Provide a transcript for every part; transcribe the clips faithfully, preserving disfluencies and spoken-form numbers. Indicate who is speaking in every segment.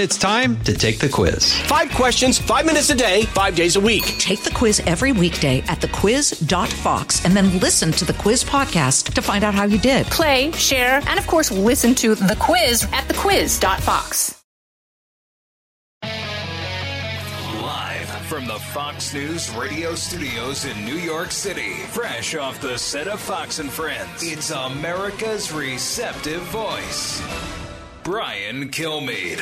Speaker 1: It's time to take the quiz.
Speaker 2: Five questions, five minutes a day, five days a week.
Speaker 3: Take the quiz every weekday at the quiz dot fox and then listen to the quiz podcast to find out how you did.
Speaker 4: Play, share, and of course, listen to the quiz at the quiz dot fox.
Speaker 5: Live from the Fox News radio studios in New York City, fresh off the set of Fox and Friends, it's America's receptive voice, Brian Kilmeade.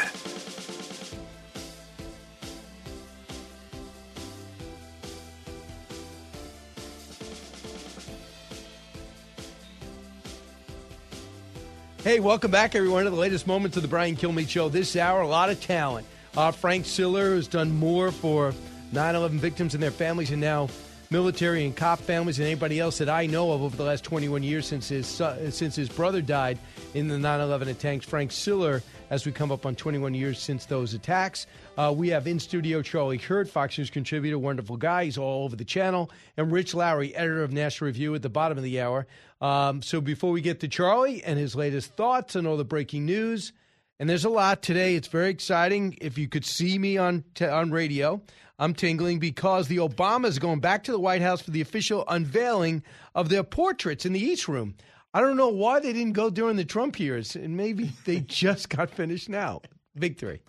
Speaker 6: Hey, welcome back, everyone, to the latest moments of the Brian Kilmeade Show. This hour, a lot of talent. Uh, Frank Siller has done more for nine eleven victims and their families, and now military and cop families, than anybody else that I know of over the last twenty-one years since his uh, since his brother died in the nine eleven attacks. Frank Siller, as we come up on twenty-one years since those attacks. Uh, we have in studio Charlie Hurt, Fox News contributor, wonderful guy. He's all over the channel. And Rich Lowry, editor of National Review, at the bottom of the hour. Um, so before we get to Charlie and his latest thoughts and all the breaking news, and there's a lot today. It's very exciting. If you could see me on t- on radio, I'm tingling because the Obamas are going back to the White House for the official unveiling of their portraits in the East Room. I don't know why they didn't go during the Trump years, and maybe they just got finished now. Big three.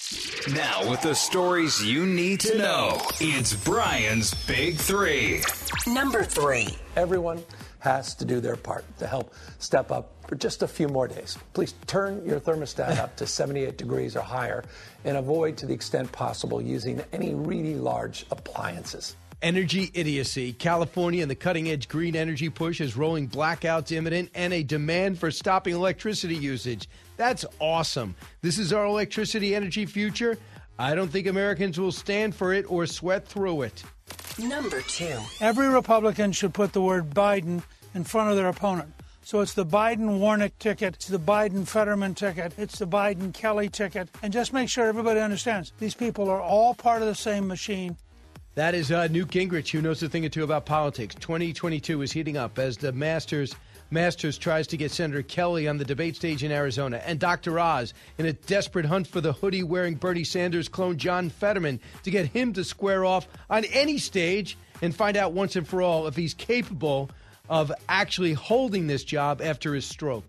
Speaker 5: Now with the stories you need to know, it's Brian's Big Three.
Speaker 7: Number three. Everyone has to do their part to help step up for just a few more days. Please turn your thermostat up to seventy-eight degrees or higher and avoid, to the extent possible, using any really large appliances.
Speaker 6: Energy idiocy. California and the cutting-edge green energy push is rolling blackouts imminent and a demand for stopping electricity usage. That's awesome. This is our electricity energy future. I don't think Americans will stand for it or sweat through it.
Speaker 7: Number two.
Speaker 8: Every Republican should put the word Biden in front of their opponent. So it's the Biden-Warnock ticket, it's the Biden-Fetterman ticket, it's the Biden-Kelly ticket. And just make sure everybody understands, these people are all part of the same machine.
Speaker 6: That is uh, Newt Gingrich, who knows a thing or two about politics. twenty twenty-two is heating up as the Masters Masters tries to get Senator Kelly on the debate stage in Arizona, and Doctor Oz in a desperate hunt for the hoodie-wearing Bernie Sanders clone John Fetterman to get him to square off on any stage and find out once and for all if he's capable of actually holding this job after his stroke.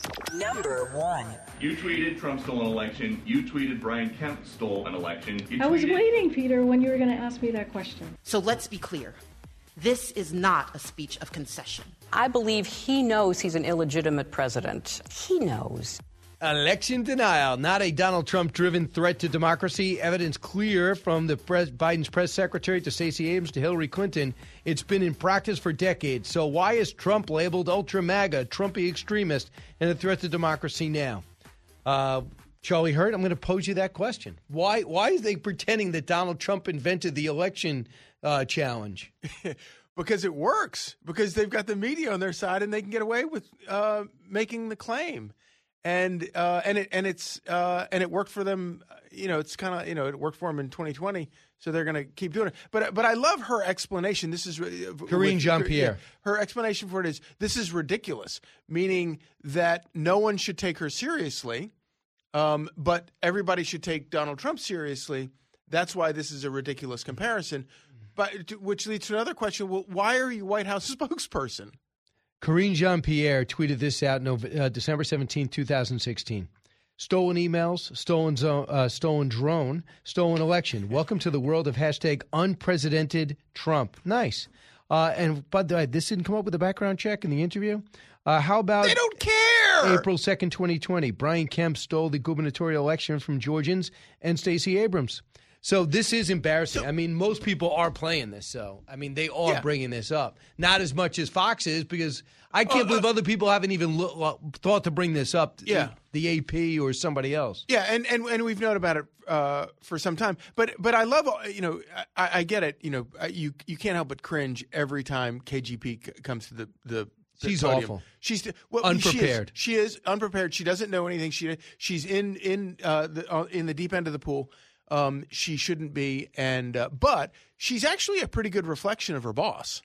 Speaker 7: Number one.
Speaker 9: You tweeted Trump stole an election. You tweeted Brian Kemp stole an election. You
Speaker 10: I was
Speaker 9: tweeted-
Speaker 10: waiting, Peter, when you were going to ask me that question.
Speaker 11: So let's be clear. This is not a speech of concession.
Speaker 12: I believe he knows he's an illegitimate president. He knows.
Speaker 6: Election denial, not a Donald Trump-driven threat to democracy. Evidence clear from the pres- Biden's press secretary to Stacey Abrams to Hillary Clinton. It's been in practice for decades. So why is Trump labeled ultra-MAGA, Trumpy extremist, and a threat to democracy now? Uh, Charlie Hurt, I'm going to pose you that question. Why Why are they pretending that Donald Trump invented the election uh, challenge?
Speaker 13: Because it works. Because they've got the media on their side and they can get away with uh, making the claim. And uh, and it and it's uh, and it worked for them. You know, it's kind of you know it worked for them in twenty twenty, so they're going to keep doing it. But but I love her explanation. This is uh,
Speaker 6: Karine Jean-Pierre.
Speaker 13: Yeah, her explanation for it is this is ridiculous, meaning that no one should take her seriously, um, but everybody should take Donald Trump seriously. That's why this is a ridiculous comparison. But which leads to another question: well, why are you White House spokesperson?
Speaker 6: Karine Jean-Pierre tweeted this out November, uh, December seventeenth, twenty sixteen. Stolen emails, stolen zo- uh, stolen drone, stolen election. Welcome to the world of hashtag unprecedented Trump. Nice. Uh, and by the way, this didn't come up with a background check in the interview. Uh, how about
Speaker 13: they don't care?
Speaker 6: April second, twenty twenty. Brian Kemp stole the gubernatorial election from Georgians and Stacey Abrams. So this is embarrassing. I mean, most people are playing this. So, I mean, they are
Speaker 13: yeah.
Speaker 6: bringing this up. Not as much as Fox is, because I can't
Speaker 13: uh,
Speaker 6: believe
Speaker 13: uh,
Speaker 6: other people haven't even lo- thought to bring this up.
Speaker 13: Yeah.
Speaker 6: The A P or somebody else.
Speaker 13: Yeah, and, and, and we've known about it uh, for some time. But but I love, you know, I, I get it. You know, you you can't help but cringe every time K G P c- comes to the, the
Speaker 6: She's
Speaker 13: podium.
Speaker 6: awful.
Speaker 13: She's well,
Speaker 6: unprepared.
Speaker 13: She is, she is unprepared. She doesn't know anything. She she's in in uh, the uh, in the deep end of the pool. Um, she shouldn't be, and uh, but she's actually a pretty good reflection of her boss,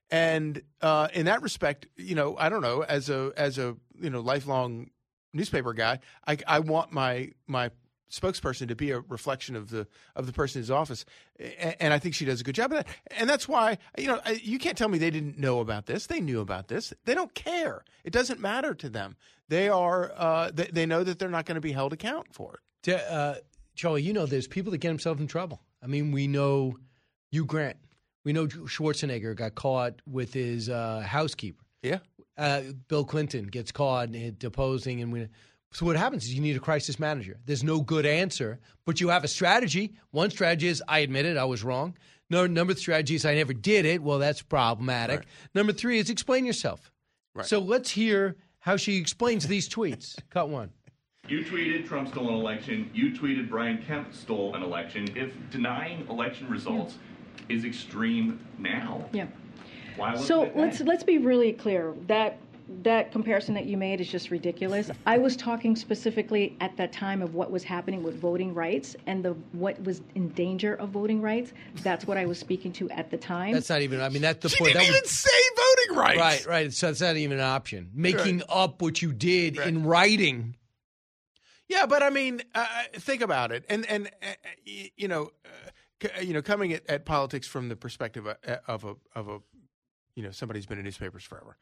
Speaker 13: and uh, in that respect, you know, I don't know, as a as a you know lifelong newspaper guy, I, I want my my spokesperson to be a reflection of the of the person in his office, and, and I think she does a good job of that. And that's why, you know, you can't tell me they didn't know about this. They knew about this. They don't care. It doesn't matter to them. They are uh, they, they know that they're not going to be held account for it.
Speaker 6: To, uh, Charlie, you know, there's people that get themselves in trouble. I mean, we know Hugh Grant. We know Schwarzenegger got caught with his uh, housekeeper.
Speaker 13: Yeah.
Speaker 6: Uh, Bill Clinton gets caught deposing, and we. So what happens is you need a crisis manager. There's no good answer, but you have a strategy. One strategy is, I admit it, I was wrong. No, number three strategy is, I never did it. Well, that's problematic.
Speaker 13: Right.
Speaker 6: Number three is, explain yourself.
Speaker 13: Right.
Speaker 6: So let's hear how she explains these tweets. Cut one.
Speaker 9: You tweeted Trump stole an election. You tweeted Brian Kemp stole an election. If denying election results yeah. is extreme now,
Speaker 10: yeah.
Speaker 9: why was
Speaker 10: so
Speaker 9: it
Speaker 10: let's
Speaker 9: then?
Speaker 10: let's be really clear. That that comparison that you made is just ridiculous. I was talking specifically at that time of what was happening with voting rights and the what was in danger of voting rights. That's what I was speaking to at the time.
Speaker 6: That's not even. I mean, that's the
Speaker 13: she
Speaker 6: point.
Speaker 13: Didn't
Speaker 6: that
Speaker 13: even
Speaker 6: was,
Speaker 13: say voting rights.
Speaker 6: Right, right. So it's not even an option. Making
Speaker 13: right.
Speaker 6: up what you did
Speaker 13: right.
Speaker 6: in writing.
Speaker 13: Yeah, but I mean, uh, think about it, and and uh, you know, uh, you know, coming at, at politics from the perspective of, of a of a, you know, somebody who's been in newspapers forever.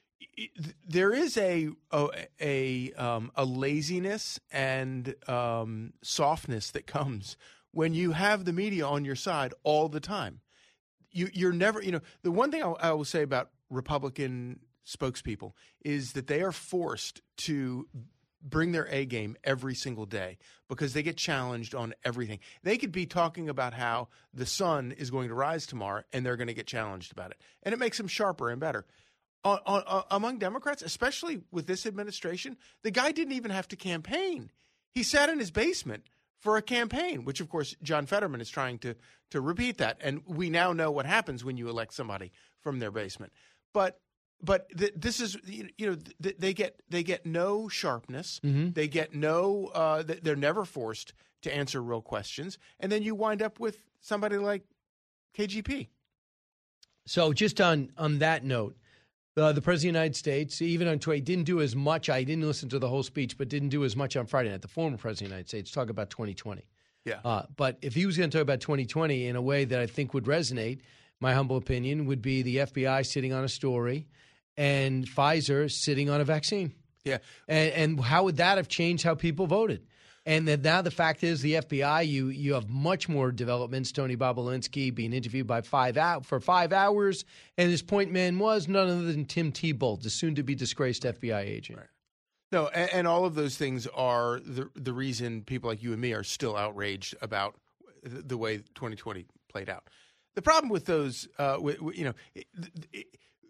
Speaker 13: There is a a a, um, a laziness and um, softness that comes when you have the media on your side all the time. You you're never, you know, the one thing I, I will say about Republican spokespeople is that they are forced to bring their A game every single day because they get challenged on everything. They could be talking about how the sun is going to rise tomorrow, and they're going to get challenged about it, and it makes them sharper and better. On, on, on, among Democrats, especially with this administration, the guy didn't even have to campaign. He sat in his basement for a campaign, which, of course, John Fetterman is trying to to repeat that. And we now know what happens when you elect somebody from their basement. But but th- this is, you know, th- they get they get no sharpness.
Speaker 6: Mm-hmm.
Speaker 13: They get no uh, – they're never forced to answer real questions. And then you wind up with somebody like K G P.
Speaker 6: So just on, on that note, Uh, the President of the United States, even on Twitter, didn't do as much. I didn't listen to the whole speech, but didn't do as much on Friday night. The former President of the United States talk about twenty twenty.
Speaker 13: Yeah.
Speaker 6: Uh, but if he was going to talk about twenty twenty in a way that I think would resonate, my humble opinion would be the F B I sitting on a story and Pfizer sitting on a vaccine.
Speaker 13: Yeah.
Speaker 6: And, and how would that have changed how people voted? And then now the fact is the F B I, you you have much more developments. Tony Bobulinski being interviewed by five out for five hours, and his point man was none other than Tim Tebow, the soon-to-be disgraced F B I agent.
Speaker 13: Right. No, and, and all of those things are the the reason people like you and me are still outraged about the, the way twenty twenty played out. The problem with those, uh, with, you know, it, it,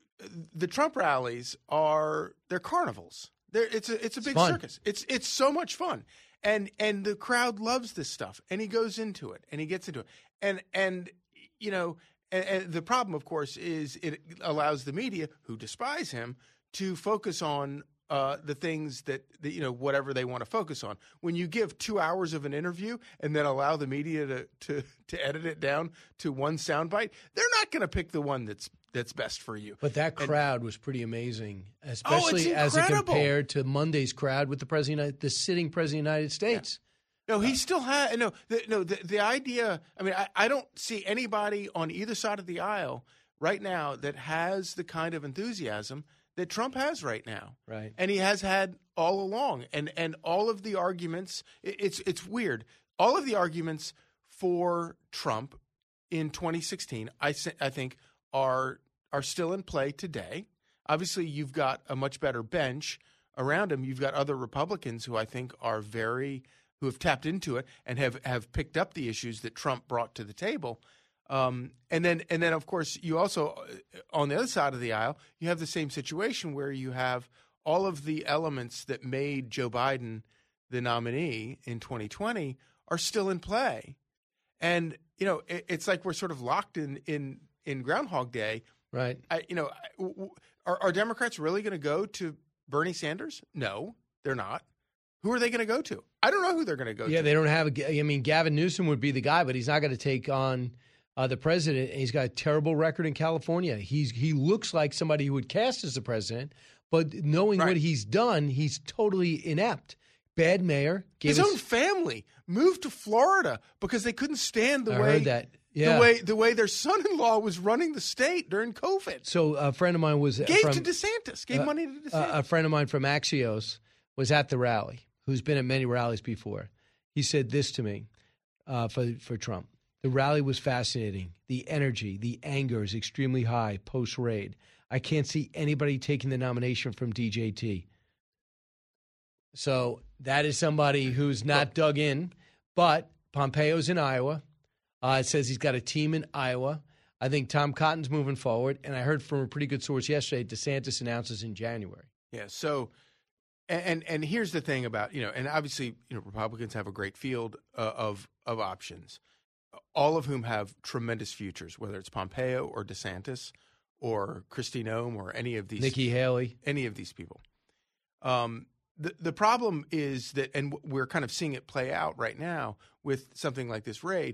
Speaker 13: the Trump rallies are they're carnivals. They're, it's a it's a big
Speaker 6: it's
Speaker 13: circus. It's it's so much fun. And and the crowd loves this stuff, and he goes into it, and he gets into it, and and you know, and, and the problem, of course, is it allows the media, who despise him, to focus on uh, the things that, that you know whatever they want to focus on. When you give two hours of an interview and then allow the media to to, to edit it down to one soundbite, they're not going to pick the one that's that's best for you.
Speaker 6: But that crowd and, was pretty amazing, especially
Speaker 13: oh,
Speaker 6: as it compared to Monday's crowd with the president, the sitting president of the United States.
Speaker 13: Yeah. No, he still had no. The, no, the, the idea. I mean, I, I don't see anybody on either side of the aisle right now that has the kind of enthusiasm that Trump has right now.
Speaker 6: Right,
Speaker 13: and he has had all along. And and all of the arguments. It, it's it's weird. All of the arguments for Trump in twenty sixteen, I I think. are are still in play today. Obviously, you've got a much better bench around him. You've got other Republicans who I think are very – who have tapped into it and have, have picked up the issues that Trump brought to the table. Um, and then, and then, of course, you also – on the other side of the aisle, you have the same situation where you have all of the elements that made Joe Biden the nominee in twenty twenty are still in play. And, you know, it, it's like we're sort of locked in in – in Groundhog Day,
Speaker 6: right?
Speaker 13: I, you know, are, are Democrats really going to go to Bernie Sanders? No, they're not. Who are they going to go to? I don't know who they're going to go
Speaker 6: yeah, to. Yeah, they don't have a – I mean, Gavin Newsom would be the guy, but he's not going to take on uh, the president. He's got a terrible record in California. He's He looks like somebody who would cast as the president, but knowing
Speaker 13: right.
Speaker 6: what he's done, he's totally inept. Bad mayor. Gave
Speaker 13: His
Speaker 6: us,
Speaker 13: own family moved to Florida because they couldn't stand the
Speaker 6: I
Speaker 13: way
Speaker 6: heard that. Yeah.
Speaker 13: the way the way their son-in-law was running the state during COVID.
Speaker 6: So a friend of mine was
Speaker 13: Gave
Speaker 6: from,
Speaker 13: to DeSantis. Gave
Speaker 6: uh,
Speaker 13: money to DeSantis.
Speaker 6: Uh, a friend of mine from Axios was at the rally, who's been at many rallies before. He said this to me uh, for for Trump. The rally was fascinating. The energy, the anger is extremely high post-raid. I can't see anybody taking the nomination from D J T. So that is somebody who's not dug in, but Pompeo's in Iowa. Uh, it says he's got a team in Iowa. I think Tom Cotton's moving forward, and I heard from a pretty good source yesterday, DeSantis announces in January.
Speaker 13: Yeah, so and, and and here's the thing about, you know, and obviously, you know, Republicans have a great field uh, of of options, all of whom have tremendous futures, whether it's Pompeo or DeSantis or Kristi Noem or any of these
Speaker 6: Nikki Haley,
Speaker 13: any of these people. Um, the the problem is that, and we're kind of seeing it play out right now with something like this raid.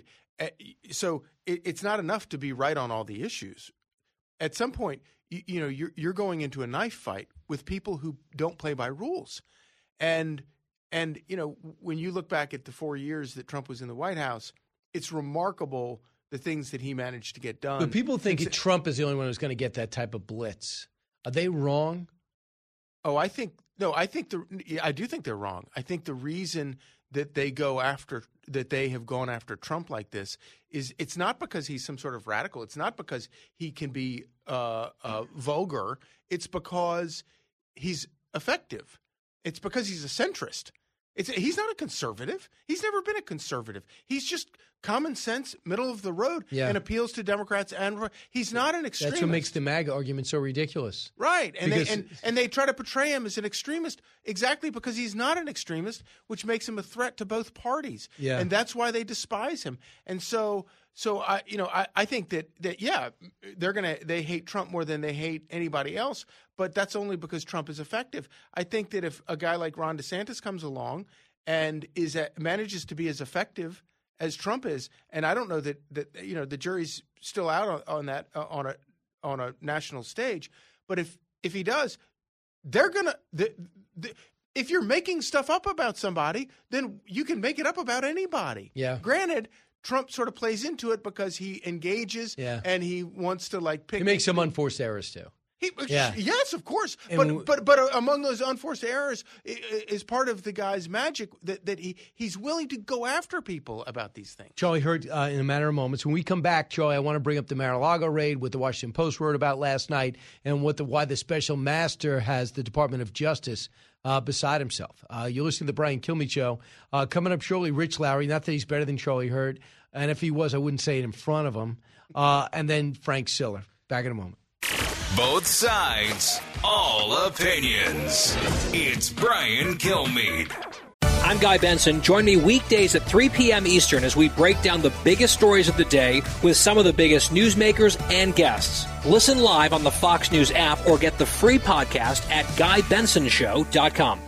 Speaker 13: So it, it's not enough to be right on all the issues. At some point, you, you know, you're you're going into a knife fight with people who don't play by rules, and and you know, when you look back at the four years that Trump was in the White House, it's remarkable the things that he managed to get done.
Speaker 6: But people think
Speaker 13: Things that-
Speaker 6: Trump is the only one who's going to get that type of blitz. Are they wrong?
Speaker 13: Oh, I think no. I think the yeah, I do think they're wrong. I think the reason that they go after that they have gone after Trump like this is it's not because he's some sort of radical. It's not because he can be uh, uh, vulgar. It's because he's effective. It's because he's a centrist. It's he's not a conservative. He's never been a conservative. He's just common sense, middle of the road,
Speaker 6: Yeah.
Speaker 13: and appeals to Democrats. And he's not an extremist.
Speaker 6: That's what makes the MAGA argument so ridiculous.
Speaker 13: Right, and
Speaker 6: Because-
Speaker 13: they and, and they try to portray him as an extremist exactly because he's not an extremist, which makes him a threat to both parties.
Speaker 6: Yeah.
Speaker 13: And that's why they despise him. And so, so I, you know, I, I think that that yeah, they're gonna they hate Trump more than they hate anybody else, but that's only because Trump is effective. I think that if a guy like Ron DeSantis comes along and is a, manages to be as effective as Trump is, and I don't know that that you know the jury's still out on, on that uh, on a on a national stage, but if if he does, they're gonna the, the, if you're making stuff up about somebody, then you can make it up about anybody.
Speaker 6: Yeah.
Speaker 13: Granted, Trump sort of plays into it because he engages
Speaker 6: Yeah.
Speaker 13: and he wants to like pick.
Speaker 6: He makes some unforced errors too.
Speaker 13: He,
Speaker 6: Yeah.
Speaker 13: Yes, of course.
Speaker 6: And
Speaker 13: But
Speaker 6: w-
Speaker 13: but but among those unforced errors i- i- is part of the guy's magic that, that he he's willing to go after people about these things.
Speaker 6: Charlie Hurt, uh, in a matter of moments. When we come back, Charlie, I want to bring up the Mar-a-Lago raid, what the Washington Post wrote about last night, and what the why the special master has the Department of Justice uh, beside himself. Uh, you're listening to the Brian Kilmeade Show. Uh, coming up shortly, Rich Lowry. Not that he's better than Charlie Hurt, and if he was, I wouldn't say it in front of him. Uh, and then Frank Siller. Back in a moment.
Speaker 5: Both sides, all opinions. It's Brian Kilmeade.
Speaker 14: I'm Guy Benson. Join me weekdays at three p.m. Eastern as we break down the biggest stories of the day with some of the biggest newsmakers and guests. Listen live on the Fox News app or get the free podcast at guy benson show dot com.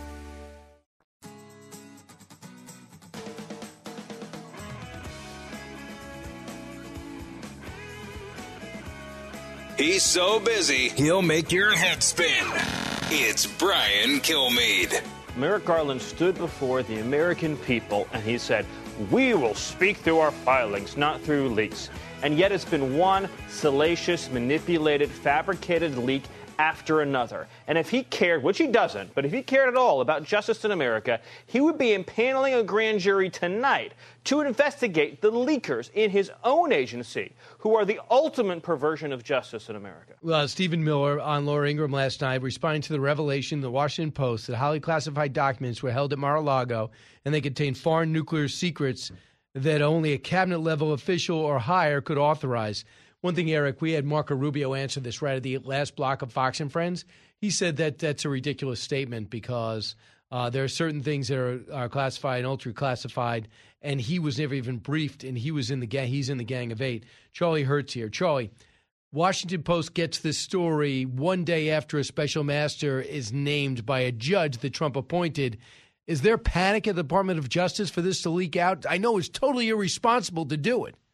Speaker 5: He's so busy, he'll make your head spin. It's Brian Kilmeade.
Speaker 15: Merrick Garland stood before the American people and he said, "We will speak through our filings, not through leaks." And yet it's been one salacious, manipulated, fabricated leak after another. And if he cared, which he doesn't, but if he cared at all about justice in America, he would be impaneling a grand jury tonight to investigate the leakers in his own agency, who are the ultimate perversion of justice in America.
Speaker 6: Well, Stephen Miller on Laura Ingraham last night responding to the revelation in the Washington Post that highly classified documents were held at Mar-a-Lago and they contained foreign nuclear secrets that only a cabinet-level official or higher could authorize. One thing, Eric, we had Marco Rubio answer this right at the last block of Fox and Friends. He said that that's a ridiculous statement because uh, there are certain things that are, are classified and ultra-classified, and he was never even briefed, and he was in the gang. He's in the Gang of Eight. Charlie Hurt's here. Charlie, Washington Post gets this story one day after a special master is named by a judge that Trump appointed. Is there panic at the Department of Justice for this to leak out? I know it's totally irresponsible to do it.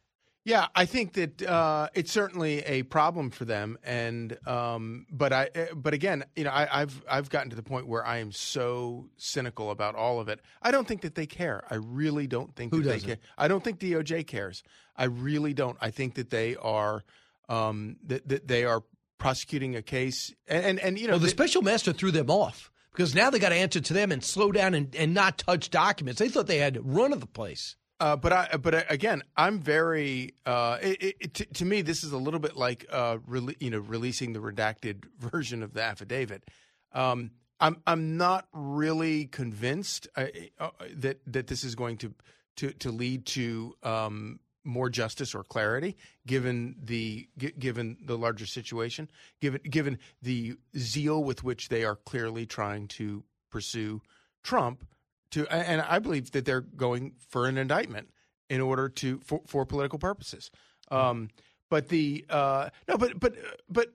Speaker 13: Yeah, I think that uh, it's certainly a problem for them, and um, but I but again, you know, I, I've I've gotten to the point where I am so cynical about all of it. I don't think that they care. I really don't think
Speaker 6: Who
Speaker 13: that
Speaker 6: doesn't?
Speaker 13: they care. I don't think D O J cares. I really don't. I think that they are um, that, that they are prosecuting a case, and and, and you know,
Speaker 6: well, the
Speaker 13: they,
Speaker 6: special master threw them off because now they got to answer to them and slow down and, and not touch documents. They thought they had run of the place.
Speaker 13: Uh, but I, but again, I'm very. Uh, it, it, to, to me, this is a little bit like, uh, re- you know, releasing the redacted version of the affidavit. Um, I'm, I'm not really convinced uh, uh, that that this is going to to, to lead to um, more justice or clarity, given the g- given the larger situation, given given the zeal with which they are clearly trying to pursue Trump. To, and I believe that they're going for an indictment in order to for, for political purposes. Um, but the uh, no, but but but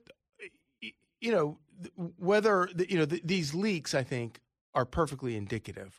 Speaker 13: you know whether the, you know the, these leaks, I think, are perfectly indicative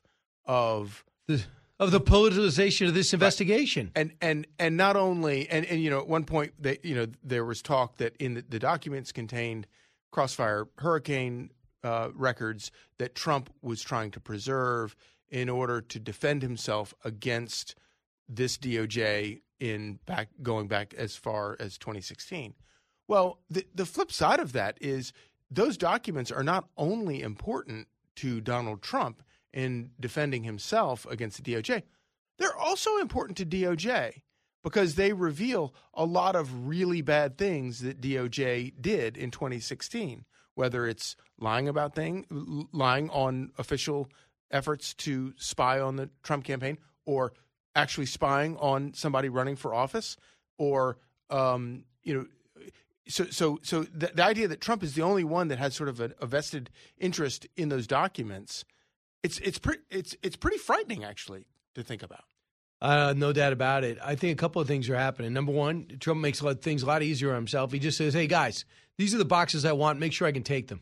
Speaker 13: of
Speaker 6: the of the politicization of this investigation.
Speaker 13: Right. And and and not only and, and you know at one point they you know there was talk that in the, the documents contained Crossfire Hurricane uh, records that Trump was trying to preserve in order to defend himself against this D O J in back going back as far as twenty sixteen. Well, the the flip side of that is those documents are not only important to Donald Trump in defending himself against the D O J, they're also important to D O J because they reveal a lot of really bad things that D O J did in twenty sixteen, whether it's lying about things, lying on official efforts to spy on the Trump campaign, or actually spying on somebody running for office, or um, you know, so so so the, the idea that Trump is the only one that has sort of a, a vested interest in those documents, it's it's pretty it's it's pretty frightening actually to think about.
Speaker 6: Uh, no doubt about it. I think a couple of things are happening. Number one, Trump makes a lot, things a lot easier on himself. He just says, "Hey guys, these are the boxes I want. Make sure I can take them."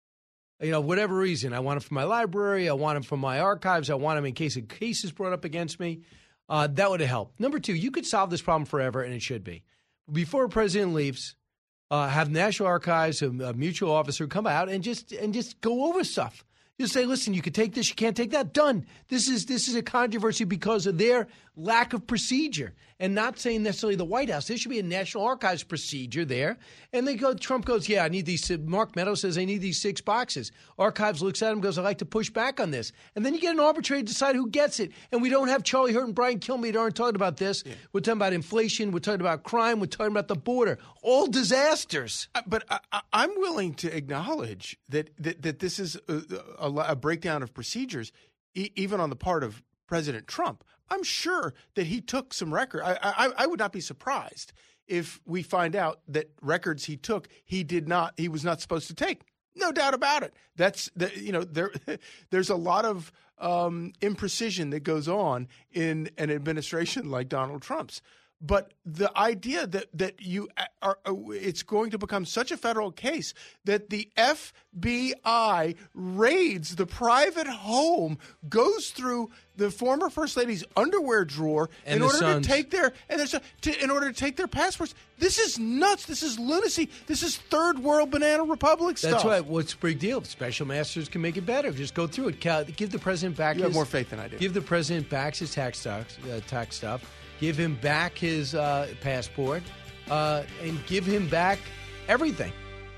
Speaker 6: You know, whatever reason, I want them for my library, I want them for my archives, I want them in case a case is brought up against me. Uh, that would have helped. Number two, you could solve this problem forever, and it should be. Before a president leaves, uh, have National Archives, a, a mutual officer, come out and just and just go over stuff. Just say, listen, you can take this, you can't take that. Done. This is this is a controversy because of their lack of procedure, and not saying necessarily the White House. There should be a National Archives procedure there. And they go. Trump goes, yeah, I need these. Mark Meadows says I need these six boxes. Archives looks at him, goes, I like to push back on this. And then you get an arbitrator to decide who gets it. And we don't have Charlie Hurt and Brian Kilmeade aren't talking about this. Yeah. We're talking about inflation. We're talking about crime. We're talking about the border. All disasters.
Speaker 13: Uh, but I, I, I'm willing to acknowledge that that, that this is a, a, a breakdown of procedures, e- even on the part of President Trump. I'm sure that he took some record. I, I, I would not be surprised if we find out that records he took, he did not, he was not supposed to take. No doubt about it. That's the, you know, there, there's a lot of um, imprecision that goes on in an administration like Donald Trump's. But the idea that, that you are, it's going to become such a federal case that the F B I raids the private home, goes through the former first lady's underwear drawer
Speaker 6: and
Speaker 13: in order
Speaker 6: sons.
Speaker 13: to take their and there's a, to, in order to take their passports. This is nuts. This is lunacy. This is third world banana republic stuff.
Speaker 6: That's why. What's the big deal? Special masters can make it better. Just go through it. Give the president back.
Speaker 13: You
Speaker 6: his,
Speaker 13: have more faith than I do.
Speaker 6: Give the president back his tax stuff. Uh, tax stuff. Give him back his uh, passport, uh, and give him back everything.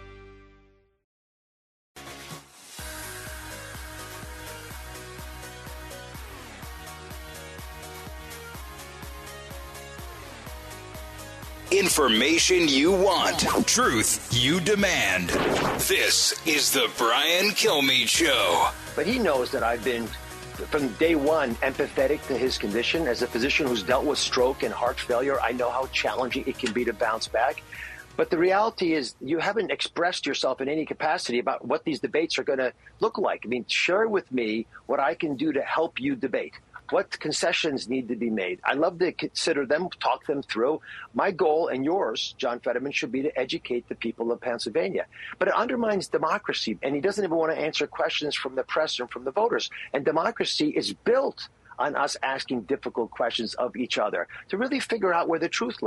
Speaker 5: Information you want. Truth you demand. This is the Brian Kilmeade Show.
Speaker 16: But he knows that I've been, from day one, empathetic to his condition. As a physician who's dealt with stroke and heart failure, I know how challenging it can be to bounce back. But the reality is you haven't expressed yourself in any capacity about what these debates are going to look like. I mean, share with me what I can do to help you debate. What concessions need to be made? I love to consider them, talk them through. My goal and yours, John Fetterman, should be to educate the people of Pennsylvania. But it undermines democracy, and he doesn't even want to answer questions from the press and from the voters. And democracy is built on us asking difficult questions of each other to really figure out where the truth lies.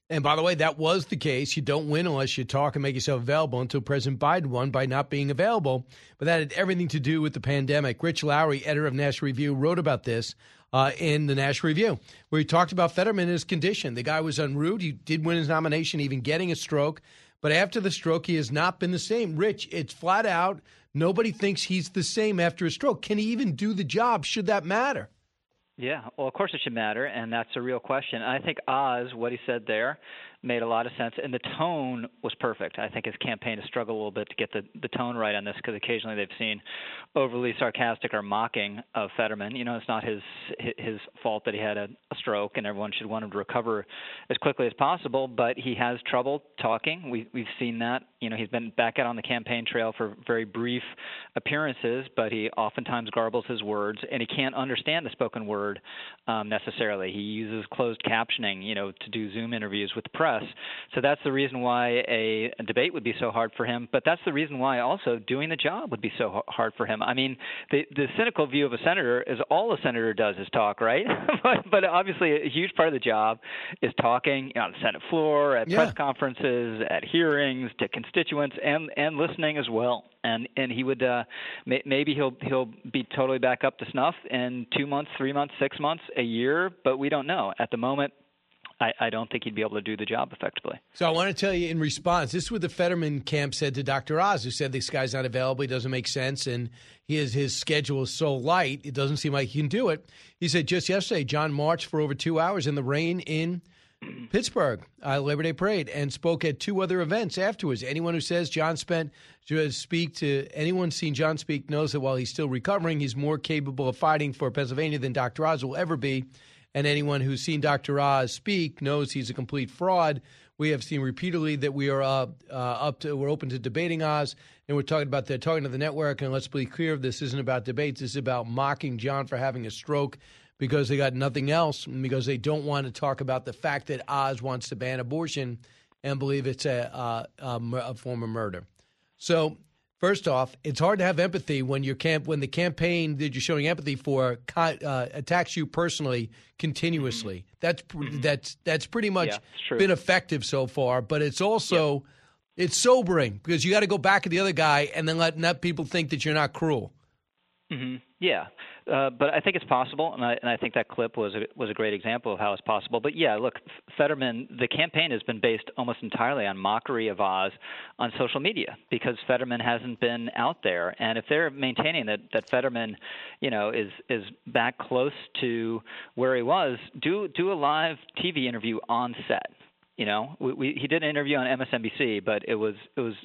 Speaker 6: And by the way, that was the case. You don't win unless you talk and make yourself available until President Biden won by not being available. But that had everything to do with the pandemic. Rich Lowry, editor of National Review, wrote about this uh, in the National Review, where he talked about Fetterman and his condition. The guy was en route. He did win his nomination, even getting a stroke. But after the stroke, he has not been the same. Rich, it's flat out. Nobody thinks he's the same after a stroke. Can he even do the job? Should that matter?
Speaker 17: Yeah, well, of course it should matter, and that's a real question. I think Oz, what he said there, made a lot of sense, and the tone was perfect. I think his campaign has struggled a little bit to get the, the tone right on this because occasionally they've seen overly sarcastic or mocking of Fetterman. You know, it's not his his fault that he had a, a stroke, and everyone should want him to recover as quickly as possible, but he has trouble talking. We, we've seen that. You know, he's been back out on the campaign trail for very brief appearances, but he oftentimes garbles his words, and he can't understand the spoken word um, necessarily. He uses closed captioning, you know, to do Zoom interviews with the press. So that's the reason why a, a debate would be so hard for him, but that's the reason why also doing the job would be so hard for him. I mean, the, the cynical view of a senator is all a senator does is talk, right? but, but obviously a huge part of the job is talking, you know, on the Senate floor, at yeah. press conferences, at hearings, to constituents, and, and listening as well. And and he would uh, may, maybe he'll he'll be totally back up to snuff in two months, three months, six months, a year, but we don't know. At the moment, I, I don't think he'd be able to do the job effectively.
Speaker 6: So I want to tell you in response, this is what the Fetterman camp said to Doctor Oz, who said this guy's not available, he doesn't make sense, and he is, his schedule is so light, it doesn't seem like he can do it. He said just yesterday, John marched for over two hours in the rain in Pittsburgh, uh, Labor Day Parade, and spoke at two other events afterwards. Anyone who says John spent to speak to anyone seen John speak knows that while he's still recovering, he's more capable of fighting for Pennsylvania than Doctor Oz will ever be. And anyone who's seen Doctor Oz speak knows he's a complete fraud. We have seen repeatedly that we are uh, uh, up to we're open to debating Oz, and we're talking about they're talking to the network. And let's be clear, this isn't about debates. This is about mocking John for having a stroke, because they got nothing else, and because they don't want to talk about the fact that Oz wants to ban abortion and believe it's a, uh, a, a form of murder. So, first off, it's hard to have empathy when your camp when the campaign that you're showing empathy for uh, attacks you personally continuously. Mm-hmm. That's mm-hmm. that's that's pretty much yeah, been effective so far, but it's also yep. it's sobering because you got to go back to the other guy and then let, let people think that you're not cruel.
Speaker 17: Mm-hmm. Yeah. Uh, but I think it's possible, and I, and I think that clip was a, was a great example of how it's possible. But, yeah, look, Fetterman, the campaign has been based almost entirely on mockery of Oz on social media because Fetterman hasn't been out there. And if they're maintaining that, that Fetterman, you know, is is back close to where he was, do do a live T V interview on set. You know, we, we, he did an interview on M S N B C, but it was it was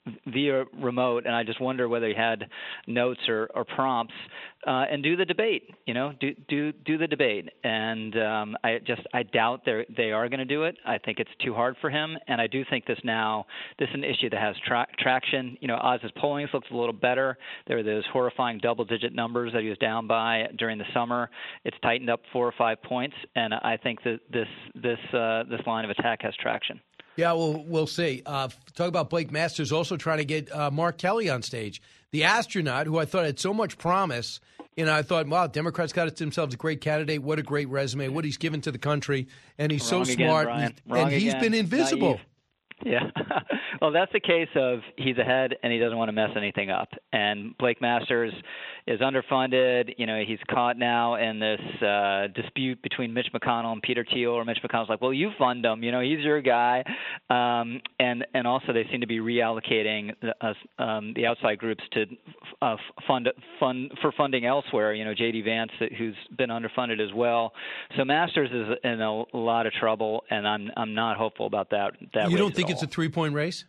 Speaker 17: via remote, and I just wonder whether he had notes or, or prompts. Uh, and do the debate. You know, do do do the debate. And um, I just I doubt they they are going to do it. I think it's too hard for him, and I do think this now this is an issue that has tra- traction. You know, Oz's polling looks a little better. There were those horrifying double-digit numbers that he was down by during the summer. It's tightened up four or five points, and I think that this this uh, this line of attack has traction.
Speaker 6: Yeah, well, we'll see. Uh, talk about Blake Masters also trying to get uh, Mark Kelly on stage, the astronaut who I thought had so much promise. You know, I thought, wow, Democrats got themselves a great candidate. What a great resume. What he's given to the country. And he's
Speaker 17: Wrong
Speaker 6: so
Speaker 17: again,
Speaker 6: smart.
Speaker 17: Brian.
Speaker 6: And
Speaker 17: Wrong
Speaker 6: he's
Speaker 17: again.
Speaker 6: been invisible.
Speaker 17: Naive. Yeah. Well, that's the case of he's ahead and he doesn't want to mess anything up. And Blake Masters is underfunded. You know, he's caught now in this uh, dispute between Mitch McConnell and Peter Thiel, or Mitch McConnell's like, well, you fund him. You know, he's your guy. Um, and, and also they seem to be reallocating the, uh, um, the outside groups to uh, fund, fund for funding elsewhere. You know, J D Vance, who's been underfunded as well. So Masters is in a lot of trouble, and I'm I'm not hopeful about that. that
Speaker 6: you don't think it's a three-point race?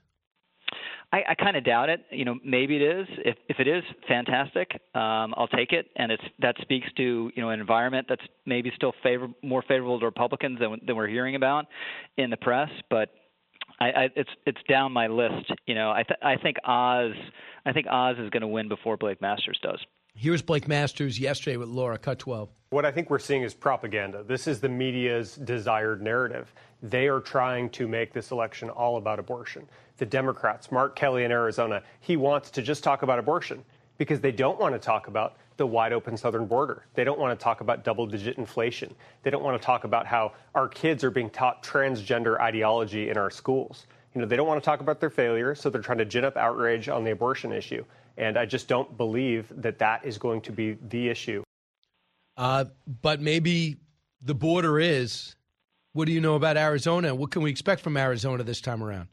Speaker 17: I, I kind of doubt it. You know, maybe it is. If if it is, fantastic. Um, I'll take it, and it's that speaks to you know an environment that's maybe still favor more favorable to Republicans than than we're hearing about in the press. But I, I, it's it's down my list. You know, I th- I think Oz I think Oz is going to win before Blake Masters does.
Speaker 6: Here's Blake Masters yesterday with Laura, cut twelve.
Speaker 18: What I think we're seeing is propaganda. This is the media's desired narrative. They are trying to make this election all about abortion. The Democrats, Mark Kelly in Arizona, he wants to just talk about abortion because they don't want to talk about the wide open southern border. They don't want to talk about double digit inflation. They don't want to talk about how our kids are being taught transgender ideology in our schools. You know, they don't want to talk about their failure, so they're trying to gin up outrage on the abortion issue. And I just don't believe that that is going to be the issue.
Speaker 6: Uh, but maybe the border is. What do you know about Arizona? What can we expect from Arizona this time around?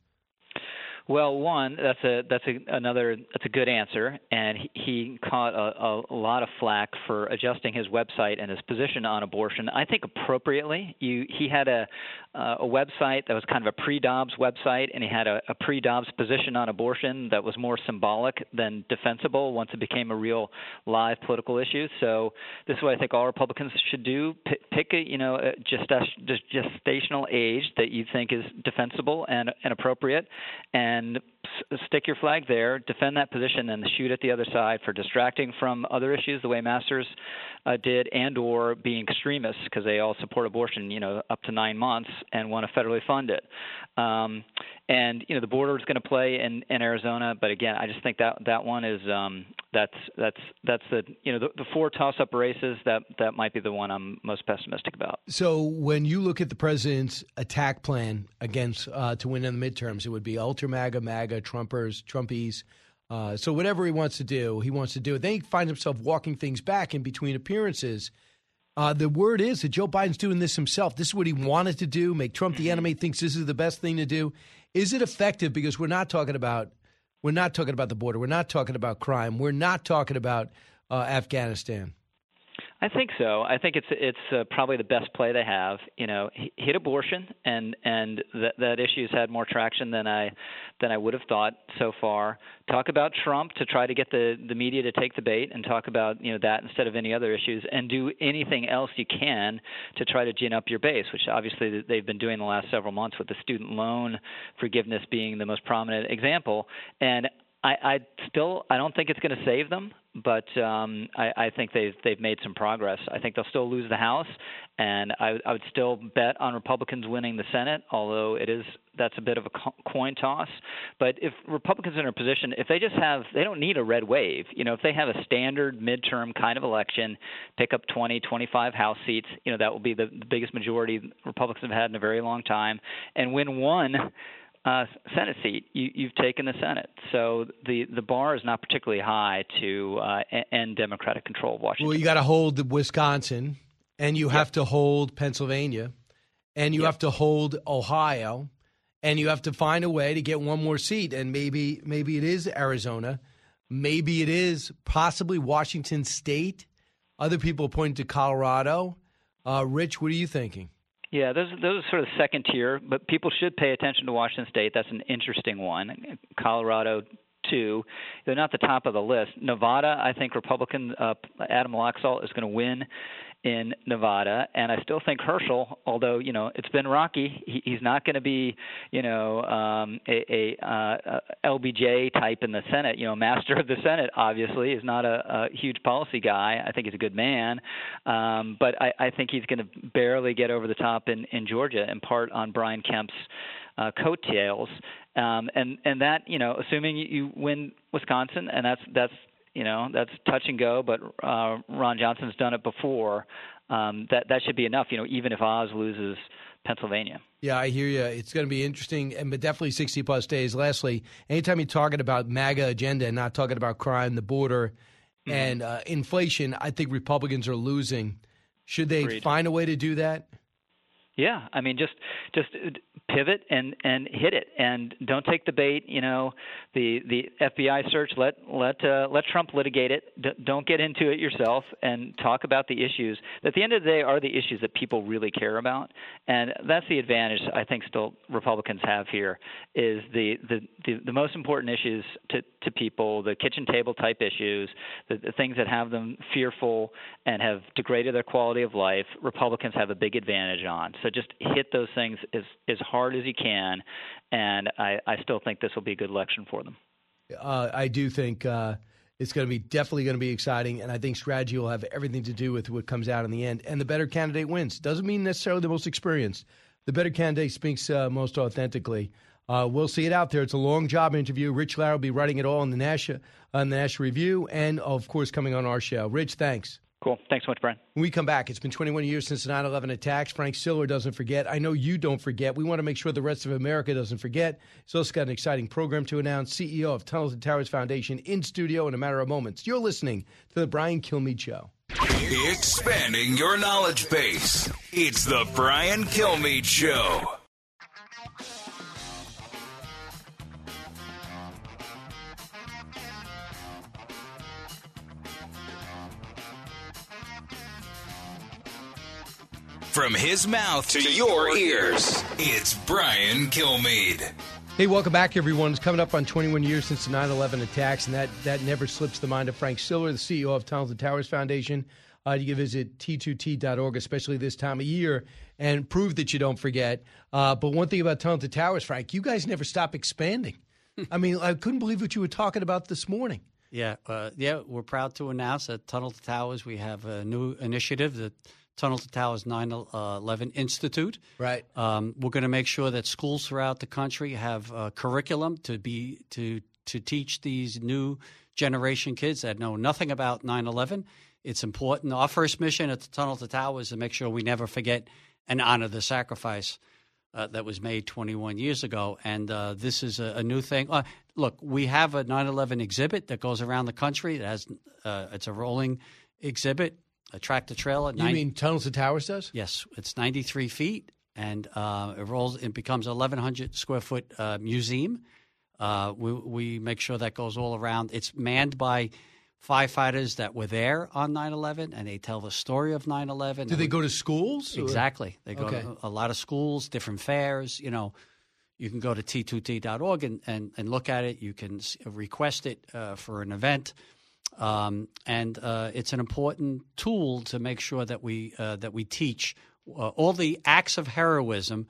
Speaker 17: Well, one, that's a that's a, another that's a good answer, and he, he caught a, a lot of flack for adjusting his website and his position on abortion. I think appropriately. You, he had a uh, a website that was kind of a pre-Dobbs website, and he had a, a pre-Dobbs position on abortion that was more symbolic than defensible once it became a real live political issue. So this is what I think all Republicans should do: P- pick a you know a gesta- gestational age that you think is defensible and and appropriate, and and stick your flag there, defend that position, and shoot at the other side for distracting from other issues the way Masters uh, did, and or being extremists because they all support abortion, you know, up to nine months and want to federally fund it. Um, and you know, the border is going to play in, in Arizona, but again, I just think that that one is um, that's that's that's the you know the, the four toss-up races that that might be the one I'm most pessimistic about.
Speaker 6: So when you look at the president's attack plan against uh, to win in the midterms, it would be ultra MAGA, MAGA, Trumpers, Trumpies. Uh, so whatever he wants to do, he wants to do it. Then he finds himself walking things back in between appearances. Uh, the word is that Joe Biden's doing this himself. This is what he wanted to do, make Trump the enemy, thinks this is the best thing to do. Is it effective? Because we're not talking about we're not talking about the border. We're not talking about crime. We're not talking about uh, Afghanistan.
Speaker 17: I think so. I think it's it's uh, probably the best play they have. You know, hit abortion, and and that that issue's had more traction than I than I would have thought so far. Talk about Trump to try to get the, the media to take the bait, and talk about you know that instead of any other issues, and do anything else you can to try to gin up your base, which obviously they've been doing the last several months, with the student loan forgiveness being the most prominent example. And I, I still I don't think it's going to save them, but um, I, I think they've they've made some progress. I think they'll still lose the House, and I, I would still bet on Republicans winning the Senate, although it is that's a bit of a coin toss. But if Republicans are in a position, if they just have, they don't need a red wave. You know, if they have a standard midterm kind of election, pick up twenty, twenty-five House seats, you know, that will be the, the biggest majority Republicans have had in a very long time, and win one Uh, Senate seat, you, you've taken the Senate. So the, the bar is not particularly high to uh, end Democratic control of Washington.
Speaker 6: Well, you got to hold Wisconsin, and you yep. have to hold Pennsylvania, and you yep. have to hold Ohio, and you have to find a way to get one more seat. And maybe maybe it is Arizona. Maybe it is possibly Washington State. Other people point to Colorado. Uh, Rich, what are you thinking?
Speaker 17: Yeah, those those are sort of second tier, but people should pay attention to Washington State. That's an interesting one. Colorado, too. They're not the top of the list. Nevada, I think Republican uh, Adam Laxalt is going to win in Nevada, and I still think Herschel, although, you know, it's been rocky, he, he's not going to be, you know, um, a, a, uh, a L B J type in the Senate, you know, master of the Senate, obviously, is not a, a huge policy guy. I think he's a good man, um, but I, I think he's going to barely get over the top in, in Georgia, in part on Brian Kemp's uh, coattails, um, and, and that, you know, assuming you win Wisconsin, and that's that's You know, that's touch and go, but uh, Ron Johnson's done it before. Um, that that should be enough, you know, even if Oz loses Pennsylvania.
Speaker 6: Yeah, I hear you. It's going to be interesting, and but definitely sixty-plus days. Lastly, anytime you're talking about MAGA agenda and not talking about crime, the border, mm-hmm. and uh, inflation, I think Republicans are losing. Should they Agreed. find a way to do that?
Speaker 17: Yeah, I mean, just just pivot and, and hit it, and don't take the bait. You know, the the F B I search. Let let uh, let Trump litigate it. D- don't get into it yourself, and talk about the issues that at the end of the day are the issues that people really care about. And that's the advantage I think still Republicans have here is the the, the, the most important issues to, to people, the kitchen table type issues, the, the things that have them fearful and have degraded their quality of life. Republicans have a big advantage on. So just hit those things as, as hard as you can, and I, I still think this will be a good election for them.
Speaker 6: Uh, I do think uh, it's going to be definitely going to be exciting, and I think strategy will have everything to do with what comes out in the end. And the better candidate wins. Doesn't mean necessarily the most experienced. The better candidate speaks uh, most authentically. Uh, we'll see it out there. It's a long job interview. Rich Lauer will be writing it all in the National, on the National Review and, of course, coming on our show. Rich, thanks.
Speaker 17: Cool. Thanks so much, Brian.
Speaker 6: When we come back, it's been twenty-one years since the nine eleven attacks. Frank Siller doesn't forget. I know you don't forget. We want to make sure the rest of America doesn't forget. He's also got an exciting program to announce. C E O of Tunnels and Towers Foundation in studio in a matter of moments. You're listening to The Brian Kilmeade Show.
Speaker 5: Expanding your knowledge base. It's The Brian Kilmeade Show. From his mouth to your ears, it's Brian Kilmeade.
Speaker 6: Hey, welcome back, everyone. It's coming up on twenty-one years since the nine eleven attacks, and that, that never slips the mind of Frank Siller, the C E O of Tunnels and Towers Foundation. Uh, you can visit T two T dot org, especially this time of year, and prove that you don't forget. Uh, but one thing about Tunnels and Towers, Frank, you guys never stop expanding. I mean, I couldn't believe what you were talking about this morning.
Speaker 19: Yeah, uh, yeah, we're proud to announce at Tunnel to Towers we have a new initiative, the Tunnel to Towers nine eleven Institute.
Speaker 6: Right.
Speaker 19: Um, we're going to make sure that schools throughout the country have a curriculum to be to to teach these new generation kids that know nothing about nine eleven. It's important. Our first mission at the Tunnel to Towers is to make sure we never forget and honor the sacrifice uh, that was made twenty-one years ago. And uh, this is a, a new thing. Uh, look, we have a nine eleven exhibit that goes around the country. It has uh, it's a rolling exhibit. A tractor trailer.
Speaker 6: You nine, mean Tunnels and Towers does?
Speaker 19: Yes. It's ninety-three feet, and uh, it rolls. It becomes an eleven hundred square foot uh, museum. Uh, we, we make sure that goes all around. It's manned by firefighters that were there on nine eleven, and they tell the story of nine eleven.
Speaker 6: Do they go to schools?
Speaker 19: Exactly. They go
Speaker 6: okay.
Speaker 19: to a lot of schools, different fairs. You know, you can go to T two T dot org and, and, and look at it. You can request it uh, for an event. Um, and uh, it's an important tool to make sure that we uh, that we teach uh, all the acts of heroism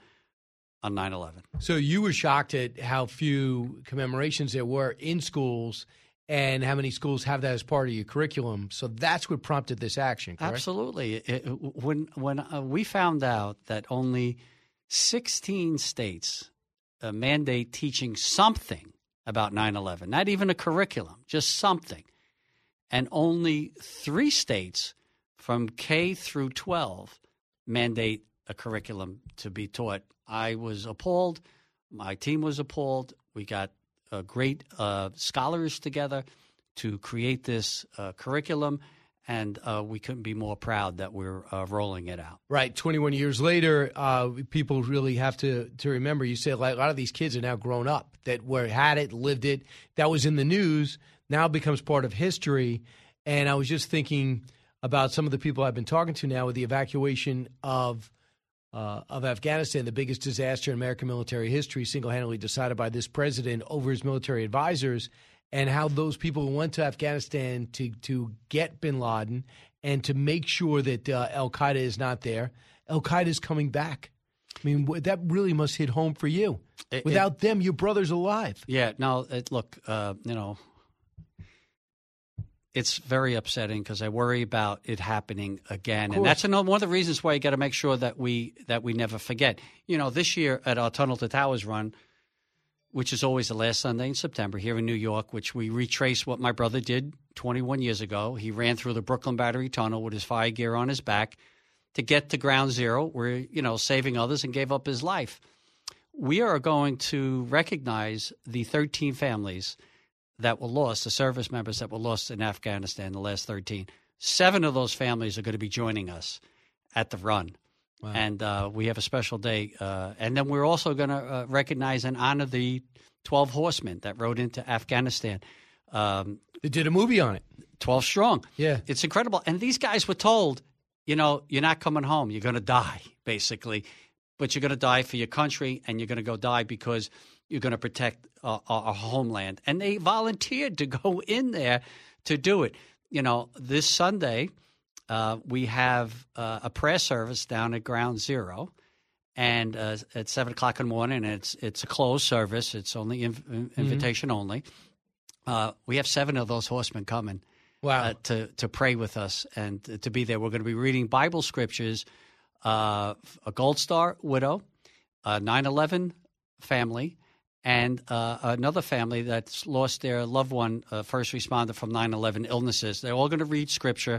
Speaker 19: on nine eleven.
Speaker 6: So you were shocked at how few commemorations there were in schools and how many schools have that as part of your curriculum. So that's what prompted this action, correct?
Speaker 19: Absolutely. It, when when uh, we found out that only sixteen states uh, mandate teaching something about nine eleven, not even a curriculum, just something. And only three states from K through twelve mandate a curriculum to be taught. I was appalled. My team was appalled. We got uh, great uh, scholars together to create this uh, curriculum, and uh, we couldn't be more proud that we're uh, rolling it out.
Speaker 6: Right. twenty-one years later, uh, people really have to, to remember, you said like, a lot of these kids are now grown up, that were had it, lived it, that was in the news, now becomes part of history. And I was just thinking about some of the people I've been talking to now with the evacuation of uh, of Afghanistan, the biggest disaster in American military history, single-handedly decided by this president over his military advisors, and how those people who went to Afghanistan to, to get bin Laden and to make sure that uh, al-Qaeda is not there. Al-Qaeda is coming back. I mean, that really must hit home for you. It, Without it, them, your brother's alive.
Speaker 19: Yeah, no, it, look, uh, you know, it's very upsetting because I worry about it happening again. And that's another, one of the reasons why you got to make sure that we that we never forget. You know, this year at our Tunnel to Towers run, which is always the last Sunday in September here in New York, which we retrace what my brother did twenty-one years ago. He ran through the Brooklyn Battery Tunnel with his fire gear on his back to get to Ground Zero, where, you know, saving others and gave up his life. We are going to recognize the thirteen families that were lost, the service members that were lost in Afghanistan, the last thirteen. Seven of those families are going to be joining us at the run. Wow. And uh, we have a special day. Uh, and then we're also going to uh, recognize and honor the twelve horsemen that rode into Afghanistan. Um,
Speaker 6: they did a movie on it.
Speaker 19: twelve strong.
Speaker 6: Yeah.
Speaker 19: It's incredible. And these guys were told, you know, you're not coming home. You're going to die, basically. But you're going to die for your country, and you're going to go die because you're going to protect uh, our, our homeland. And they volunteered to go in there to do it. You know, this Sunday, uh, we have uh, a prayer service down at Ground Zero, and uh, at seven o'clock in the morning, and it's it's a closed service. It's only inv- invitation mm-hmm. only. Uh, we have seven of those horsemen coming
Speaker 6: wow.
Speaker 19: uh, to, to pray with us and to be there. We're going to be reading Bible scriptures, uh, a Gold Star widow, a nine eleven family, and uh, another family that's lost their loved one, a first responder from nine eleven illnesses. They're all going to read scripture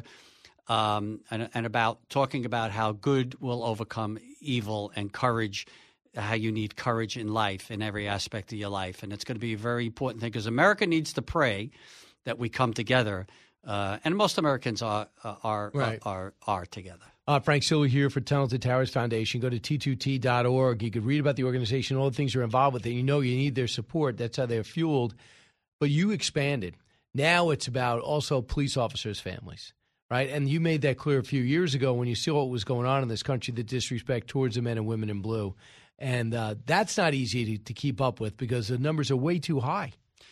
Speaker 19: um, and, and about talking about how good will overcome evil and courage, how you need courage in life, in every aspect of your life. And it's going to be a very important thing because America needs to pray that we come together. Uh, and most Americans are uh, are,
Speaker 6: Right.
Speaker 19: are are are together.
Speaker 6: Uh, Frank Siller here for Talented Towers Foundation. Go to T two T dot org. You could read about the organization, all the things you're involved with, and you know you need their support. That's how they're fueled. But you expanded. Now it's about also police officers' families, right? And you made that clear a few years ago when you saw what was going on in this country, the disrespect towards the men and women in blue. And uh, that's not easy to, to keep up with because the numbers are way too high.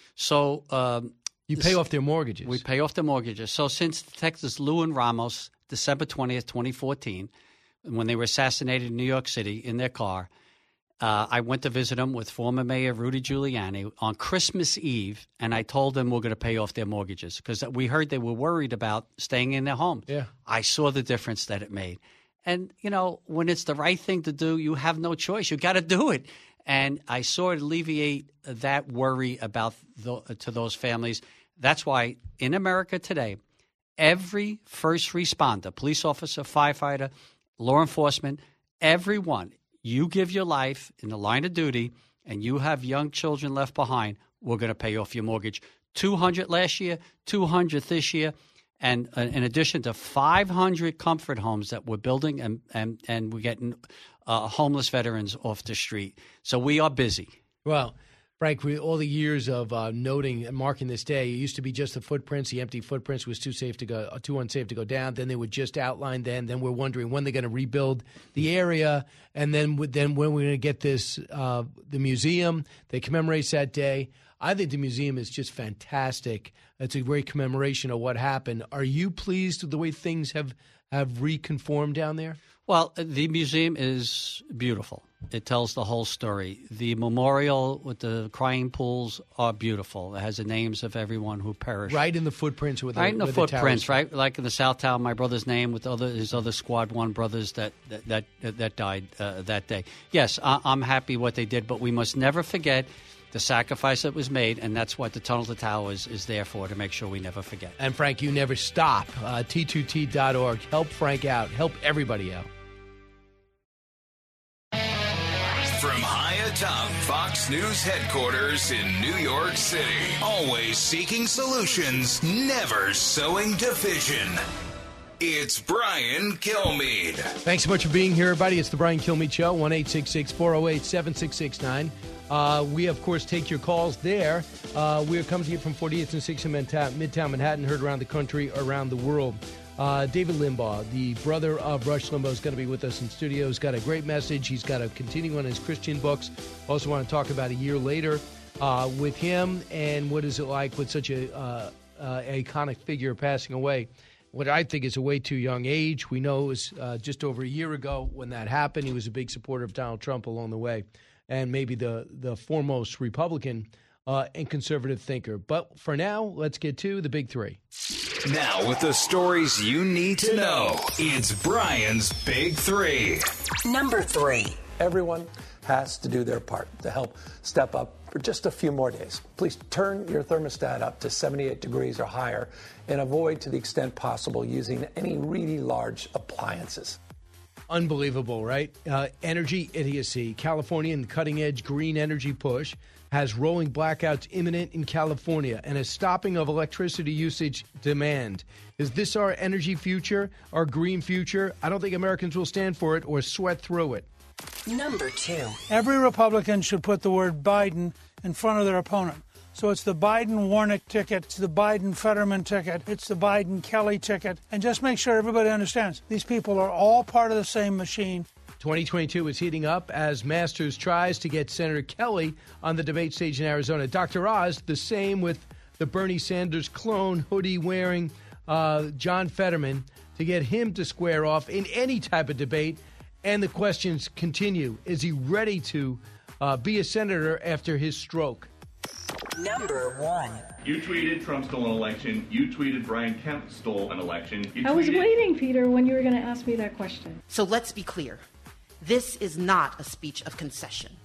Speaker 19: So um,
Speaker 6: you pay off their mortgages.
Speaker 19: We pay off their mortgages. So since Texas Lou and Ramos, December twentieth, twenty fourteen, when they were assassinated in New York City in their car, uh, I went to visit them with former Mayor Rudy Giuliani on Christmas Eve, and I told them we're going to pay off their mortgages because we heard they were worried about staying in their homes.
Speaker 6: Yeah.
Speaker 19: I saw the difference that it made. And, you know, when it's the right thing to do, you have no choice. You got to do it. And I saw it alleviate that worry about the, to those families. That's why in America today, every first responder, police officer, firefighter, law enforcement, everyone, you give your life in the line of duty and you have young children left behind, we're going to pay off your mortgage. two hundred last year, two hundred this year. And uh, in addition to five hundred comfort homes that we're building and, and, and we're getting uh, homeless veterans off the street. So we are busy.
Speaker 6: Well, Frank, with all the years of uh, noting and marking this day, it used to be just the footprints. The empty footprints was too safe to go, uh, too unsafe to go down. Then they would just outline. Then, then we're wondering when they're going to rebuild the area, and then, then when we're going to get this uh, the museum that commemorates that day. I think the museum is just fantastic. It's a great commemoration of what happened. Are you pleased with the way things have have reconformed down there?
Speaker 19: Well, the museum is beautiful. It tells the whole story. The memorial with the crying pools are beautiful. It has the names of everyone who perished.
Speaker 6: Right in the footprints with the,
Speaker 19: right in the
Speaker 6: with
Speaker 19: footprints,
Speaker 6: the
Speaker 19: right? Like in the South Tower, my brother's name with other his other Squad One brothers that that that, that died uh, that day. Yes, I, I'm happy what they did, but we must never forget the sacrifice that was made, and that's what the Tunnel to Towers is there for, to make sure we never forget.
Speaker 6: And, Frank, you never stop. Uh, T two T dot org. Help Frank out. Help everybody out.
Speaker 5: From high atop Fox News headquarters in New York City, always seeking solutions, never sowing division. It's Brian Kilmeade.
Speaker 6: Thanks so much for being here, everybody. It's the Brian Kilmeade Show, one eight six six, four oh eight, seven six six nine. Uh, we, of course, take your calls there. Uh, we are coming to you from forty-eighth and sixth in Midtown Manhattan, heard around the country, around the world. Uh, David Limbaugh, the brother of Rush Limbaugh, is going to be with us in studio. He's got a great message. He's got to continue on his Christian books. Also want to talk about a year later uh, with him and what is it like with such a uh, uh, iconic figure passing away. What I think is a way too young age. We know it was uh, just over a year ago when that happened. He was a big supporter of Donald Trump along the way, and maybe the, the foremost Republican uh, and conservative thinker. But for now, let's get to the big three.
Speaker 5: Now, with the stories you need to know, it's Brian's Big Three.
Speaker 7: Number three. Everyone has to do their part to help step up for just a few more days. Please turn your thermostat up to seventy-eight degrees or higher and avoid, to the extent possible, using any really large appliances.
Speaker 6: Unbelievable, right? Uh, energy idiocy. Californian cutting-edge green energy push has rolling blackouts imminent in California and a stopping of electricity usage demand. Is this our energy future, our green future? I don't think Americans will stand for it or sweat through it.
Speaker 11: Number two.
Speaker 8: Every Republican should put the word Biden in front of their opponent. So it's the Biden-Warnock ticket, it's the Biden-Fetterman ticket, it's the Biden-Kelly ticket. And just make sure everybody understands, these people are all part of the same machine.
Speaker 6: twenty twenty-two is heating up as Masters tries to get Senator Kelly on the debate stage in Arizona. Doctor Oz, the same with the Bernie Sanders clone hoodie-wearing uh, John Fetterman, to get him to square off in any type of debate. And the questions continue. Is he ready to uh, be a senator after his stroke?
Speaker 11: Number one.
Speaker 9: You tweeted Trump stole an election. You tweeted Brian Kemp stole an election. You
Speaker 10: I was
Speaker 9: tweeted-
Speaker 10: waiting, Peter, when you were going to ask me that question.
Speaker 11: So let's be clear. This is not a speech of concession.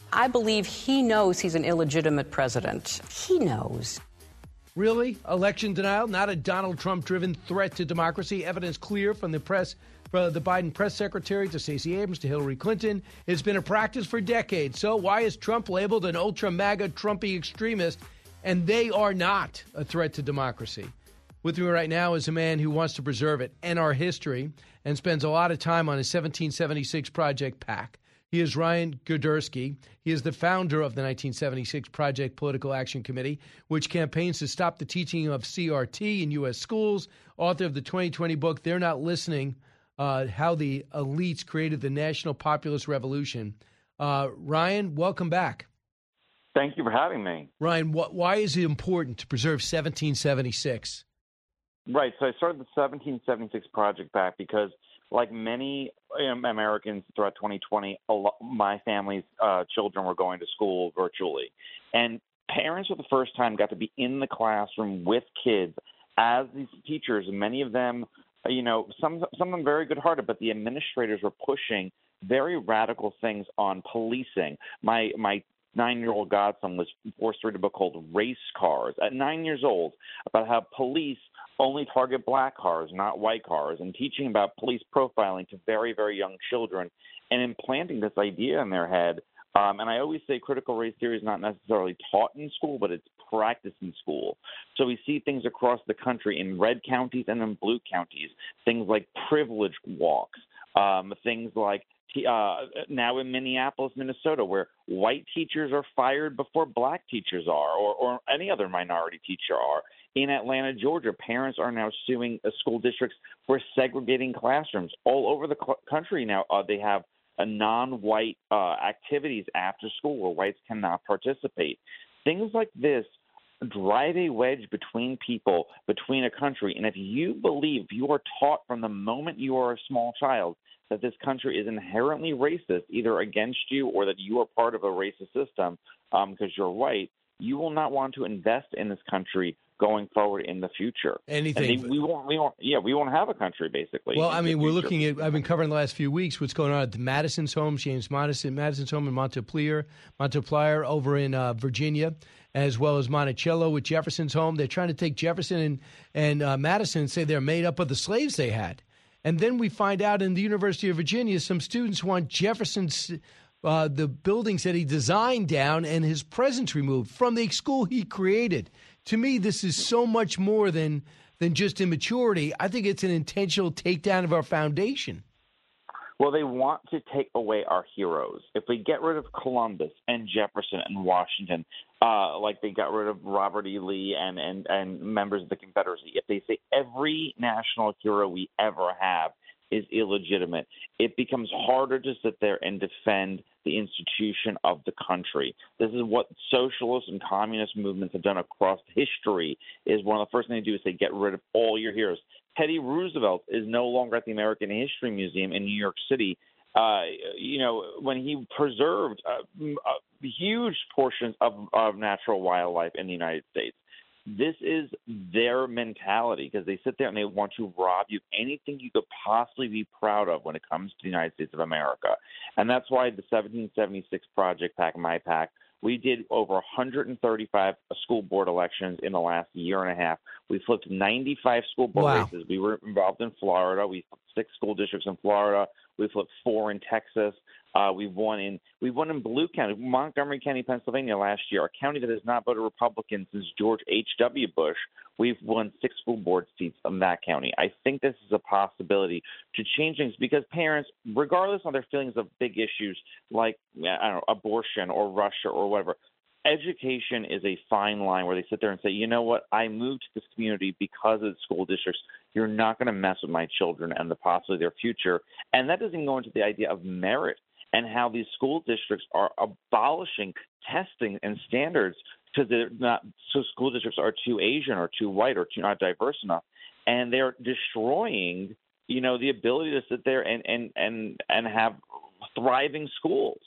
Speaker 12: I believe he knows he's an illegitimate president. He knows.
Speaker 6: Really? Election denial? Not a Donald Trump-driven threat to democracy? Evidence clear from the press, from the Biden press secretary to Stacey Abrams to Hillary Clinton. It's been a practice for decades. So why is Trump labeled an ultra-MAGA Trumpy extremist? And they are not a threat to democracy. With me right now is a man who wants to preserve it and our history and spends a lot of time on his seventeen seventy-six Project PAC. He is Ryan Girdusky. He is the founder of the nineteen seventy-six Project Political Action Committee, which campaigns to stop the teaching of C R T in U S schools. Author of the twenty twenty book, They're Not Listening, uh, How the Elites Created the National Populist Revolution. Uh, Ryan, welcome back.
Speaker 20: Thank you for having me.
Speaker 6: Ryan, wh- why is it important to preserve seventeen seventy-six?
Speaker 20: Right. So I started the seventeen seventy-six Project PAC because, like many um, Americans throughout twenty twenty, a lot, my family's uh, children were going to school virtually. And parents for the first time got to be in the classroom with kids as these teachers. And many of them, you know, some, some of them very good-hearted, but the administrators were pushing very radical things on policing. My my nine-year-old godson was forced to read a book called Race Cars at nine years old about how police only target black cars, not white cars, and teaching about police profiling to very, very young children and implanting this idea in their head. Um, and I always say critical race theory is not necessarily taught in school, but it's practiced in school. So we see things across the country in red counties and in blue counties, things like privilege walks, um, things like Uh, now in Minneapolis, Minnesota, where white teachers are fired before black teachers are, or, or any other minority teacher are. In Atlanta, Georgia, parents are now suing uh, school districts for segregating classrooms. All over the cl- country now, uh, they have a non-white uh, activities after school where whites cannot participate. Things like this drive a wedge between people, between a country. And if you believe, if you are taught from the moment you are a small child that this country is inherently racist, either against you or that you are part of a racist system because um, you're white, you will not want to invest in this country going forward in the future.
Speaker 6: Anything.
Speaker 20: And they, we won't, we won't, yeah, we won't have a country, basically.
Speaker 6: Well, I mean, we're looking at, I've been covering the last few weeks what's going on at the Madison's home, James Madison, Madison's home in Montpelier, Montpelier over in uh, Virginia, as well as Monticello with Jefferson's home. They're trying to take Jefferson and, and uh, Madison and say they're made up of the slaves they had. And then we find out in the University of Virginia, some students want Jefferson's, uh, the buildings that he designed down and his presence removed from the school he created. To me, this is so much more than than just immaturity. I think it's an intentional takedown of our foundation.
Speaker 20: Well, they want to take away our heroes. If we get rid of Columbus and Jefferson and Washington, uh, like they got rid of Robert E. Lee and, and, and members of the Confederacy, if they say every national hero we ever have is illegitimate, it becomes harder to sit there and defend the institution of the country. This is what socialist and communist movements have done across history, is one of the first things they do is they get rid of all your heroes. Teddy Roosevelt is no longer at the American History Museum in New York City. Uh, you know, when he preserved uh, uh, huge portions of, of natural wildlife in the United States. This is their mentality because they sit there and they want to rob you of anything you could possibly be proud of when it comes to the United States of America. And that's why the seventeen seventy-six Project PAC, my PAC, we did over one hundred thirty-five school board elections in the last year and a half. We flipped ninety-five school board
Speaker 6: Wow.
Speaker 20: races. We were involved in Florida. We flipped six school districts in Florida. We flipped four in Texas. Uh, we won in we won in Blue County, Montgomery County, Pennsylvania last year, a county that has not voted Republican since George H W. Bush. We've won six school board seats in that county. I think this is a possibility to change things because parents, regardless of their feelings of big issues like I don't know, abortion or Russia or whatever, education is a fine line where they sit there and say, you know what, I moved to this community because of the school districts. You're not going to mess with my children and the possibility of their future. And that doesn't go into the idea of merit and how these school districts are abolishing testing and standards because they're not, so school districts are too Asian or too white or too not diverse enough. And they're destroying, you know, the ability to sit there and, and, and, and have thriving schools.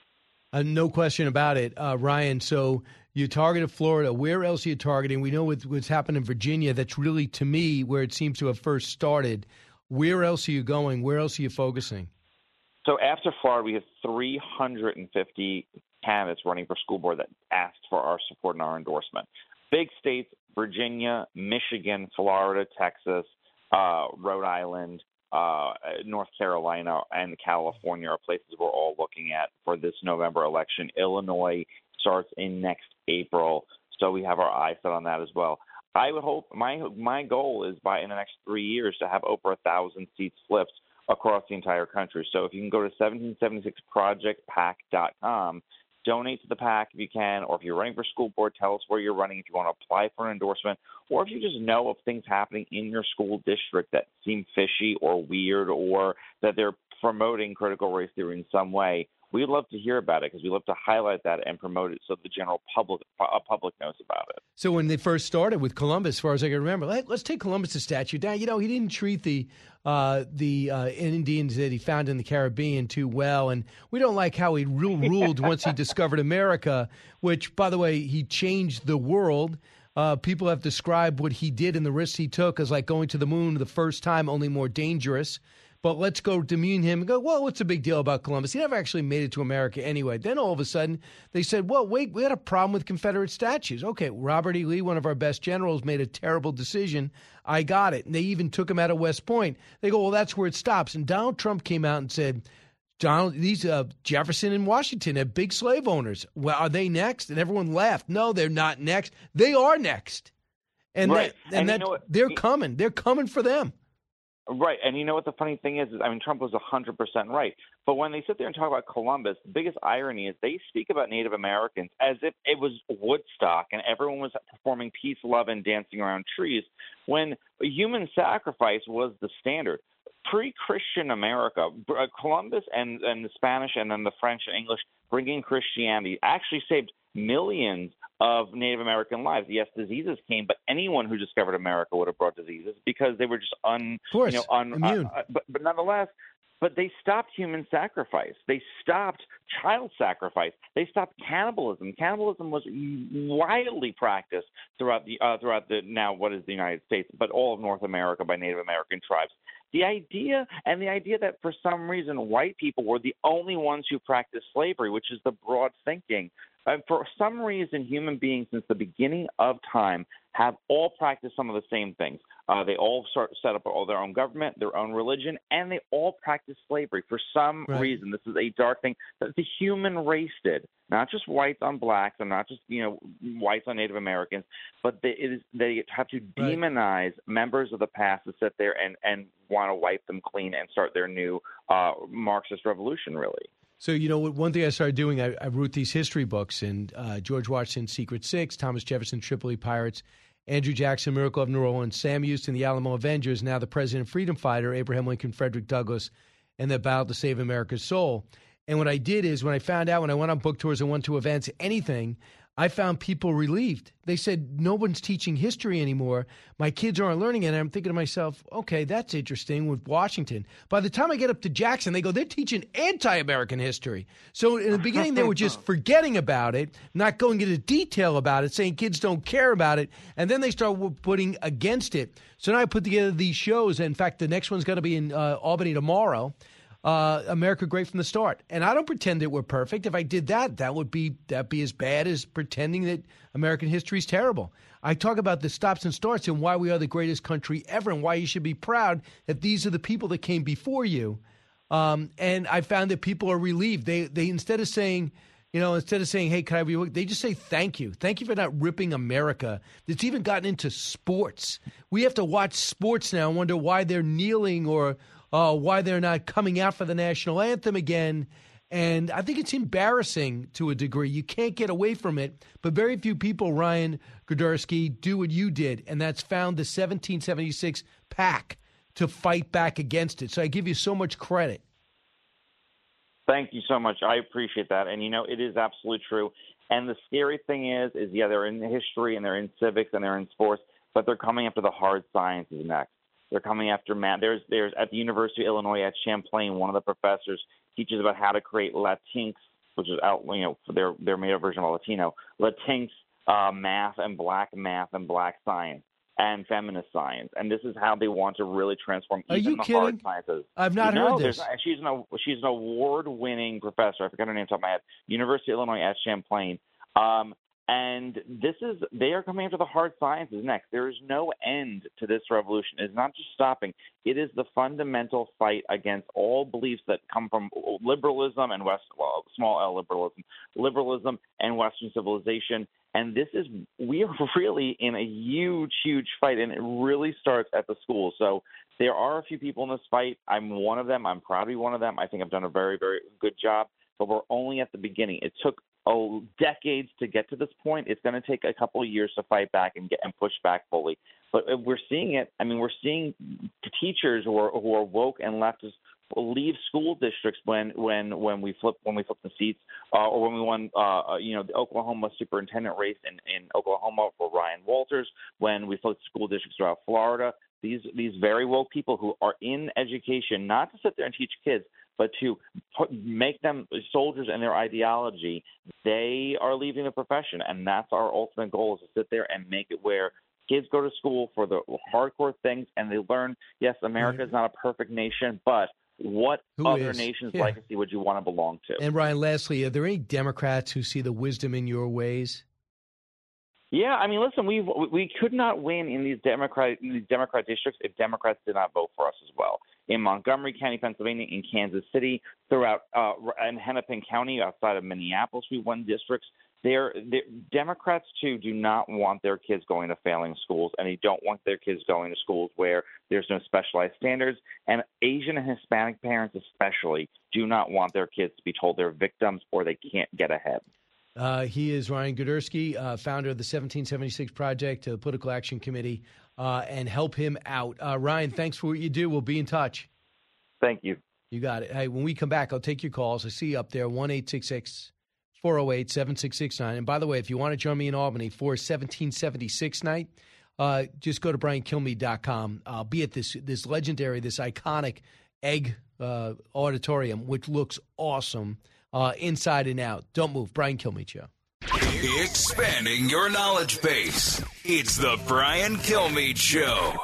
Speaker 6: Uh, no question about it, uh, Ryan. So you targeted Florida. Where else are you targeting? We know with, what's happened in Virginia. That's really, to me, where it seems to have first started. Where else are you going? Where else are you focusing?
Speaker 20: So after Florida, we have three hundred fifty candidates running for school board that asked for our support and our endorsement. Big states, Virginia, Michigan, Florida, Texas, uh, Rhode Island, uh, North Carolina, and California are places we're all looking at for this November election. Illinois starts in next April, so we have our eyes set on that as well. I would hope my my goal is by in the next three years to have over a thousand seats flipped across the entire country. So if you can go to seventeen seventy-six project pac dot com, donate to the PAC if you can, or if you're running for school board, tell us where you're running if you want to apply for an endorsement, or if you just know of things happening in your school district that seem fishy or weird or that they're promoting critical race theory in some way. We'd love to hear about it because we love to highlight that and promote it so the general public uh, public knows about it.
Speaker 6: So when they first started with Columbus, as far as I can remember, let, let's take Columbus' statue down. You know, he didn't treat the uh, the uh, Indians that he found in the Caribbean too well, and we don't like how he ruled once he discovered America, which, by the way, he changed the world. Uh, people have described what he did and the risks he took as like going to the moon the first time, only more dangerous. But let's go demean him and go, well, what's the big deal about Columbus? He never actually made it to America anyway. Then all of a sudden they said, well, wait, we had a problem with Confederate statues. Okay, Robert E. Lee, one of our best generals, made a terrible decision. I got it. And they even took him out of West Point. They go, well, that's where it stops. And Donald Trump came out and said, Donald, these uh, Jefferson and Washington have big slave owners. Well, are they next? And everyone laughed. No, they're not next. They are next. And,
Speaker 20: right.
Speaker 6: that, and, and that, they're coming. They're coming for them.
Speaker 20: Right, and you know what the funny thing is, is I mean, Trump was one hundred percent right. But when they sit there and talk about Columbus, the biggest irony is they speak about Native Americans as if it was Woodstock and everyone was performing peace, love, and dancing around trees, when human sacrifice was the standard. Pre-Christian America, Columbus and, and the Spanish and then the French and English bringing Christianity actually saved millions of Native American lives. Yes, diseases came, but anyone who discovered America would have brought diseases because they were just un,
Speaker 6: of course,
Speaker 20: you know, un,
Speaker 6: immune.
Speaker 20: Uh, but, but nonetheless, but they stopped human sacrifice. They stopped child sacrifice. They stopped cannibalism. Cannibalism was widely practiced throughout the uh, throughout the now what is the United States, but all of North America by Native American tribes. The idea and the idea that for some reason white people were the only ones who practiced slavery, which is the broad thinking. Uh, for some reason, human beings since the beginning of time have all practiced some of the same things. Uh, they all start, set up all their own government, their own religion, and they all practice slavery. For some right. reason, this is a dark thing that the human race did. Not just whites on blacks and not just, you know, whites on Native Americans, but they, it is, they have to demonize right. members of the past to sit there and, and want to wipe them clean and start their new uh, Marxist revolution, really.
Speaker 6: So, you know, one thing I started doing, I, I wrote these history books, and uh, George Washington's Secret Six, Thomas Jefferson, Tripoli Pirates, Andrew Jackson, Miracle of New Orleans, Sam Houston, the Alamo Avengers, now the President Freedom Fighter, Abraham Lincoln, Frederick Douglass, and the Battle to Save America's Soul. And what I did is when I found out, when I went on book tours and went to events, anything, I found people relieved. They said, no one's teaching history anymore. My kids aren't learning it. And I'm thinking to myself, okay, that's interesting with Washington. By the time I get up to Jackson, they go, they're teaching anti-American history. So in the beginning, they were just forgetting about it, not going into detail about it, saying kids don't care about it. And then they start putting against it. So now I put together these shows. In fact, the next one's going to be in uh, Albany tomorrow. Uh, America Great from the Start. And I don't pretend that we're perfect. If I did that, that would be that be as bad as pretending that American history is terrible. I talk about the stops and starts and why we are the greatest country ever and why you should be proud that these are the people that came before you. Um, and I found that people are relieved. They they instead of saying, you know, instead of saying, hey, can I have your book? They just say thank you. Thank you for not ripping America. It's even gotten into sports. We have to watch sports now and wonder why they're kneeling or Uh, why they're not coming out for the national anthem again. And I think it's embarrassing to a degree. You can't get away from it. But very few people, Ryan Grudersky, do what you did, and that's found the seventeen seventy-six PAC to fight back against it. So I give you so much credit.
Speaker 20: Thank you so much. I appreciate that. And, you know, it is absolutely true. And the scary thing is, is, yeah, they're in history and they're in civics and they're in sports, but they're coming after the hard sciences next. They're coming after math. There's, there's at the University of Illinois at Champlain, one of the professors teaches about how to create Latinx, which is out, you know, their their made-up version of Latino, Latinx uh, math and black math and black science. and feminist science, and this is how they want to really transform
Speaker 6: Are
Speaker 20: even
Speaker 6: you
Speaker 20: the
Speaker 6: kidding?
Speaker 20: hard sciences.
Speaker 6: I've not
Speaker 20: no,
Speaker 6: heard
Speaker 20: there's
Speaker 6: this.
Speaker 20: Not, she's an she's an award-winning professor. I forgot her name off the top of my head. University of Illinois at Champlain. Um, and this is they are coming after the hard sciences next. There is no end to this revolution. It's not just stopping. It is the fundamental fight against all beliefs that come from liberalism and West, well, small L liberalism, liberalism and Western civilization. And this is, we are really in a huge, huge fight, and it really starts at the schools. So there are a few people in this fight. I'm one of them. I'm proud to be one of them. I think I've done a very, very good job, but we're only at the beginning. It took oh, decades to get to this point. It's going to take a couple of years to fight back and get and push back fully. But we're seeing it. I mean, we're seeing teachers who are, who are woke and leftist leave school districts when when when we flip when we flip the seats, uh, or when we won uh, you know the Oklahoma superintendent race in, in Oklahoma for Ryan Walters, when we flipped school districts throughout Florida. These these very woke people who are in education, not to sit there and teach kids, but to put, make them soldiers in their ideology, they are leaving the profession, and that's our ultimate goal: is to sit there and make it where kids go to school for the hardcore things and they learn. Yes, America is not a perfect nation, but what
Speaker 6: Who
Speaker 20: other
Speaker 6: is?
Speaker 20: nation's
Speaker 6: Yeah.
Speaker 20: legacy would you want to belong to?
Speaker 6: And Ryan, lastly, are there any Democrats who see the wisdom in your ways?
Speaker 20: Yeah, I mean, listen, we we could not win in these Democrat in these Democrat districts if Democrats did not vote for us as well. In Montgomery County, Pennsylvania, in Kansas City, throughout uh, in Hennepin County, outside of Minneapolis, we won districts. They're, they're, Democrats, too, do not want their kids going to failing schools, and they don't want their kids going to schools where there's no specialized standards. And Asian and Hispanic parents especially do not want their kids to be told they're victims or they can't get ahead.
Speaker 6: Uh, he is Ryan Gudersky, uh, founder of the seventeen seventy-six Project, uh, Political Action Committee, uh, and help him out. Uh, Ryan, thanks for what you do. We'll be in touch.
Speaker 20: Thank you.
Speaker 6: You got it. Hey, when we come back, I'll take your calls. I see you up there, one eight six six, four oh eight, seven six six nine. And by the way, if you want to join me in Albany for seventeen seventy-six night, uh, just go to brian kilmeade dot com. I'll be at this this legendary, this iconic Egg uh, Auditorium, which looks awesome. Uh, inside and out. Don't move. Brian Kilmeade Show.
Speaker 5: Expanding your knowledge base. It's the Brian Kilmeade Show.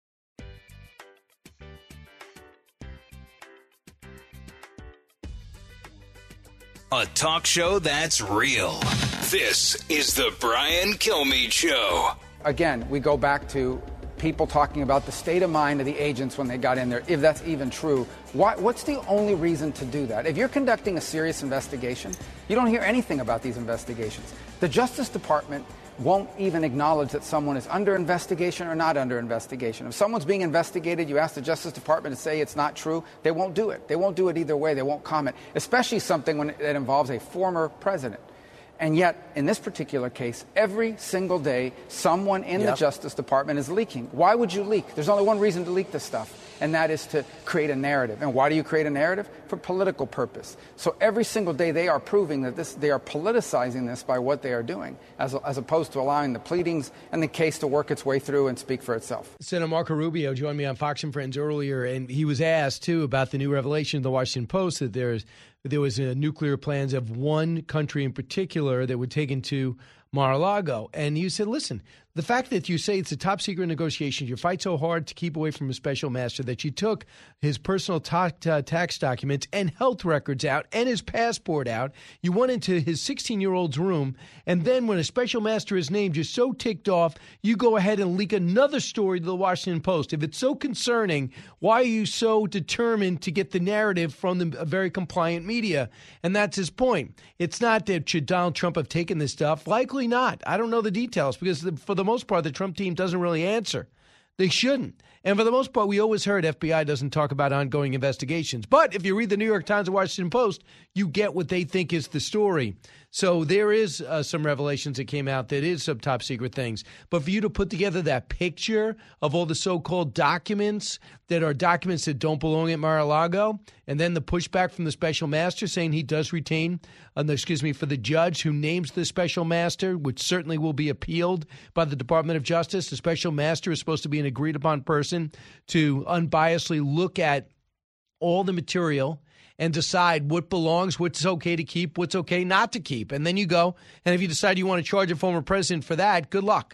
Speaker 5: A talk show that's real. This is the Brian Kilmeade Show.
Speaker 21: Again, we go back to people talking about the state of mind of the agents when they got in there, if that's even true. Why, what's the only reason to do that? If you're conducting a serious investigation, you don't hear anything about these investigations. The Justice Department won't even acknowledge that someone is under investigation or not under investigation. If someone's being investigated, you ask the Justice Department to say it's not true, they won't do it. They won't do it either way. They won't comment, especially something when it involves a former president. And yet, in this particular case, every single day, someone in
Speaker 6: Yep.
Speaker 21: the Justice Department is leaking. Why would you leak? There's only one reason to leak this stuff, and that is to create a narrative. And why do you create a narrative? For political purpose. So every single day, they are proving that this, they are politicizing this by what they are doing, as, as opposed to allowing the pleadings and the case to work its way through and speak for itself.
Speaker 6: Senator Marco Rubio joined me on Fox and Friends earlier, and he was asked, too, about the new revelation in the Washington Post that there's there was uh, nuclear plans of one country in particular that would take into Mar-a-Lago. And you said, listen, the fact that you say it's a top secret negotiation, you fight so hard to keep away from a special master that you took his personal ta- ta- tax documents and health records out and his passport out. You went into his sixteen-year-old's room, and then when a special master is named, you're so ticked off, you go ahead and leak another story to the Washington Post. If it's so concerning, why are you so determined to get the narrative from the very compliant media? And that's his point. It's not that should Donald Trump have taken this stuff. Likely not. I don't know the details because the, for the most part, the Trump team doesn't really answer. They shouldn't. And for the most part, we always heard F B I doesn't talk about ongoing investigations. But if you read the New York Times and Washington Post, you get what they think is the story. So there is uh, some revelations that came out that is some top secret things. But for you to put together that picture of all the so-called documents that are documents that don't belong at Mar-a-Lago, and then the pushback from the special master saying he does retain, uh, excuse me, for the judge who names the special master, which certainly will be appealed by the Department of Justice. The special master is supposed to be an agreed-upon person to unbiasedly look at all the material and decide what belongs, what's okay to keep, what's okay not to keep. And then you go, and if you decide you want to charge a former president for that, good luck.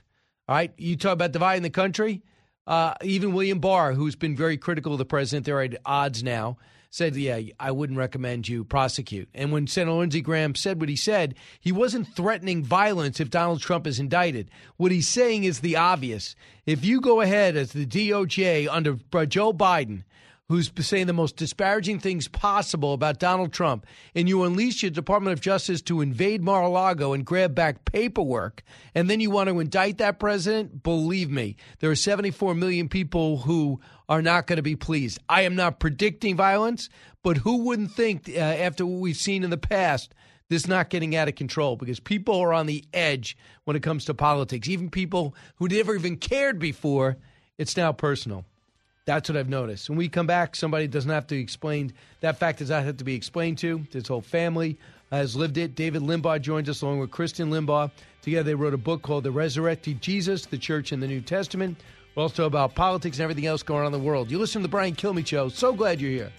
Speaker 6: All right, you talk about dividing the country. Uh, even William Barr, who's been very critical of the president, they're at odds now, said, yeah, I wouldn't recommend you prosecute. And when Senator Lindsey Graham said what he said, he wasn't threatening violence if Donald Trump is indicted. What he's saying is the obvious. If you go ahead as the D O J under Joe Biden, who's saying the most disparaging things possible about Donald Trump, and you unleash your Department of Justice to invade Mar-a-Lago and grab back paperwork, and then you want to indict that president, believe me, there are seventy-four million people who are not going to be pleased. I am not predicting violence, but who wouldn't think, uh, after what we've seen in the past, this not getting out of control? Because people are on the edge when it comes to politics. Even people who never even cared before, it's now personal. That's what I've noticed. When we come back, somebody doesn't have to explain. That fact does not have to be explained to. This whole family has lived it. David Limbaugh joins us along with Kristen Limbaugh. Together they wrote a book called The Resurrected Jesus, the Church in the New Testament. Also about politics and everything else going on in the world. You listen to the Brian Kilmeade Show. So glad you're here.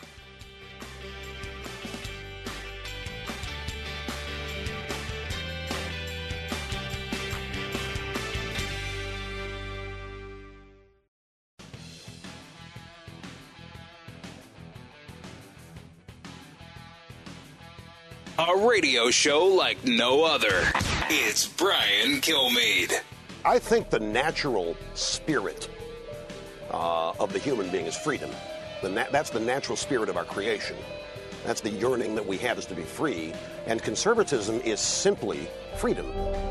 Speaker 5: A radio show like no other. It's Brian Kilmeade.
Speaker 1: I think the natural spirit uh, of the human being is freedom. The na- that's the natural spirit of our creation. That's the yearning that we have, is to be free. And conservatism is simply freedom.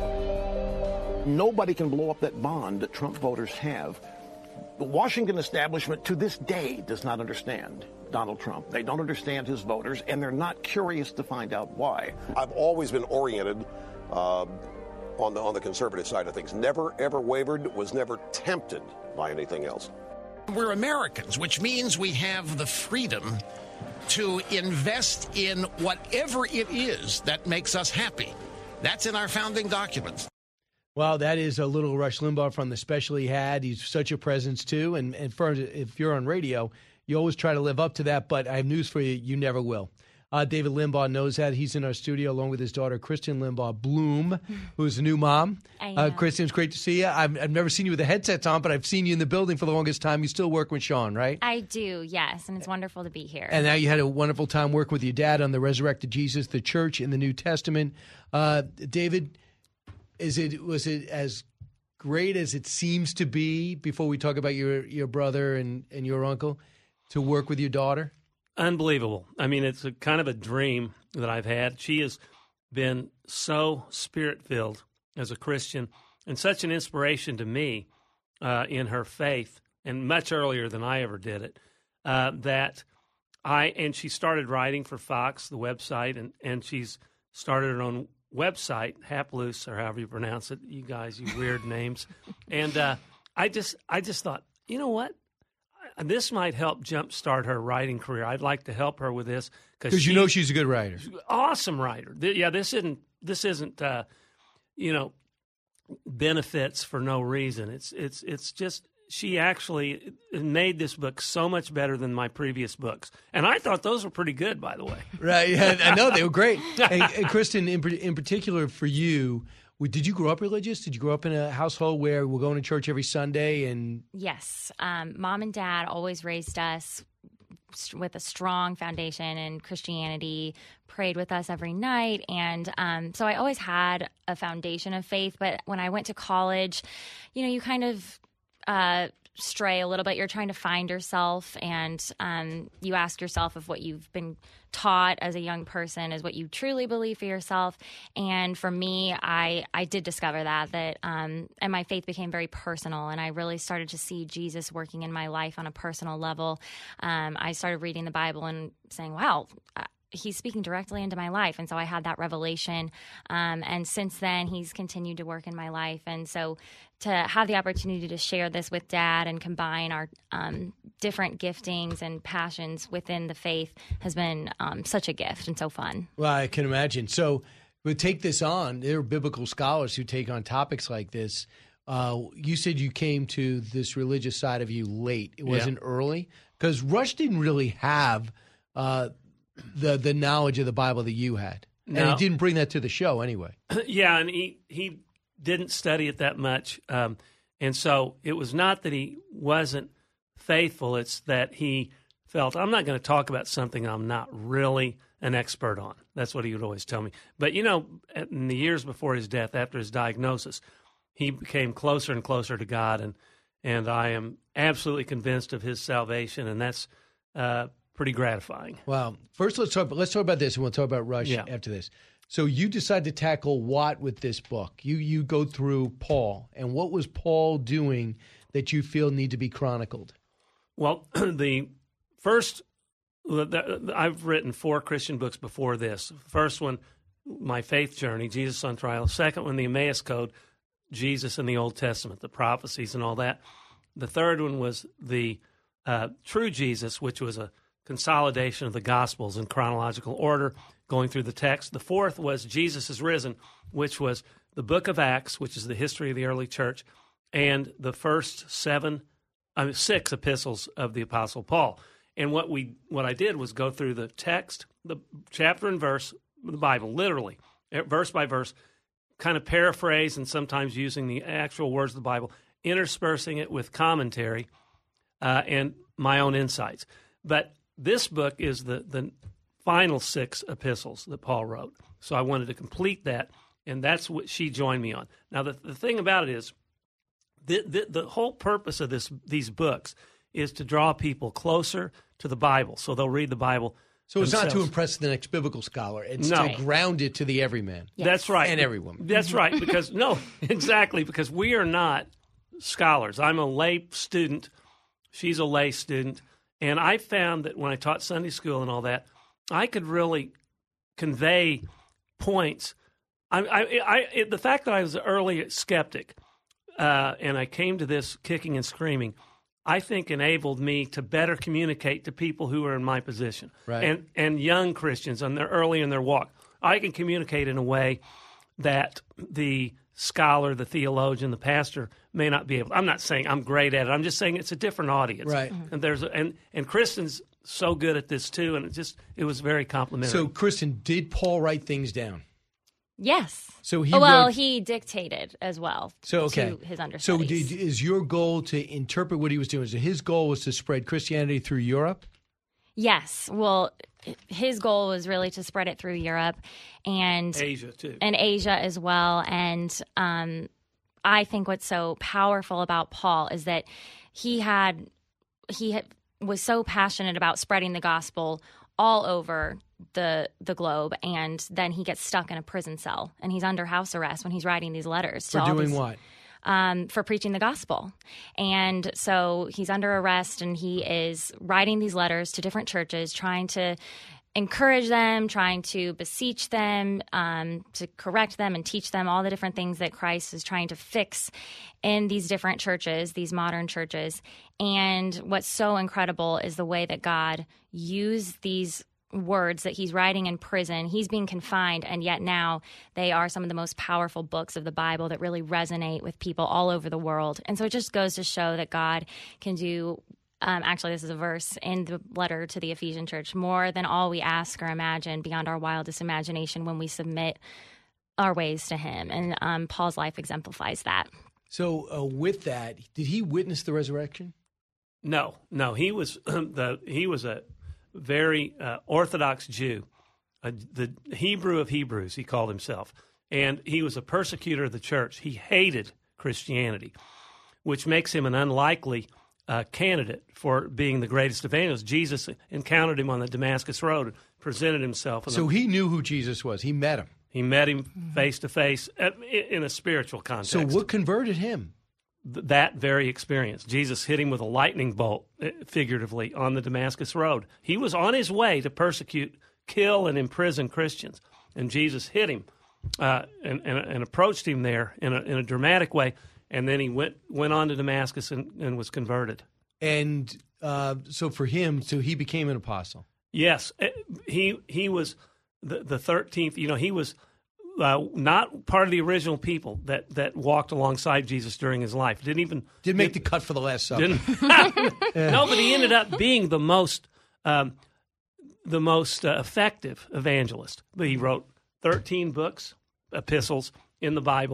Speaker 1: Nobody can blow up that bond that Trump voters have. The Washington establishment to this day does not understand Donald Trump. They don't understand his voters, and they're not curious to find out why. I've always been oriented uh, on the on the conservative side of things. Never, ever wavered, was never tempted by anything else.
Speaker 22: We're Americans, which means we have the freedom to invest in whatever it is that makes us happy. That's in our founding documents.
Speaker 6: Well, that is a little Rush Limbaugh from the special he had. He's such a presence, too. And, and for, if you're on radio, you always try to live up to that. But I have news for you. You never will. Uh, David Limbaugh knows that. He's in our studio along with his daughter, Kristen Limbaugh Bloom, who's a new mom.
Speaker 23: I know.
Speaker 6: Uh, Kristen, it's great to see you. I've, I've never seen you with the headsets on, but I've seen you in the building for the longest time. You still work with Sean, right?
Speaker 23: I do, yes. And it's wonderful to be here.
Speaker 6: And now you had a wonderful time working with your dad on The Resurrected Jesus, the Church in the New Testament. Uh, David, is it was it as great as it seems to be, before we talk about your, your brother and, and your uncle, to work with your daughter?
Speaker 24: Unbelievable. I mean, it's a kind of a dream that I've had. She has been so spirit-filled as a Christian and such an inspiration to me uh, in her faith, and much earlier than I ever did it, uh, that I, and she started writing for Fox, the website, and, and she's started her own website, Haploose, or however you pronounce it, you guys, you weird names. And uh, I just I just thought, you know what? This might help jumpstart her writing career. I'd like to help her with this.
Speaker 6: Because you know she's a good writer.
Speaker 24: Awesome writer. Yeah, this isn't, this isn't uh, you know, benefits for no reason. It's, it's, it's just, she actually made this book so much better than my previous books. And I thought those were pretty good, by the way.
Speaker 6: Right. Yeah, I know. They were great. And, and Kristen, in, in particular for you, did you grow up religious? Did you grow up in a household where we're going to church every Sunday? And
Speaker 23: Yes. Um, Mom and Dad always raised us with a strong foundation in Christianity, prayed with us every night. And um, so I always had a foundation of faith. But when I went to college, you know, you kind of uh, stray a little bit. You're trying to find yourself, and um, you ask yourself if what you've been taught as a young person is what you truly believe for yourself. And for me, I, I did discover that, that um, and my faith became very personal, and I really started to see Jesus working in my life on a personal level. Um, I started reading the Bible and saying, wow, uh, he's speaking directly into my life. And so I had that revelation. Um, and since then, he's continued to work in my life. And so to have the opportunity to share this with Dad and combine our um, different giftings and passions within the faith has been um, such a gift and so fun.
Speaker 6: Well, I can imagine. So we take this on. There are biblical scholars who take on topics like this. Uh, you said you came to this religious side of you late. It wasn't yeah. early? Because Rush didn't really have uh, the the knowledge of the Bible that you had. No. And he didn't bring that to the show anyway.
Speaker 24: Yeah, and he, he didn't study it that much. Um, And so it was not that he wasn't faithful, it's that he felt, I'm not going to talk about something I'm not really an expert on. That's what he would always tell me. But, you know, in the years before his death, after his diagnosis, he became closer and closer to God, and and I am absolutely convinced of his salvation, and that's uh, pretty gratifying.
Speaker 6: Wow. First, let's talk. Let's talk about this, and we'll talk about Rush
Speaker 24: Yeah.
Speaker 6: after this. So you decide to tackle what with this book? You you go through Paul, and what was Paul doing that you feel need to be chronicled?
Speaker 24: Well, the first, I've written four Christian books before this. First one, My Faith Journey, Jesus on Trial. Second one, The Emmaus Code, Jesus in the Old Testament, the prophecies and all that. The third one was the uh, True Jesus, which was a consolidation of the Gospels in chronological order, going through the text. The fourth was Jesus is Risen, which was the book of Acts, which is the history of the early church, and the first seven, I mean, six epistles of the Apostle Paul. And what we, what I did was go through the text, the chapter and verse of the Bible, literally, verse by verse, kind of paraphrase and sometimes using the actual words of the Bible, interspersing it with commentary uh, and my own insights. But this book is the, the final six epistles that Paul wrote. So I wanted to complete that, and that's what she joined me on. Now, the, the thing about it is, the, the, the whole purpose of this these books is to draw people closer to the Bible, so they'll read the Bible.
Speaker 6: So it's
Speaker 24: themselves.
Speaker 6: not to impress the next biblical scholar. It's
Speaker 24: No.
Speaker 6: to ground it to the everyman.
Speaker 24: Yes. That's right.
Speaker 6: And everyone.
Speaker 24: That's right, because, no, exactly, because we are not scholars. I'm a lay student. She's a lay student. And I found that when I taught Sunday school and all that, I could really convey points. I, I, I it, the fact that I was an early skeptic uh, and I came to this kicking and screaming, I think enabled me to better communicate to people who are in my position,
Speaker 6: Right.
Speaker 24: and and young Christians, and they're early in their walk. I can communicate in a way that the scholar, the theologian, the pastor may not be able. I'm not saying I'm great at it. I'm just saying it's a different audience,
Speaker 6: Right.
Speaker 24: And there's a, and and Kristen's so good at this too, and it just it was very complimentary.
Speaker 6: So, Kristen, did Paul write things down?
Speaker 23: Yes.
Speaker 6: So he
Speaker 23: Oh, well,
Speaker 6: wrote-
Speaker 23: he dictated as well.
Speaker 6: So, okay.
Speaker 23: To his
Speaker 6: So
Speaker 23: understudies.
Speaker 6: did, is your goal to interpret what he was doing? So his goal was to spread Christianity through Europe?
Speaker 23: Yes. Well, his goal was really to spread it through Europe and
Speaker 24: Asia too,
Speaker 23: and Asia as well. And um, I think what's so powerful about Paul is that he had he had, was so passionate about spreading the gospel all over the the globe, and then he gets stuck in a prison cell, and he's under house arrest when he's writing these letters.
Speaker 6: For
Speaker 23: to all
Speaker 6: doing
Speaker 23: these,
Speaker 6: what?
Speaker 23: Um, for preaching the gospel. And so he's under arrest, and he is writing these letters to different churches, trying to encourage them, trying to beseech them, um, to correct them and teach them all the different things that Christ is trying to fix in these different churches, these modern churches. And what's so incredible is the way that God used these words that he's writing in prison. He's being confined, and yet now they are some of the most powerful books of the Bible that really resonate with people all over the world. And so it just goes to show that God can do Um, actually, this is a verse in the letter to the Ephesian church, more than all we ask or imagine, beyond our wildest imagination, when we submit our ways to him. And um, Paul's life exemplifies that.
Speaker 6: So uh, with that, did he witness the resurrection?
Speaker 24: No, no, he was the he was a very uh, Orthodox Jew, uh, the Hebrew of Hebrews, he called himself, and he was a persecutor of the church. He hated Christianity, which makes him an unlikely uh, candidate for being the greatest evangelist. Jesus encountered him on the Damascus Road, and presented himself.
Speaker 6: So he knew who Jesus was. He met him.
Speaker 24: He met him face to face in a spiritual context.
Speaker 6: So what converted him?
Speaker 24: Th- that very experience. Jesus hit him with a lightning bolt, uh, figuratively, on the Damascus Road. He was on his way to persecute, kill, and imprison Christians, and Jesus hit him uh, and, and, and approached him there in a, in a dramatic way, and then he went went on to Damascus and, and was converted.
Speaker 6: And uh, so for him, so he became an apostle.
Speaker 24: Yes, uh, he he was the the thirteenth. You know, he was uh, not part of the original people that, that walked alongside Jesus during his life. Didn't even
Speaker 6: didn't make the cut for the Last Supper.
Speaker 24: Didn't, no, but he ended up being the most um, the most uh, effective evangelist. But he wrote thirteen books, epistles in the Bible,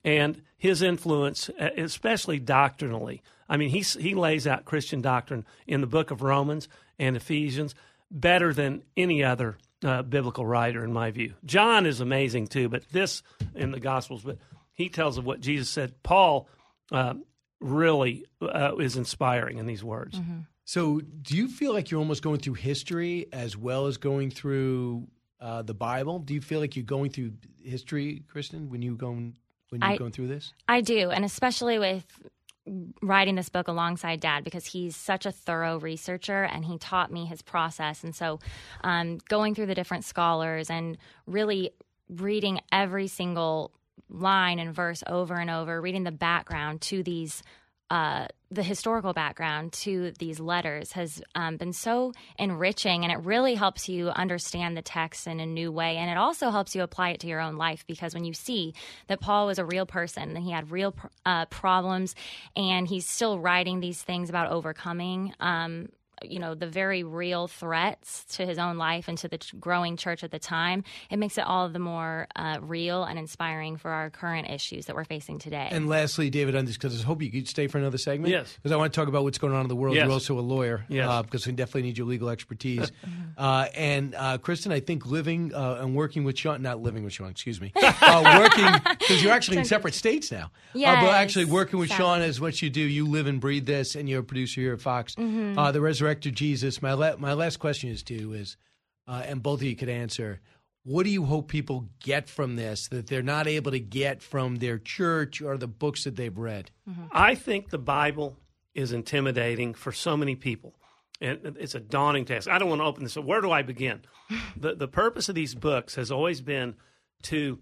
Speaker 24: and his influence, especially doctrinally. I mean, he he lays out Christian doctrine in the book of Romans and Ephesians better than any other uh, biblical writer, in my view. John is amazing too, but this in the Gospels, but he tells of what Jesus said. Paul uh, really uh, is inspiring in these words.
Speaker 6: Mm-hmm. So do you feel like you're almost going through history as well as going through uh, the Bible? Do you feel like you're going through history, Kristen, when you going when you're
Speaker 23: I,
Speaker 6: going through this?
Speaker 23: I do, and especially with writing this book alongside Dad, because he's such a thorough researcher and he taught me his process. And so um, going through the different scholars and really reading every single line and verse over and over, reading the background to these Uh, the historical background to these letters has um, been so enriching, and it really helps you understand the text in a new way. And it also helps you apply it to your own life, because when you see that Paul was a real person and he had real uh, problems, and he's still writing these things about overcoming um, you know, the very real threats to his own life and to the growing church at the time, it makes it all the more uh, real and inspiring for our current issues that we're facing today.
Speaker 6: And lastly, David, on this, because I hope you could stay for another segment.
Speaker 24: Yes.
Speaker 6: Because I want to talk about what's going on in the world.
Speaker 24: Yes.
Speaker 6: You're also a lawyer.
Speaker 24: Yes.
Speaker 6: Uh, because we definitely need your legal expertise. uh, and uh, Kristen, I think living uh, and working with Sean, not living with Sean, excuse me, uh, working, because you're actually in separate states now.
Speaker 23: Yes.
Speaker 6: Uh, but actually working with
Speaker 23: Sadly.
Speaker 6: Sean is what you do. You live and breathe this, and you're a producer here at Fox.
Speaker 23: Mhm.
Speaker 6: Uh, the Resurrected Jesus. My, la- my last question is to you is, uh, and both of you could answer, what do you hope people get from this that they're not able to get from their church or the books that they've read?
Speaker 24: Mm-hmm. I think the Bible is intimidating for so many people. And it's a daunting task. I don't want to open this. So where do I begin? the The purpose of these books has always been to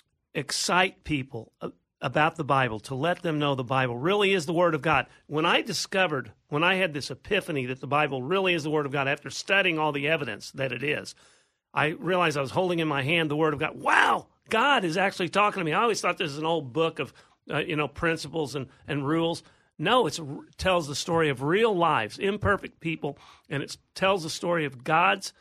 Speaker 24: excite people about the Bible, to let them know the Bible really is the Word of God. When I discovered, when I had this epiphany that the Bible really is the Word of God, after studying all the evidence that it is, I realized I was holding in my hand the Word of God. Wow, God is actually talking to me. I always thought this was an old book of, uh, you know, principles and, and rules. No, it's, it tells the story of real lives, imperfect people, and it tells the story of God's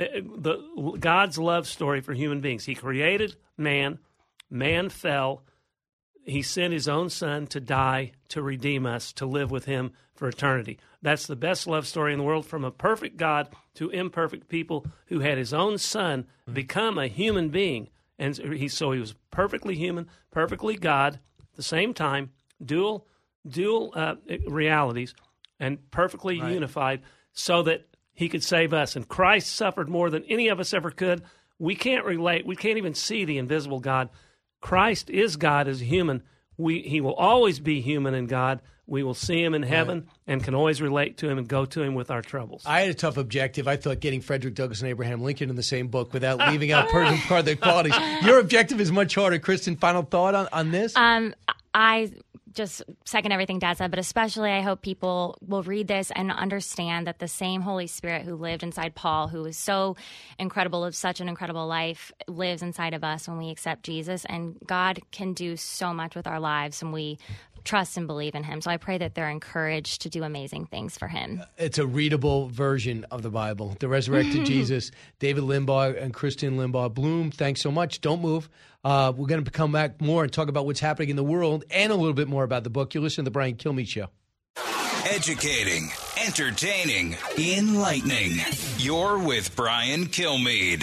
Speaker 24: the God's love story for human beings. He created man, man fell, he sent his own son to die, to redeem us, to live with him for eternity. That's the best love story in the world, from a perfect God to imperfect people who had his own son become a human being. And he, so he was perfectly human, perfectly God, at the same time, dual dual uh, realities, and perfectly
Speaker 6: Right.
Speaker 24: unified, so that he could save us. And Christ suffered more than any of us ever could. We can't relate. We can't even see the invisible God. Christ is God as a human. We, he will always be human in God. We will see him in heaven right. and can always relate to him and go to him with our troubles.
Speaker 6: I had a tough objective. I thought getting Frederick Douglass and Abraham Lincoln in the same book without leaving out part of their qualities. Your objective is much harder. Kristen, final thought on, on this?
Speaker 23: Um, I just second everything Dad said, but especially I hope people will read this and understand that the same Holy Spirit who lived inside Paul, who was so incredible, of such an incredible life, lives inside of us when we accept Jesus. And God can do so much with our lives when we trust and believe in him. So I pray that they're encouraged to do amazing things for him.
Speaker 6: It's a readable version of the Bible. The Resurrected Jesus. David Limbaugh and Kristen Limbaugh Bloom, thanks so much. Don't move. Uh, we're going to come back more and talk about what's happening in the world and a little bit more about the book. You listen to The Brian Kilmeade Show.
Speaker 5: Educating, entertaining, enlightening. You're with Brian Kilmeade.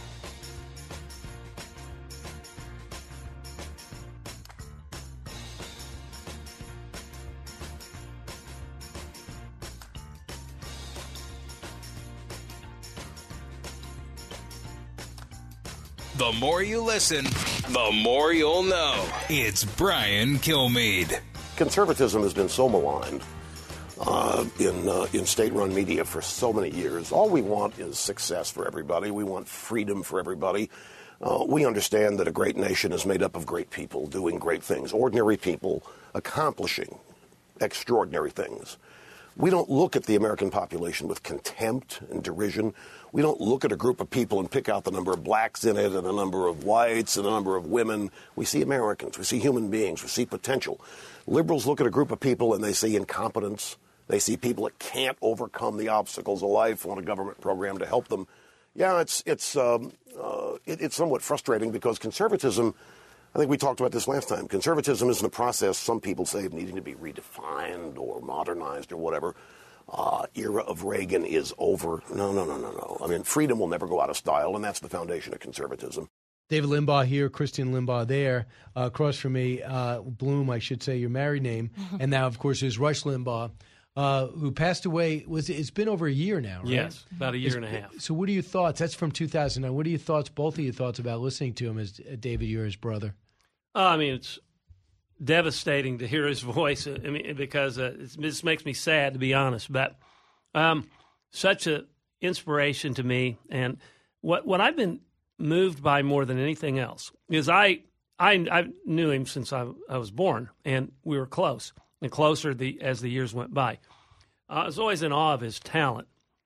Speaker 5: The more you listen, the more you'll know. It's Brian Kilmeade.
Speaker 1: Conservatism has been so maligned uh, in uh, in state-run media for so many years. All we want is success for everybody. We want freedom for everybody. Uh, we understand that a great nation is made up of great people doing great things, ordinary people accomplishing extraordinary things. We don't look at the American population with contempt and derision. We don't look at a group of people and pick out the number of blacks in it and a number of whites and a number of women. We see Americans. We see human beings. We see potential. Liberals look at a group of people and they see incompetence. They see people that can't overcome the obstacles of life, want a government program to help them. Yeah, it's it's um, uh, it, it's somewhat frustrating because conservatism
Speaker 2: I think we talked about this last time. Conservatism isn't a process some people say of needing to be redefined or modernized or whatever. Uh, era of Reagan is over. No, no, no, no, no. I mean, freedom will never go out of style, and that's the foundation of conservatism.
Speaker 6: David Limbaugh here, Christian Limbaugh there. Uh, across from me, uh, Bloom, I should say your married name. And now, of course, is Rush Limbaugh, uh, who passed away. Was It's been over a year now, right?
Speaker 24: Yes, about a year
Speaker 6: it's,
Speaker 24: and a half.
Speaker 6: So what are your thoughts? That's from two thousand nine. What are your thoughts, both of your thoughts, about listening to him as uh, David, you're his brother?
Speaker 24: Uh, I mean, it's devastating to hear his voice. I mean, because uh, it just makes me sad, to be honest. But um, such an inspiration to me. And what what I've been moved by more than anything else is I I, I knew him since I, I was born, and we were close and closer the, as the years went by. I was always in awe of his talent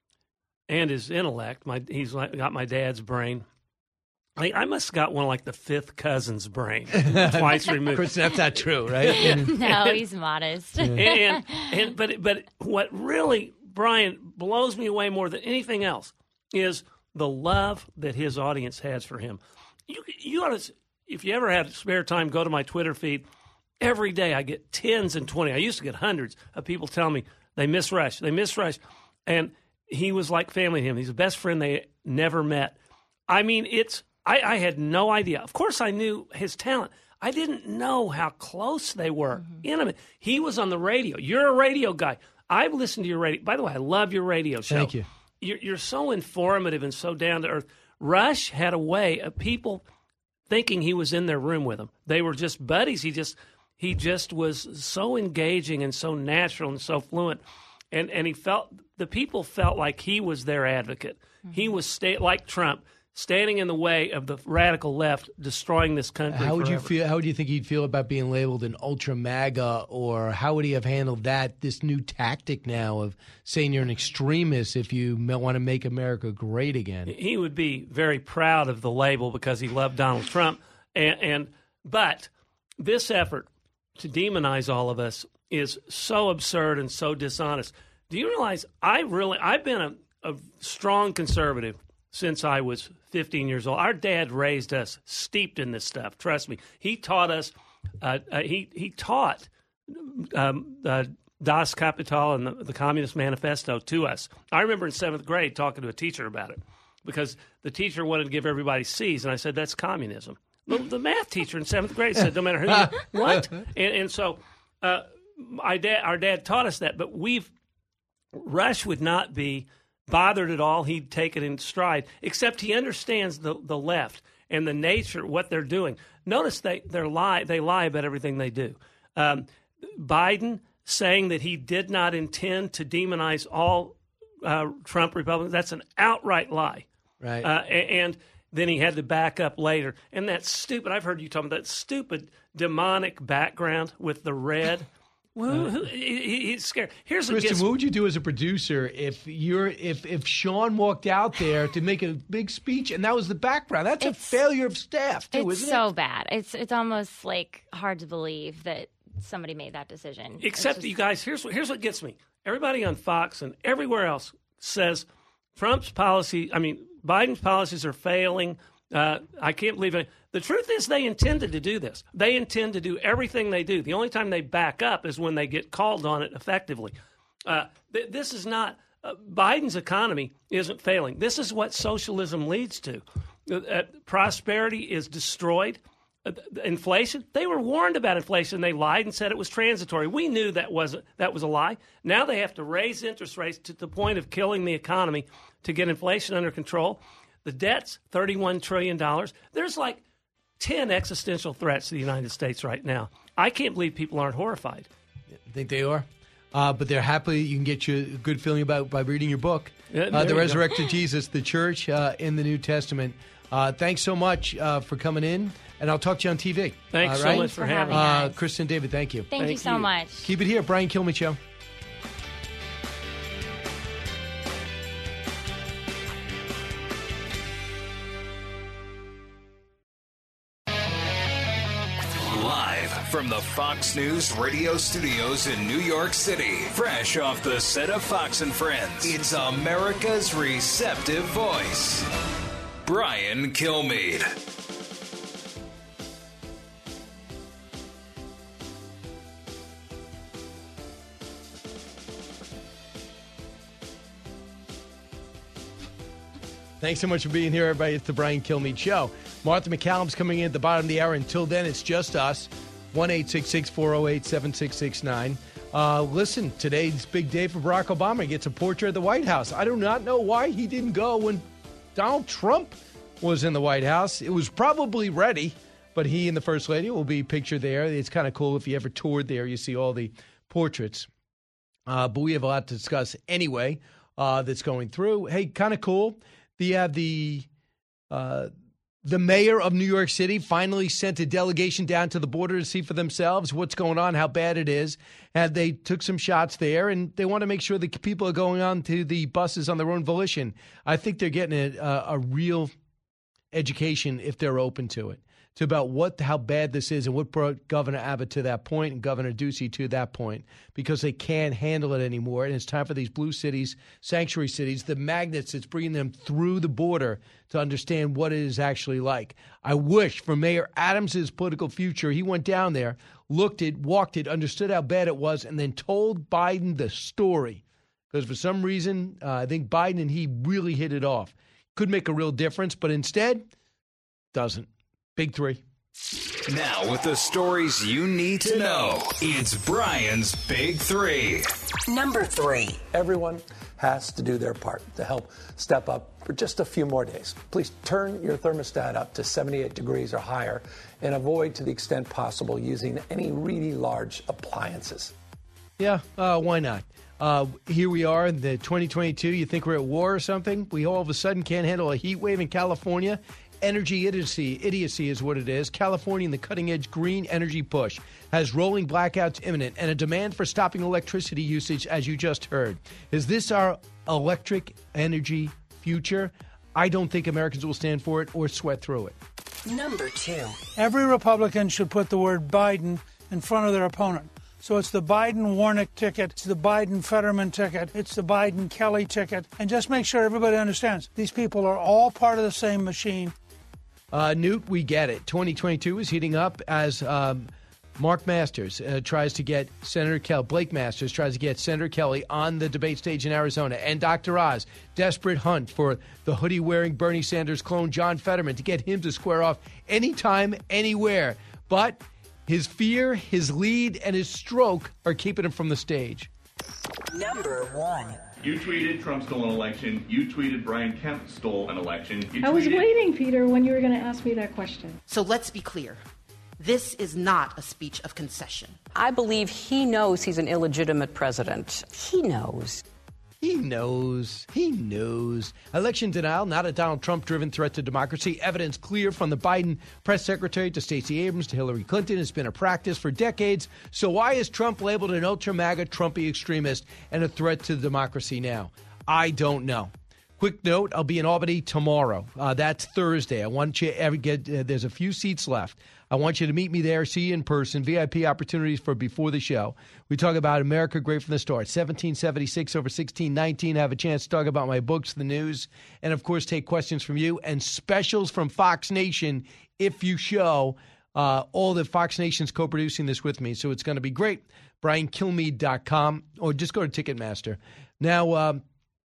Speaker 24: and his intellect. My he's like, got my dad's brain. I, I must have got one like the fifth cousin's brain, twice removed.
Speaker 6: Chris, that's not true, right?
Speaker 23: No, he's modest.
Speaker 24: and, and, and but but what really, Brian, blows me away more than anything else is the love that his audience has for him. You you ought to, if you ever had spare time, go to my Twitter feed. Every day I get tens and twenty. I used to get hundreds of people telling me they miss Rush, they miss Rush, and he was like family to him. He's the best friend they never met. I mean, it's. I, I had no idea. Of course, I knew his talent. I didn't know how close they were, mm-hmm. intimate. He was on the radio. You're a radio guy. I've listened to your radio. By the way, I love your radio show.
Speaker 6: Thank you.
Speaker 24: You're, you're so informative and so down to earth. Rush had a way of people thinking he was in their room with them. They were just buddies. He just he just was so engaging and so natural and so fluent, and and he felt the people felt like he was their advocate. Mm-hmm. He was sta- like Trump. Standing in the way of the radical left, destroying this country.
Speaker 6: How would
Speaker 24: forever.
Speaker 6: you feel? How would you think he'd feel about being labeled an ultra MAGA, or how would he have handled that? This new tactic now of saying you're an extremist if you want to make America great again.
Speaker 24: He would be very proud of the label because he loved Donald Trump. And, and but this effort to demonize all of us is so absurd and so dishonest. Do you realize I really I've been a, a strong conservative since I was fifteen years old. Our dad raised us steeped in this stuff. Trust me. He taught us, uh, uh, he, he taught um, uh, Das Kapital and the, the Communist Manifesto to us. I remember in seventh grade talking to a teacher about it because the teacher wanted to give everybody C's, and I said, that's communism. The, the math teacher in seventh grade said, no matter who you, what? And, and so uh, my dad, our dad taught us that, but we've, Rush would not be bothered at all. He'd take it in stride, except he understands the, the left and the nature, what they're doing. Notice they they're lie they lie about everything they do. Um, Biden saying that he did not intend to demonize all uh, Trump Republicans, that's an outright lie.
Speaker 6: Right.
Speaker 24: Uh, and then he had to back up later. And that stupid, I've heard you talk about that stupid demonic background with the red. Well, who, he, he's scared. Here's what
Speaker 6: Kristen,
Speaker 24: gets,
Speaker 6: what would you do as a producer if you're if if Sean walked out there to make a big speech and that was the background? That's
Speaker 23: it's,
Speaker 6: a failure of staff, too,
Speaker 23: it's
Speaker 6: isn't
Speaker 23: so
Speaker 6: it?
Speaker 23: bad. It's it's almost like hard to believe that somebody made that decision.
Speaker 24: Except just, you guys, here's what here's what gets me. Everybody on Fox and everywhere else says Trump's policy. I mean, Biden's policies are failing. Uh, I can't believe it. The truth is they intended to do this. They intend to do everything they do. The only time they back up is when they get called on it effectively. Uh, th- this is not uh, – Biden's economy isn't failing. This is what socialism leads to. Uh, uh, prosperity is destroyed. Uh, inflation, they were warned about inflation. They lied and said it was transitory. We knew that wasn't that was a lie. Now they have to raise interest rates to the point of killing the economy to get inflation under control. The debt's thirty-one trillion dollars. There's like ten existential threats to the United States right now. I can't believe people aren't horrified.
Speaker 6: I think they are. Uh, but they're happy. You can get you a good feeling about by reading your book,
Speaker 24: yeah,
Speaker 6: uh, The
Speaker 24: go.
Speaker 6: Resurrected Jesus, the Church uh, in the New Testament. Uh, thanks so much uh, for coming in, and I'll talk to you on T V.
Speaker 24: Thanks
Speaker 6: uh,
Speaker 24: so
Speaker 6: right?
Speaker 24: much for having
Speaker 6: me.
Speaker 24: me.
Speaker 6: Uh, Kristen, David, thank you.
Speaker 23: Thank,
Speaker 24: thank
Speaker 23: you so
Speaker 24: you.
Speaker 23: much.
Speaker 6: Keep it here. Brian Kilmeade Show.
Speaker 5: Live from the Fox News radio studios in New York City, fresh off the set of Fox and Friends, it's America's receptive voice, Brian Kilmeade.
Speaker 6: Thanks so much for being here, everybody. It's the Brian Kilmeade Show. Martha McCallum's coming in at the bottom of the hour. Until then, it's just us. one eight six six, four oh eight, seven six six nine. Uh, listen, today's big day for Barack Obama. He gets a portrait of the White House. I do not know why he didn't go when Donald Trump was in the White House. It was probably ready, but he and the First Lady will be pictured there. It's kind of cool if you ever toured there. You see all the portraits. Uh, but we have a lot to discuss anyway uh, that's going through. Hey, kind of cool. You have the uh, the mayor of New York City finally sent a delegation down to the border to see for themselves what's going on, how bad it is. And they took some shots there, and they want to make sure that people are going on to the buses on their own volition. I think they're getting a, a real education if they're open to it, to about what how bad this is and what brought Governor Abbott to that point and Governor Ducey to that point, because they can't handle it anymore. And it's time for these blue cities, sanctuary cities, the magnets that's bringing them through the border to understand what it is actually like. I wish for Mayor Adams' political future, he went down there, looked it, walked it, understood how bad it was, and then told Biden the story. Because for some reason, uh, I think Biden and he really hit it off. Could make a real difference, but instead, doesn't. Big three.
Speaker 5: Now, with the stories you need to know, it's Brian's Big Three.
Speaker 7: Number three. Everyone has to do their part to help step up for just a few more days. Please turn your thermostat up to seventy-eight degrees or higher and avoid, to the extent possible, using any really large appliances.
Speaker 6: Yeah, uh, why not? Uh, here we are in the twenty twenty-two. You think we're at war or something? We all of a sudden can't handle a heat wave in California. Energy idiocy, idiocy is what it is. California, in the cutting-edge green energy push, has rolling blackouts imminent and a demand for stopping electricity usage, as you just heard. Is this our electric energy future? I don't think Americans will stand for it or sweat through it.
Speaker 8: Number two. Every Republican should put the word Biden in front of their opponent. So it's the Biden-Warnock ticket, it's the Biden-Fetterman ticket, it's the Biden-Kelly ticket. And just make sure everybody understands, these people are all part of the same machine.
Speaker 6: Uh, Newt, we get it. twenty twenty-two is heating up as um, Mark Masters uh, tries to get Senator Kelly, Blake Masters tries to get Senator Kelly on the debate stage in Arizona. And Doctor Oz, desperate hunt for the hoodie-wearing Bernie Sanders clone John Fetterman to get him to square off anytime, anywhere. But his fear, his lead, and his stroke are keeping him from the stage.
Speaker 9: Number one. You tweeted Trump stole an election. You tweeted Brian Kemp stole an election. You
Speaker 10: I was
Speaker 9: tweeted-
Speaker 10: waiting, Peter, when you were going to ask me that question.
Speaker 11: So let's be clear. This is not a speech of concession.
Speaker 12: I believe he knows he's an illegitimate president. He knows.
Speaker 6: He knows. He knows. Election denial, not a Donald Trump-driven threat to democracy. Evidence clear from the Biden press secretary to Stacey Abrams to Hillary Clinton. It's been a practice for decades. So why is Trump labeled an ultra-MAGA Trumpy extremist and a threat to democracy now? I don't know. Quick note, I'll be in Albany tomorrow. Uh, that's Thursday. I want you to get, uh, there's a few seats left. I want you to meet me there, see you in person, V I P opportunities for before the show. We talk about America Great from the Start, seventeen seventy-six over sixteen nineteen. Have a chance to talk about my books, the news, and, of course, take questions from you and specials from Fox Nation if you show. Uh, all the Fox Nation's co-producing this with me, so it's going to be great. Brian Kilmeade dot com, or just go to Ticketmaster. Now, um,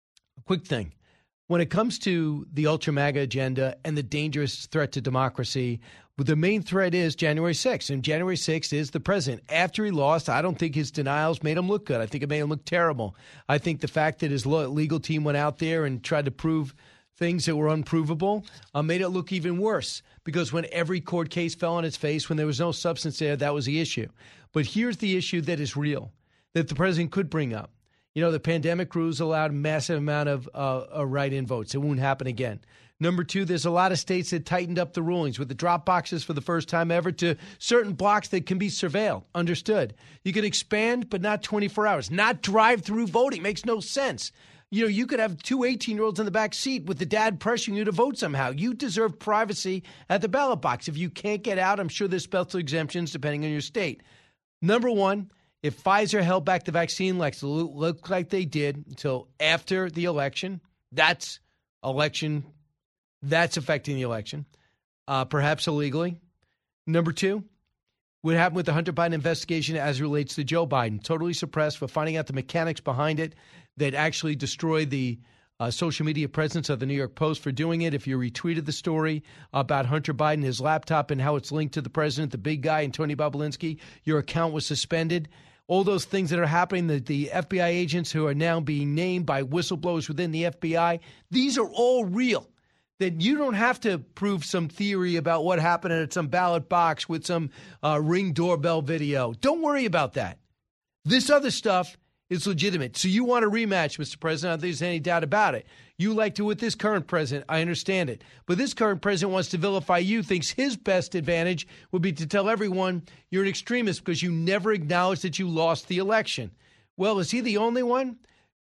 Speaker 6: a quick thing. When it comes to the ultra-MAGA agenda and the dangerous threat to democracy, the main threat is January sixth, and January sixth is the president. After he lost, I don't think his denials made him look good. I think it made him look terrible. I think the fact that his legal team went out there and tried to prove things that were unprovable uh, made it look even worse, because when every court case fell on its face, when there was no substance there, that was the issue. But here's the issue that is real, that the president could bring up. You know, the pandemic rules allowed a massive amount of uh, uh, write-in votes. It won't happen again. Number two, there's a lot of states that tightened up the rulings with the drop boxes for the first time ever to certain blocks that can be surveilled. Understood. You can expand, but not twenty-four hours. Not drive-through voting. Makes no sense. You know, you could have two eighteen-year-olds in the back seat with the dad pressuring you to vote somehow. You deserve privacy at the ballot box. If you can't get out, I'm sure there's special exemptions depending on your state. Number one, if Pfizer held back the vaccine like looked like they did until after the election, that's election, that's affecting the election, uh, perhaps illegally. Number two, what happened with the Hunter Biden investigation as it relates to Joe Biden? Totally suppressed for finding out the mechanics behind it that actually destroyed the uh, social media presence of the New York Post for doing it. If you retweeted the story about Hunter Biden, his laptop, and how it's linked to the president, the big guy, and Tony Bobulinski, your account was suspended. All those things that are happening, the, the F B I agents who are now being named by whistleblowers within the F B I, these are all real. That you don't have to prove some theory about what happened at some ballot box with some uh, Ring doorbell video. Don't worry about that. This other stuff is legitimate. So you want a rematch, Mister President. I don't think there's any doubt about it. You like to with this current president. I understand it. But this current president wants to vilify you, thinks his best advantage would be to tell everyone you're an extremist because you never acknowledged that you lost the election. Well, is he the only one?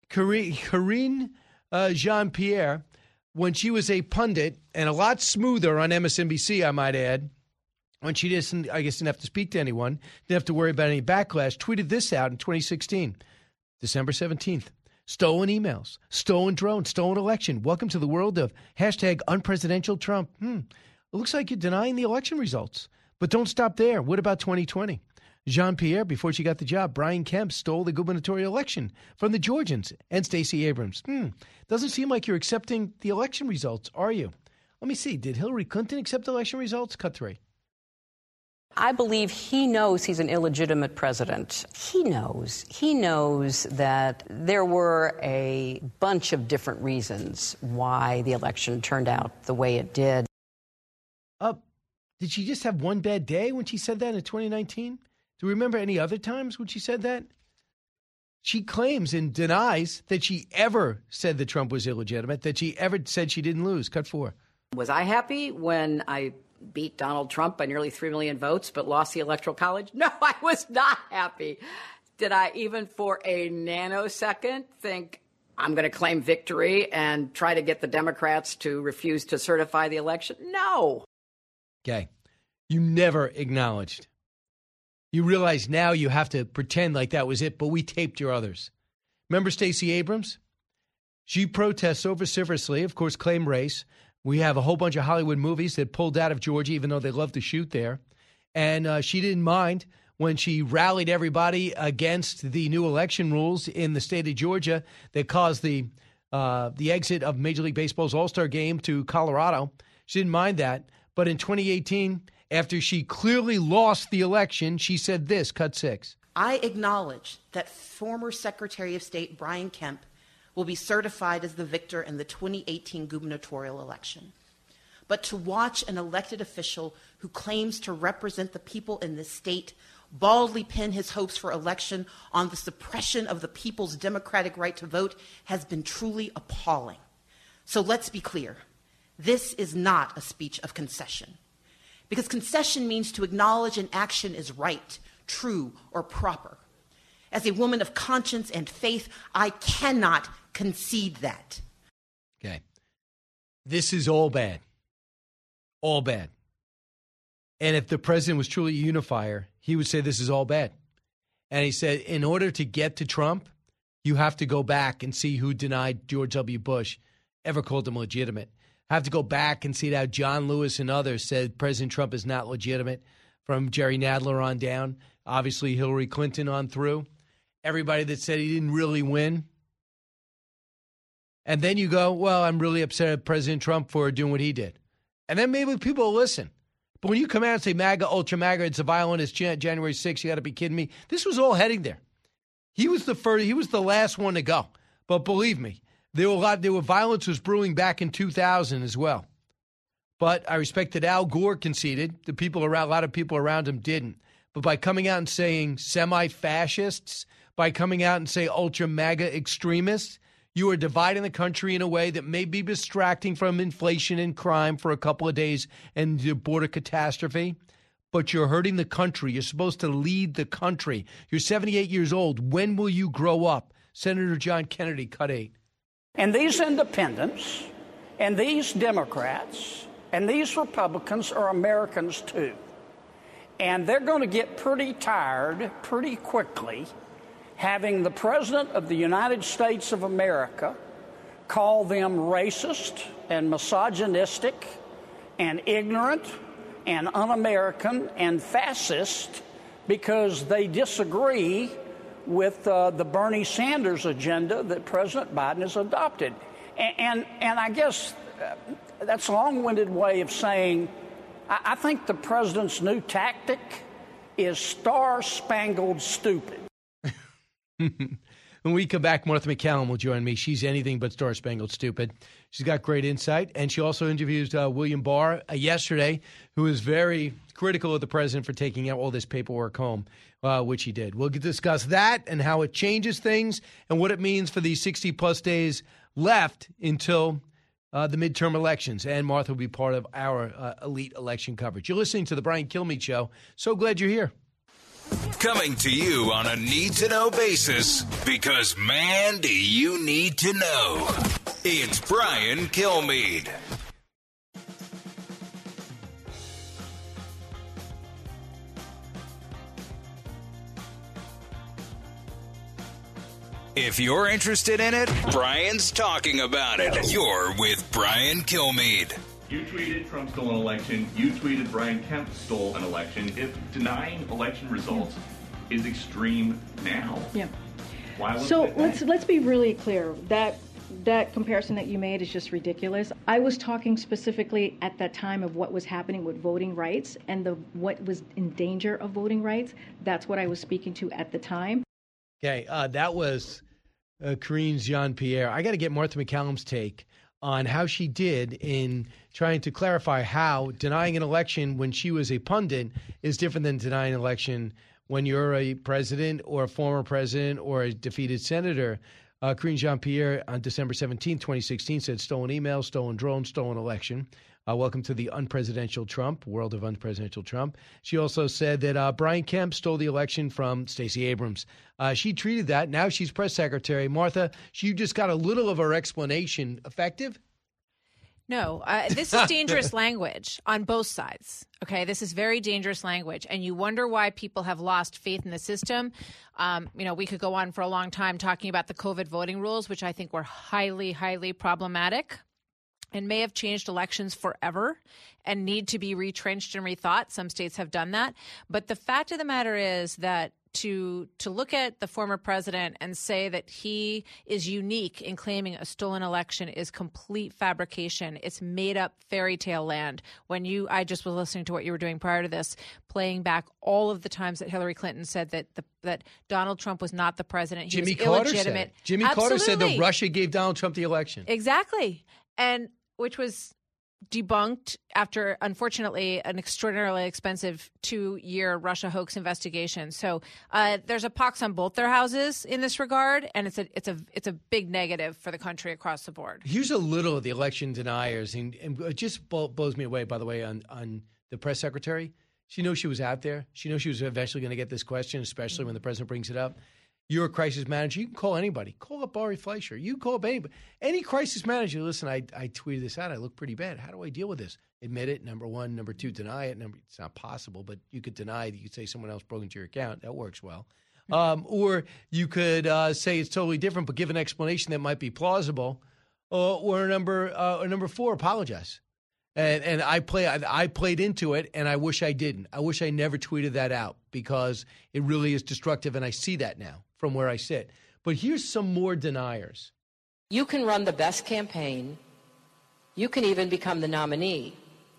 Speaker 6: Karine uh, Jean-Pierre, when she was a pundit and a lot smoother on M S N B C, I might add, when she didn't, I guess, didn't have to speak to anyone, didn't have to worry about any backlash, tweeted this out in twenty sixteen, December seventeenth. Stolen emails, stolen drones, stolen election. Welcome to the world of hashtag unpresidential Trump. Hmm. It looks like you're denying the election results. But don't stop there. What about twenty twenty? Jean-Pierre, before she got the job, Brian Kemp stole the gubernatorial election from the Georgians and Stacey Abrams. Hmm. Doesn't seem like you're accepting the election results, are you? Let me see. Did Hillary Clinton accept election results? Cut three.
Speaker 12: I believe he knows he's an illegitimate president. He knows. He knows that there were a bunch of different reasons why the election turned out the way it did.
Speaker 6: Uh, did she just have one bad day when she said that in twenty nineteen? Do you remember any other times when she said that? She claims and denies that she ever said that Trump was illegitimate, that she ever said she didn't lose. Cut four.
Speaker 3: Was I happy when I beat Donald Trump by nearly three million votes but lost the Electoral College? No, I was not happy. Did I even for a nanosecond think I'm going to claim victory and try to get the Democrats to refuse to certify the election? No.
Speaker 6: Okay. You never acknowledged. You realize now you have to pretend like that was it, but we taped your others. Remember Stacey Abrams? She protests so vociferously, of course, claim race. We have a whole bunch of Hollywood movies that pulled out of Georgia, even though they love to shoot there. And uh, she didn't mind when she rallied everybody against the new election rules in the state of Georgia that caused the uh, the exit of Major League Baseball's All-Star game to Colorado. She didn't mind that. But in twenty eighteen, after she clearly lost the election, she said this, cut six.
Speaker 11: I acknowledge that former Secretary of State Brian Kemp will be certified as the victor in the twenty eighteen gubernatorial election. But to watch an elected official who claims to represent the people in this state baldly pin his hopes for election on the suppression of the people's democratic right to vote has been truly appalling. So let's be clear. This is not a speech of concession. Because concession means to acknowledge an action is right, true, or proper. As a woman of conscience and faith, I cannot concede that.
Speaker 6: Okay. This is all bad. All bad. And if the president was truly a unifier, he would say this is all bad. And he said, in order to get to Trump, you have to go back and see who denied George W. Bush ever called him legitimate. Have to go back and see how John Lewis and others said President Trump is not legitimate, from Jerry Nadler on down, obviously Hillary Clinton on through. Everybody that said he didn't really win. And then you go, well, I'm really upset at President Trump for doing what he did. And then maybe people will listen. But when you come out and say MAGA, ultra MAGA, it's a violent, it's January sixth, you got to be kidding me. This was all heading there. He was the first, he was the last one to go. But believe me, there were a lot, there were violence was brewing back in two thousand as well. But I respect that Al Gore conceded. The people around, a lot of people around him didn't. But by coming out and saying semi-fascists, by coming out and say ultra MAGA extremists, you are dividing the country in a way that may be distracting from inflation and crime for a couple of days and the border catastrophe. But you're hurting the country. You're supposed to lead the country. You're seventy-eight years old. When will you grow up? Senator John Kennedy, cut eight.
Speaker 4: And these independents and these Democrats and these Republicans are Americans too. And they're going to get pretty tired pretty quickly having the President of the United States of America call them racist and misogynistic and ignorant and un-American and fascist because they disagree with uh, the Bernie Sanders agenda that President Biden has adopted. And, and, and I guess uh, that's a long-winded way of saying I, I think the president's new tactic is star-spangled stupid.
Speaker 6: When we come back, Martha MacCallum will join me. She's anything but star-spangled stupid. She's got great insight, and she also interviewed uh, William Barr uh, yesterday, who was very critical of the president for taking out all this paperwork home, uh, which he did. We'll discuss that and how it changes things and what it means for these sixty-plus days left until uh, the midterm elections. And Martha will be part of our uh, elite election coverage. You're listening to The Brian Kilmeade Show. So glad you're here.
Speaker 5: Coming to you on a need-to-know basis, because, man, do you need to know. It's Brian Kilmeade. If you're interested in it, Brian's talking about it. You're with Brian Kilmeade.
Speaker 9: You tweeted Trump stole an election. You tweeted Brian Kemp stole an election. If denying election results is extreme now,
Speaker 10: yeah.
Speaker 9: Why was
Speaker 10: So
Speaker 9: it
Speaker 10: let's
Speaker 9: then?
Speaker 10: let's be really clear. That that comparison that you made is just ridiculous. I was talking specifically at that time of what was happening with voting rights and the what was in danger of voting rights. That's what I was speaking to at the time.
Speaker 6: Okay, uh, that was uh, Karine Jean-Pierre. I got to get Martha MacCallum's take on how she did in trying to clarify how denying an election when she was a pundit is different than denying an election when you're a president or a former president or a defeated senator. Uh, Karine Jean-Pierre on December seventeenth, twenty sixteen said stolen email, stolen drone, stolen election. Uh, welcome to the unpresidential Trump, world of unpresidential Trump. She also said that uh, Brian Kemp stole the election from Stacey Abrams. Uh, she treated that. Now she's press secretary. Martha, you just got a little of her explanation. Effective?
Speaker 13: No, uh, this is dangerous language on both sides. Okay, this is very dangerous language. And you wonder why people have lost faith in the system. Um, you know, we could go on for a long time talking about the COVID voting rules, which I think were highly, highly problematic and may have changed elections forever and need to be retrenched and rethought. Some states have done that. But the fact of the matter is that to to look at the former president and say that he is unique in claiming a stolen election is complete fabrication. It's made up fairy tale land. When you, I just was listening to what you were doing prior to this, playing back all of the times that Hillary Clinton said that the, that Donald Trump was not the president. He
Speaker 6: Jimmy
Speaker 13: was
Speaker 6: Carter
Speaker 13: illegitimate.
Speaker 6: said. Jimmy
Speaker 13: Absolutely.
Speaker 6: Carter said that Russia gave Donald Trump the election.
Speaker 13: Exactly. And which was debunked after, unfortunately, an extraordinarily expensive two-year Russia hoax investigation. So uh, there's a pox on both their houses in this regard, and it's a it's a it's a big negative for the country across the board.
Speaker 6: Here's a little of the election deniers, and, and it just blows me away, by the way, on, on the press secretary. She knows she was out there. She knows she was eventually going to get this question, especially when the president brings it up. You're a crisis manager. You can call anybody. Call up Ari Fleischer. You can call up anybody. Any crisis manager. Listen, I, I tweeted this out. I look pretty bad. How do I deal with this? Admit it, number one. Number two, deny it. Number, it's not possible, but you could deny it. You could say someone else broke into your account. That works well. Um, or you could uh, say it's totally different, but give an explanation that might be plausible. Or, or number uh, or number four, apologize. And and I play I, I played into it, and I wish I didn't. I wish I never tweeted that out because it really is destructive, and I see that now from where I sit. But here's some more deniers.
Speaker 12: You can run the best campaign. You can even become the nominee.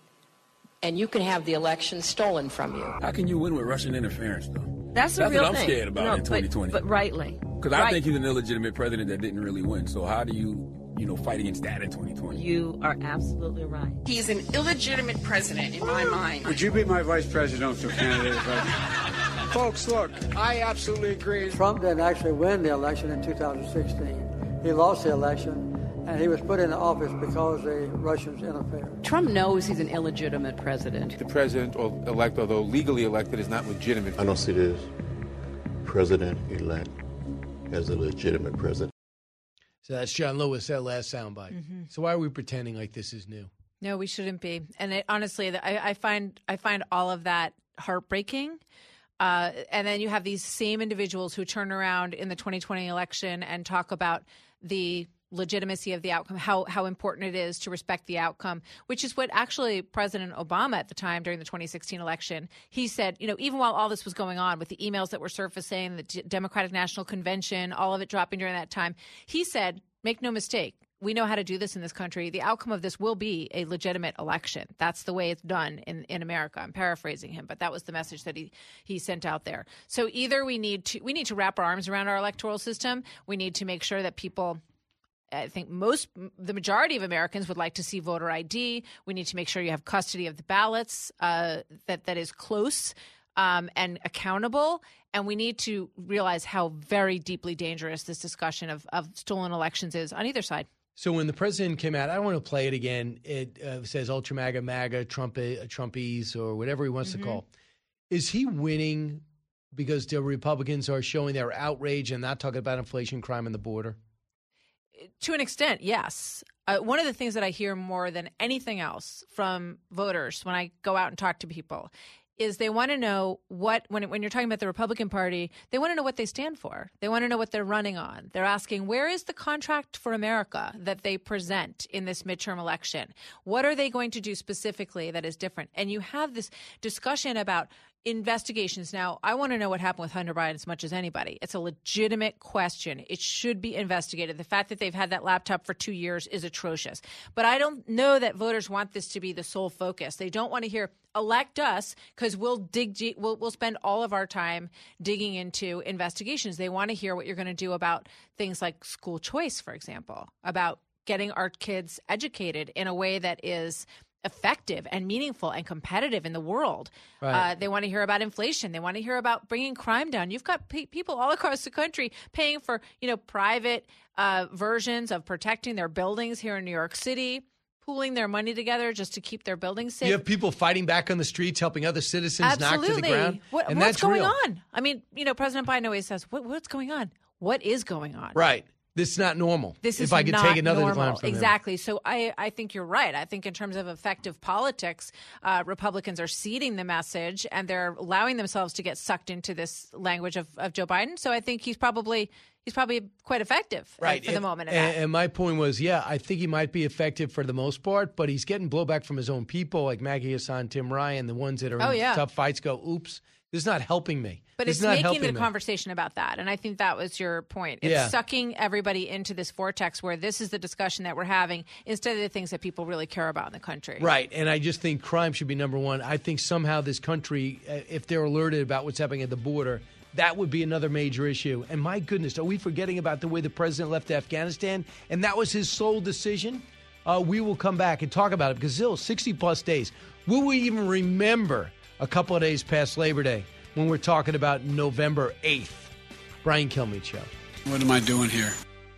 Speaker 12: And you can have the election stolen from you.
Speaker 14: How can you win with Russian interference, though?
Speaker 12: That's a
Speaker 14: That's
Speaker 12: real
Speaker 14: what I'm
Speaker 12: thing.
Speaker 14: scared about
Speaker 12: No,
Speaker 14: in twenty twenty.
Speaker 12: But, but rightly.
Speaker 14: Because I
Speaker 12: Right.
Speaker 14: think he's an illegitimate president that didn't really win. So how do you, you know, fight against that in twenty twenty?
Speaker 12: You are absolutely right.
Speaker 15: He's an illegitimate president in my mind.
Speaker 16: Would you be my vice presidential candidate? If I... Folks, look, I absolutely agree.
Speaker 25: Trump didn't actually win the election in two thousand sixteen. He lost the election, and he was put into office because the Russians interfered.
Speaker 12: Trump knows he's an illegitimate president.
Speaker 26: The president-elect, although legally elected, is not legitimate.
Speaker 27: I don't see this president-elect as a legitimate president.
Speaker 6: So that's John Lewis, that last soundbite.
Speaker 13: Mm-hmm.
Speaker 6: So why are we pretending like this is new?
Speaker 13: No, we shouldn't be. And it, honestly, I, I find I find all of that heartbreaking. Uh, and then you have these same individuals who turn around in the twenty twenty election and talk about the legitimacy of the outcome, how how important it is to respect the outcome, which is what actually President Obama at the time during the twenty sixteen election, he said, you know, even while all this was going on with the emails that were surfacing, the D- Democratic National Convention, all of it dropping during that time, he said, make no mistake, we know how to do this in this country. The outcome of this will be a legitimate election. That's the way it's done in, in America. I'm paraphrasing him, but that was the message that he, he sent out there. So either we need to we need to wrap our arms around our electoral system. We need to make sure that people, I think most, the majority of Americans would like to see voter I D. We need to make sure you have custody of the ballots uh, that that is close um, and accountable. And we need to realize how very deeply dangerous this discussion of, of stolen elections is on either side.
Speaker 6: So when the president came out, I don't want to play it again. It uh, says Ultra MAGA, MAGA, Trump, uh, Trumpies, or whatever he wants mm-hmm. to call. Is he winning because the Republicans are showing their outrage and not talking about inflation, crime, and the border?
Speaker 13: To an extent, yes. Uh, one of the things that I hear more than anything else from voters when I go out and talk to people is they want to know what, when when you're talking about the Republican Party, they want to know what they stand for. They want to know what they're running on. They're asking, where is the contract for America that they present in this midterm election? What are they going to do specifically that is different? And you have this discussion about investigations. Now, I want to know what happened with Hunter Biden as much as anybody. It's a legitimate question. It should be investigated. The fact that they've had that laptop for two years is atrocious. But I don't know that voters want this to be the sole focus. They don't want to hear, elect us, because we'll dig, we'll, we'll spend all of our time digging into investigations. They want to hear what you're going to do about things like school choice, for example, about getting our kids educated in a way that is effective and meaningful and competitive in the world. Right. Uh, they want to hear about inflation. They want to hear about bringing crime down. You've got pe- people all across the country paying for, you know, private uh, versions of protecting their buildings here in New York City, pooling their money together just to keep their buildings safe.
Speaker 6: You have people fighting back on the streets, helping other citizens
Speaker 13: Absolutely.
Speaker 6: knock to the ground.
Speaker 13: What,
Speaker 6: and
Speaker 13: what's
Speaker 6: that's
Speaker 13: going
Speaker 6: real.
Speaker 13: on? I mean, you know, President Biden always says, what, what's going on? What is going on?
Speaker 6: Right. This is not normal.
Speaker 13: This
Speaker 6: if
Speaker 13: is
Speaker 6: I could
Speaker 13: not
Speaker 6: take another
Speaker 13: normal.
Speaker 6: line from
Speaker 13: exactly. Him. So I, I think you're right. I think in terms of effective politics, uh, Republicans are ceding the message and they're allowing themselves to get sucked into this language of, of Joe Biden. So I think he's probably he's probably quite effective
Speaker 6: right.
Speaker 13: uh, for
Speaker 6: and,
Speaker 13: the moment.
Speaker 6: And, and my point was, yeah, I think he might be effective for the most part, but he's getting blowback from his own people, like Maggie Hassan, Tim Ryan, the ones that are
Speaker 13: oh,
Speaker 6: in
Speaker 13: yeah.
Speaker 6: tough fights. Go, oops, this is not helping me.
Speaker 13: But
Speaker 6: this
Speaker 13: it's
Speaker 6: is not
Speaker 13: making the
Speaker 6: me.
Speaker 13: conversation about that. And I think that was your point. It's
Speaker 6: yeah.
Speaker 13: sucking everybody into this vortex where this is the discussion that we're having instead of the things that people really care about in the country.
Speaker 6: Right. And I just think crime should be number one. I think somehow this country, if they're alerted about what's happening at the border, that would be another major issue. And my goodness, are we forgetting about the way the president left Afghanistan? And that was his sole decision? Uh, we will come back and talk about it because still sixty plus days. Will we even remember a couple of days past Labor Day when we're talking about November eighth? Brian Kilmeade Show.
Speaker 16: What am I doing here?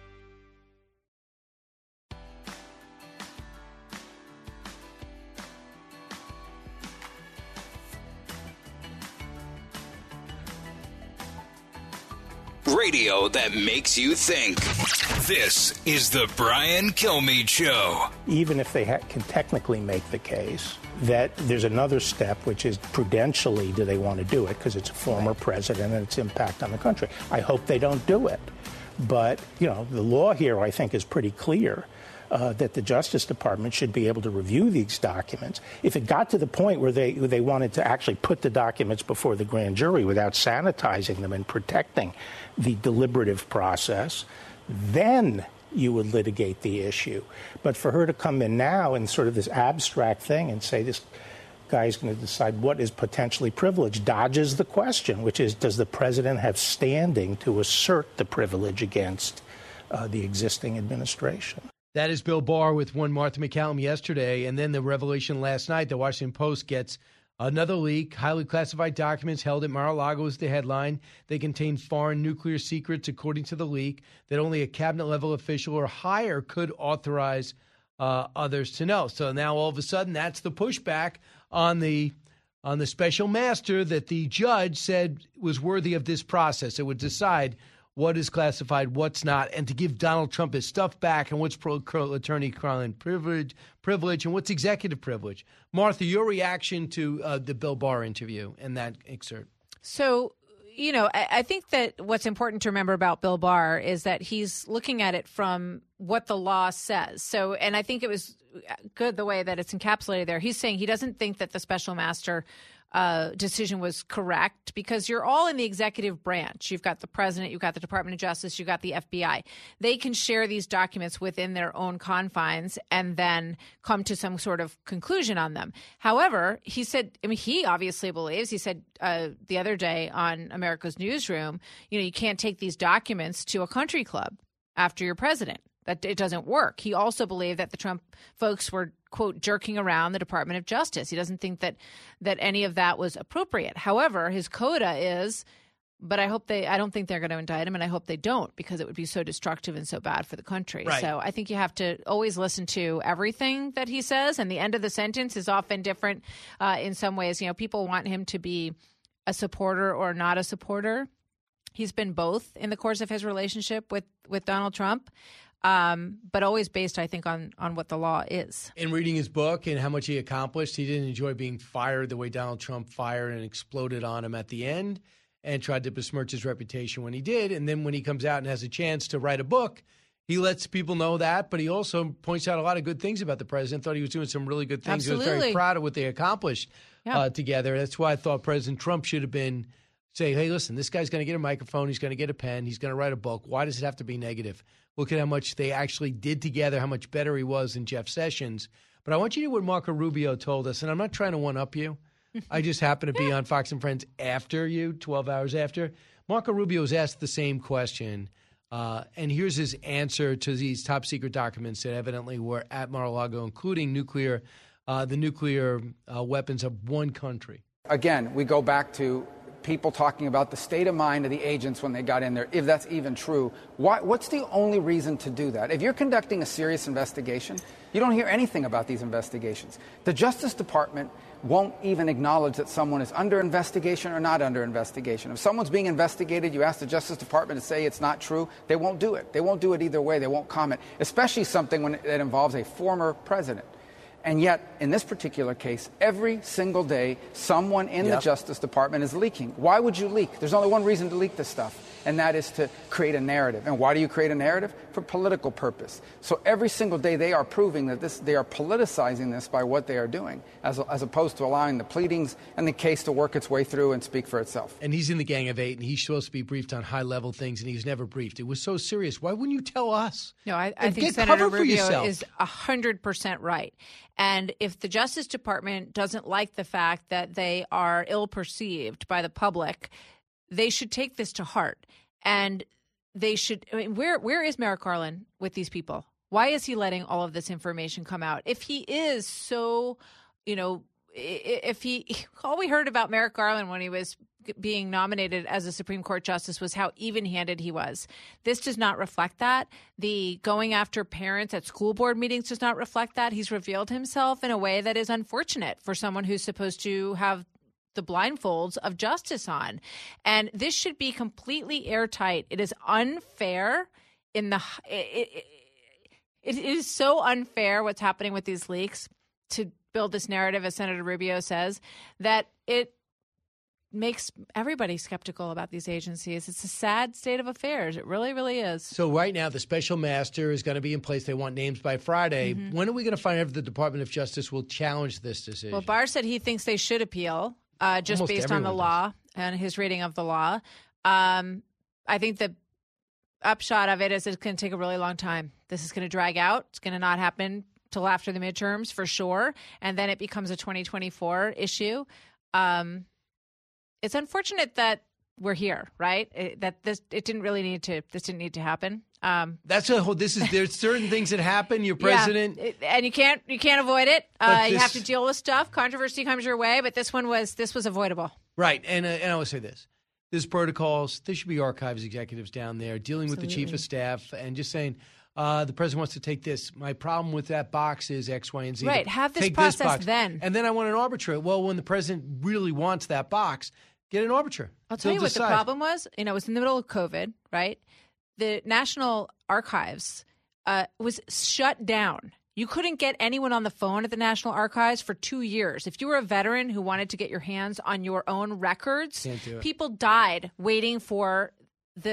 Speaker 5: Radio that makes you think. This is the Brian Kilmeade Show.
Speaker 1: Even if they ha- can technically make the case that there's another step, which is prudentially, do they want to do it? Because it's a former president and its impact on the country. I hope they don't do it. But, you know, the law here, I think, is pretty clear. Uh, that the Justice Department should be able to review these documents. If it got to the point where they where they wanted to actually put the documents before the grand jury without sanitizing them and protecting the deliberative process, then you would litigate the issue. But for her to come in now in sort of this abstract thing and say this guy's going to decide what is potentially privilege dodges the question, which is, does the president have standing to assert the privilege against uh, the existing administration?
Speaker 6: That is Bill Barr with one Martha MacCallum yesterday. And then the revelation last night, the Washington Post gets another leak. Highly classified documents held at Mar-a-Lago is the headline. They contain foreign nuclear secrets, according to the leak, that only a cabinet-level official or higher could authorize uh, others to know. So now all of a sudden, that's the pushback on the on the special master that the judge said was worthy of this process. It would decide what is classified, what's not, and to give Donald Trump his stuff back, and what's pro- attorney-client privilege, privilege, and what's executive privilege. Martha, your reaction to uh, the Bill Barr interview and that excerpt?
Speaker 13: So, you know, I, I think that what's important to remember about Bill Barr is that he's looking at it from what the law says. So, and I think it was good the way that it's encapsulated there. He's saying he doesn't think that the special master uh, decision was correct because you're all in the executive branch. You've got the president, you've got the Department of Justice, you've got the F B I. They can share these documents within their own confines and then come to some sort of conclusion on them. However, he said, I mean, he obviously believes, he said uh, the other day on America's Newsroom, you know, you can't take these documents to a country club after you're president. That it doesn't work. He also believed that the Trump folks were, quote, jerking around the Department of Justice. He doesn't think that that any of that was appropriate. However, his coda is, but I hope they, I don't think they're going to indict him, and I hope they don't, because it would be so destructive and so bad for the country.
Speaker 6: Right.
Speaker 13: So I think you have to always listen to everything that he says, and the end of the sentence is often different uh, in some ways. You know, people want him to be a supporter or not a supporter. He's been both in the course of his relationship with, with Donald Trump. Um, but always based, I think, on, on what the law is.
Speaker 6: In reading his book and how much he accomplished, he didn't enjoy being fired the way Donald Trump fired and exploded on him at the end and tried to besmirch his reputation when he did. And then when he comes out and has a chance to write a book, he lets people know that, but he also points out a lot of good things about the president, thought he was doing some really good things.
Speaker 13: Absolutely.
Speaker 6: He was very proud of what they accomplished
Speaker 13: yeah.
Speaker 6: uh, together. That's why I thought President Trump should have been saying, hey, listen, this guy's going to get a microphone, he's going to get a pen, he's going to write a book. Why does it have to be negative? Look at how much they actually did together, how much better he was than Jeff Sessions. But I want you to hear what Marco Rubio told us, and I'm not trying to one-up you. I just happen to be on Fox and Friends after you, twelve hours after. Marco Rubio was asked the same question, uh, and here's his answer to these top-secret documents that evidently were at Mar-a-Lago, including nuclear, uh, the nuclear uh, weapons of one country.
Speaker 2: Again, we go back to people talking about the state of mind of the agents when they got in there, if that's even true. Why, what's the only reason to do that? If you're conducting a serious investigation, you don't hear anything about these investigations. The Justice Department won't even acknowledge that someone is under investigation or not under investigation. If someone's being investigated, you ask the Justice Department to say it's not true, they won't do it. They won't do it either way. They won't comment, especially something when it, that involves a former president. And yet, in this particular case, every single day, someone in yep. the Justice Department is leaking. Why would you leak? There's only one reason to leak this stuff, and that is to create a narrative. And why do you create a narrative? For political purpose. So every single day, they are proving that this, they are politicizing this by what they are doing, as, as opposed to allowing the pleadings and the case to work its way through and speak for itself.
Speaker 6: And he's in the Gang of Eight, and he's supposed to be briefed on high-level things, and he's never briefed. It was so serious. Why wouldn't you tell us?
Speaker 13: No, I, I think
Speaker 6: Get
Speaker 13: Senator Rubio
Speaker 6: yourself.
Speaker 13: is one hundred percent right. And if the Justice Department doesn't like the fact that they are ill-perceived by the public, they should take this to heart. And they should – I mean, where where is Merrick Garland with these people? Why is he letting all of this information come out? If he is so, you know, if he – all we heard about Merrick Garland when he was being nominated as a Supreme Court justice was how even-handed he was. This does not reflect that. The going after parents at school board meetings does not reflect that. He's revealed himself in a way that is unfortunate for someone who's supposed to have the blindfolds of justice on. And this should be completely airtight. It is unfair in the it, it, it is so unfair what's happening with these leaks to build this narrative, as Senator Rubio says, that it makes everybody skeptical about these agencies. It's a sad state of affairs. It really, really is.
Speaker 6: So right now, the special master is going to be in place. They want names by Friday. Mm-hmm. When are we going to find out if the Department of Justice will challenge this decision?
Speaker 13: Well, Barr said he thinks they should appeal uh, just
Speaker 6: Almost
Speaker 13: based on the
Speaker 6: does.
Speaker 13: law and his reading of the law. Um, I think the upshot of it is it's going to take a really long time. This is going to drag out. It's going to not happen till after the midterms for sure. And then it becomes a twenty twenty-four issue. Um, It's unfortunate that we're here, right? It, that this it didn't really need to. This didn't need to happen. Um,
Speaker 6: That's a whole. This is there's certain things that happen. You're president,
Speaker 13: yeah, it, and you can't you can't avoid it. Uh,
Speaker 6: this,
Speaker 13: you have to deal with stuff. Controversy comes your way, but this one was this was avoidable.
Speaker 6: Right, and uh, and I will say this: there's protocols. There should be archives executives down there dealing with
Speaker 13: Absolutely.
Speaker 6: the chief of staff and just saying. Uh, the president wants to take this. My problem with that box is X, Y, and Z.
Speaker 13: Right. Have this
Speaker 6: take
Speaker 13: process
Speaker 6: this box.
Speaker 13: then.
Speaker 6: And then I want an arbitrator. Well, when the president really wants that box, get an arbitrator.
Speaker 13: I'll tell
Speaker 6: They'll
Speaker 13: you what
Speaker 6: decide.
Speaker 13: the problem was. You know, it was in the middle of COVID, right? The National Archives uh, was shut down. You couldn't get anyone on the phone at the National Archives for two years. If you were a veteran who wanted to get your hands on your own records,
Speaker 6: Can't do it.
Speaker 13: people died waiting for the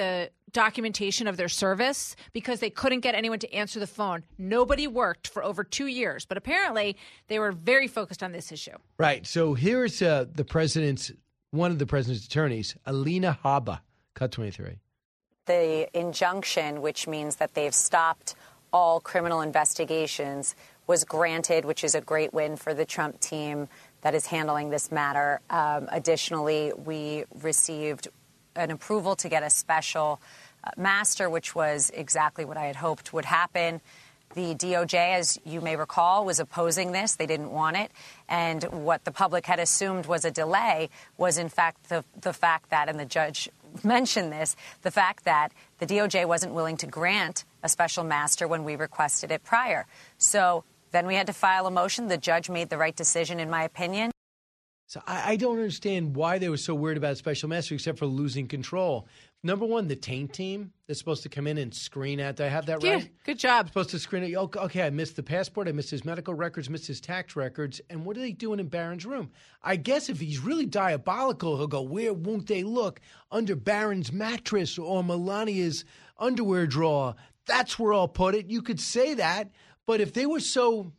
Speaker 13: documentation of their service because they couldn't get anyone to answer the phone. Nobody worked for over two years, but apparently they were very focused on this issue.
Speaker 6: Right. So here's uh, the president's, one of the president's attorneys, Alina Habba, Cut twenty-three.
Speaker 17: The injunction, which means that they've stopped all criminal investigations, was granted, which is a great win for the Trump team that is handling this matter. Um, additionally, we received an approval to get a special uh, master, which was exactly what I had hoped would happen. The D O J, as you may recall, was opposing this. They didn't want it. And what the public had assumed was a delay was, in fact, the, the fact that, and the judge mentioned this, the fact that the D O J wasn't willing to grant a special master when we requested it prior. So then we had to file a motion. The judge made the right decision, in my opinion.
Speaker 6: So I, I don't understand why they were so worried about special master except for losing control. Number one, the taint team that's supposed to come in and screen at. Do I have that
Speaker 13: Yeah,
Speaker 6: right?
Speaker 13: good job.
Speaker 6: Supposed to screen it. Okay, okay, I missed the passport. I missed his medical records, missed his tax records. And what are they doing in Barron's room? I guess if he's really diabolical, he'll go, where won't they look? Under Barron's mattress or Melania's underwear drawer. That's where I'll put it. You could say that. But if they were so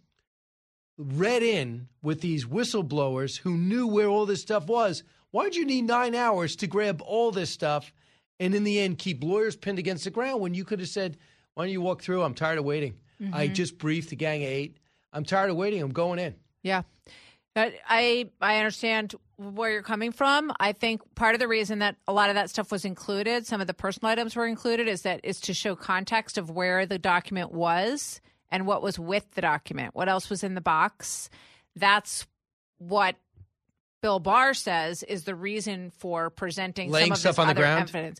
Speaker 6: read in with these whistleblowers who knew where all this stuff was, why'd you need nine hours to grab all this stuff and in the end keep lawyers pinned against the ground when you could have said, why don't you walk through? I'm tired of waiting.
Speaker 13: Mm-hmm.
Speaker 6: I just briefed the gang of eight. I'm tired of waiting. I'm going in.
Speaker 13: Yeah. But I I understand where you're coming from. I think part of the reason that a lot of that stuff was included, some of the personal items were included, is that is to show context of where the document was and what was with the document, what else was in the box. That's what Bill Barr says is the reason for presenting
Speaker 6: Laying
Speaker 13: some of
Speaker 6: stuff
Speaker 13: this
Speaker 6: on the
Speaker 13: other
Speaker 6: ground?
Speaker 13: evidence.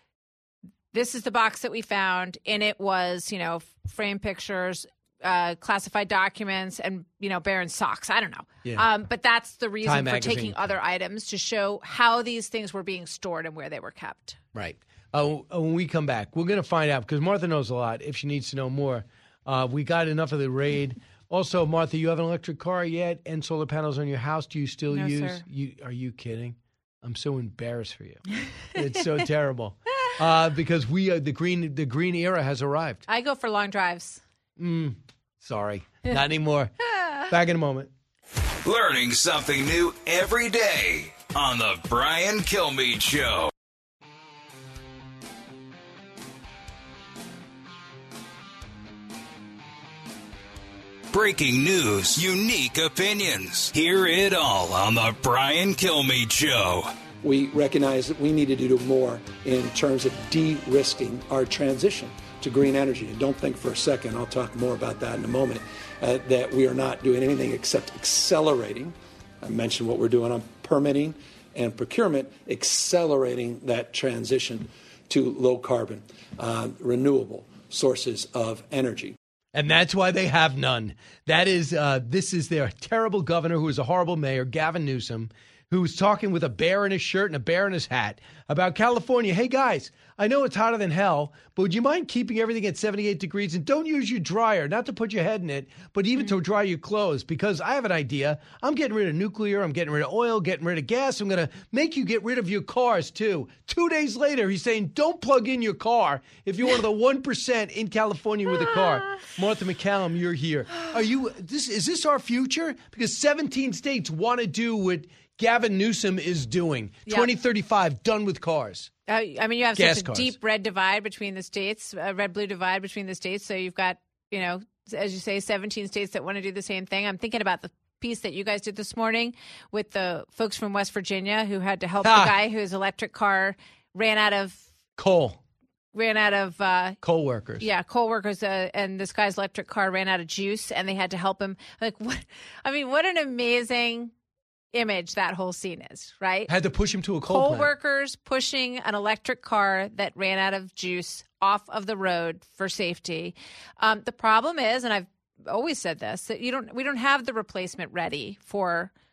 Speaker 13: This is the box that we found. In it was, you know, framed pictures, uh, classified documents, and, you know, Barron's socks. I don't know.
Speaker 6: Yeah.
Speaker 13: Um, but that's the reason
Speaker 6: Time
Speaker 13: for
Speaker 6: magazine.
Speaker 13: taking other items to show how these things were being stored and where they were kept.
Speaker 6: Right. Uh, when we come back, we're going to find out because Martha knows a lot if she needs to know more. Uh, we got enough of the raid. Also, Martha, you have an electric car yet and solar panels on your house. Do you still
Speaker 13: No,
Speaker 6: use?
Speaker 13: sir.
Speaker 6: You Are you kidding? I'm so embarrassed for you. It's so terrible uh, because we uh, the green the green era has arrived.
Speaker 13: I go for long drives.
Speaker 6: Mm, sorry, not anymore. Back in a moment.
Speaker 5: Learning something new every day on the Brian Kilmeade Show. Breaking news, unique opinions. Hear it all on the Brian Kilmeade Show.
Speaker 7: We recognize that we need to do more in terms of de-risking our transition to green energy. And don't think for a second, I'll talk more about that in a moment, uh, that we are not doing anything except accelerating. I mentioned what we're doing on permitting and procurement, accelerating that transition to low carbon, uh, renewable sources of energy.
Speaker 6: And that's why they have none. That is, uh, this is their terrible governor who is a horrible mayor, Gavin Newsom, who's talking with a bear in his shirt and a bear in his hat about California. Hey, guys, I know it's hotter than hell, but would you mind keeping everything at seventy-eight degrees? And don't use your dryer, not to put your head in it, but even to dry your clothes, because I have an idea. I'm getting rid of nuclear. I'm getting rid of oil, getting rid of gas. I'm going to make you get rid of your cars, too. Two days later, he's saying, don't plug in your car if you're one of the one percent in California with a car. Martha McCallum, you're here. Are you? This is this our future? Because seventeen states want to do what Gavin Newsom is doing.
Speaker 13: Yeah.
Speaker 6: twenty thirty-five, done with cars.
Speaker 13: Uh, I mean, you have
Speaker 6: Gas
Speaker 13: such a
Speaker 6: cars.
Speaker 13: deep red divide between the states, a red-blue divide between the states. So you've got, you know, as you say, seventeen states that want to do the same thing. I'm thinking about the piece that you guys did this morning with the folks from West Virginia who had to help
Speaker 6: Ah.
Speaker 13: the guy whose electric car ran out of
Speaker 6: Coal.
Speaker 13: ran out of uh,
Speaker 6: Coal workers.
Speaker 13: yeah, coal workers, uh, and this guy's electric car ran out of juice, and they had to help him. Like, what? I mean, what an amazing image that whole scene is, right?
Speaker 6: Had to push him to a coal,
Speaker 13: Coal
Speaker 6: plant.
Speaker 13: workers pushing an electric car that ran out of juice off of the road for safety. Um, the problem is, and I've always said this, that you don't we don't have the replacement ready for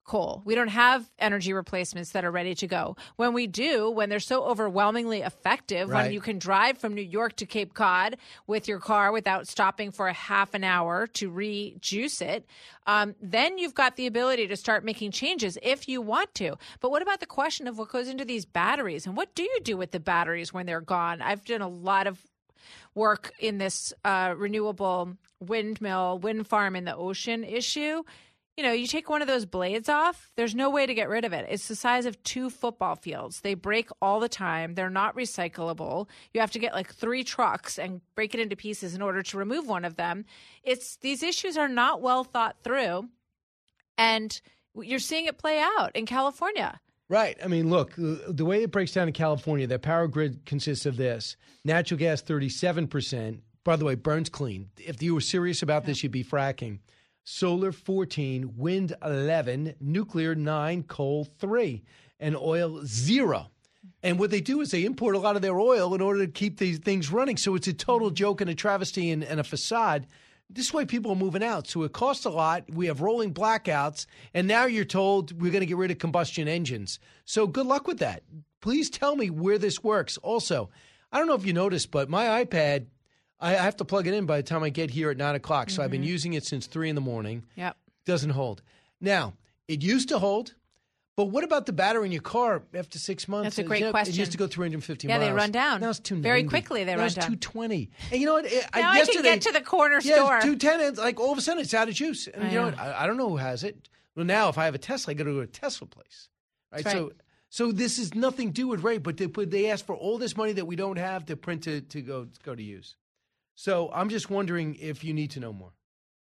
Speaker 13: coal. We don't have energy replacements that are ready to go. When we do, when they're so overwhelmingly effective,
Speaker 18: Right.
Speaker 13: when you can drive from New York to Cape Cod with your car without stopping for a half an hour to rejuice it, um, then you've got the ability to start making changes if you want to. But what about the question of what goes into these batteries, and what do you do with the batteries when they're gone? I've done a lot of work in this uh, renewable windmill, wind farm in the ocean issue. You know, you take one of those blades off, there's no way to get rid of it. It's the size of two football fields. They break all the time. They're not recyclable. You have to get like three trucks and break it into pieces in order to remove one of them. It's these issues are not well thought through, and you're seeing it play out in California.
Speaker 6: Right. I mean, look, the way it breaks down in California, their power grid consists of this. Natural gas, thirty-seven percent. By the way, burns clean. If you were serious about this, you'd be fracking. Solar, fourteen. Wind, eleven. Nuclear, nine. Coal, three. And oil, zero. And what they do is they import a lot of their oil in order to keep these things running. So it's a total joke and a travesty and, and a facade. This way people are moving out. So it costs a lot. We have rolling blackouts. And now you're told we're going to get rid of combustion engines. So good luck with that. Please tell me where this works. Also, I don't know if you noticed, but my iPad, I have to plug it in by the time I get here at nine o'clock. So mm-hmm. I've been using it since three in the morning.
Speaker 13: Yep.
Speaker 6: Doesn't hold. Now, it used to hold. But what about the battery in your car after six months?
Speaker 13: That's a great
Speaker 6: you know,
Speaker 13: question.
Speaker 6: It used to go three hundred fifty
Speaker 13: yeah,
Speaker 6: miles.
Speaker 13: they run down.
Speaker 6: Now it's two ninety.
Speaker 13: Very quickly they
Speaker 6: now
Speaker 13: run
Speaker 6: it's
Speaker 13: down.
Speaker 6: two twenty. And you know what? I,
Speaker 13: now I can get to the corner
Speaker 6: yeah,
Speaker 13: store.
Speaker 6: two ten. And like all of a sudden it's out of juice. And
Speaker 13: I
Speaker 6: you know
Speaker 13: know.
Speaker 6: what? I, I don't know who has it. Well, now if I have a Tesla, I got to go to a Tesla place. Right?
Speaker 13: That's right.
Speaker 6: So so this is nothing to do with rate, but they, but they ask for all this money that we don't have to print to, to go to go to use. So I'm just wondering if you need to know more.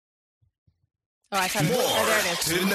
Speaker 13: Oh, I thought it was, oh, there it is.
Speaker 5: To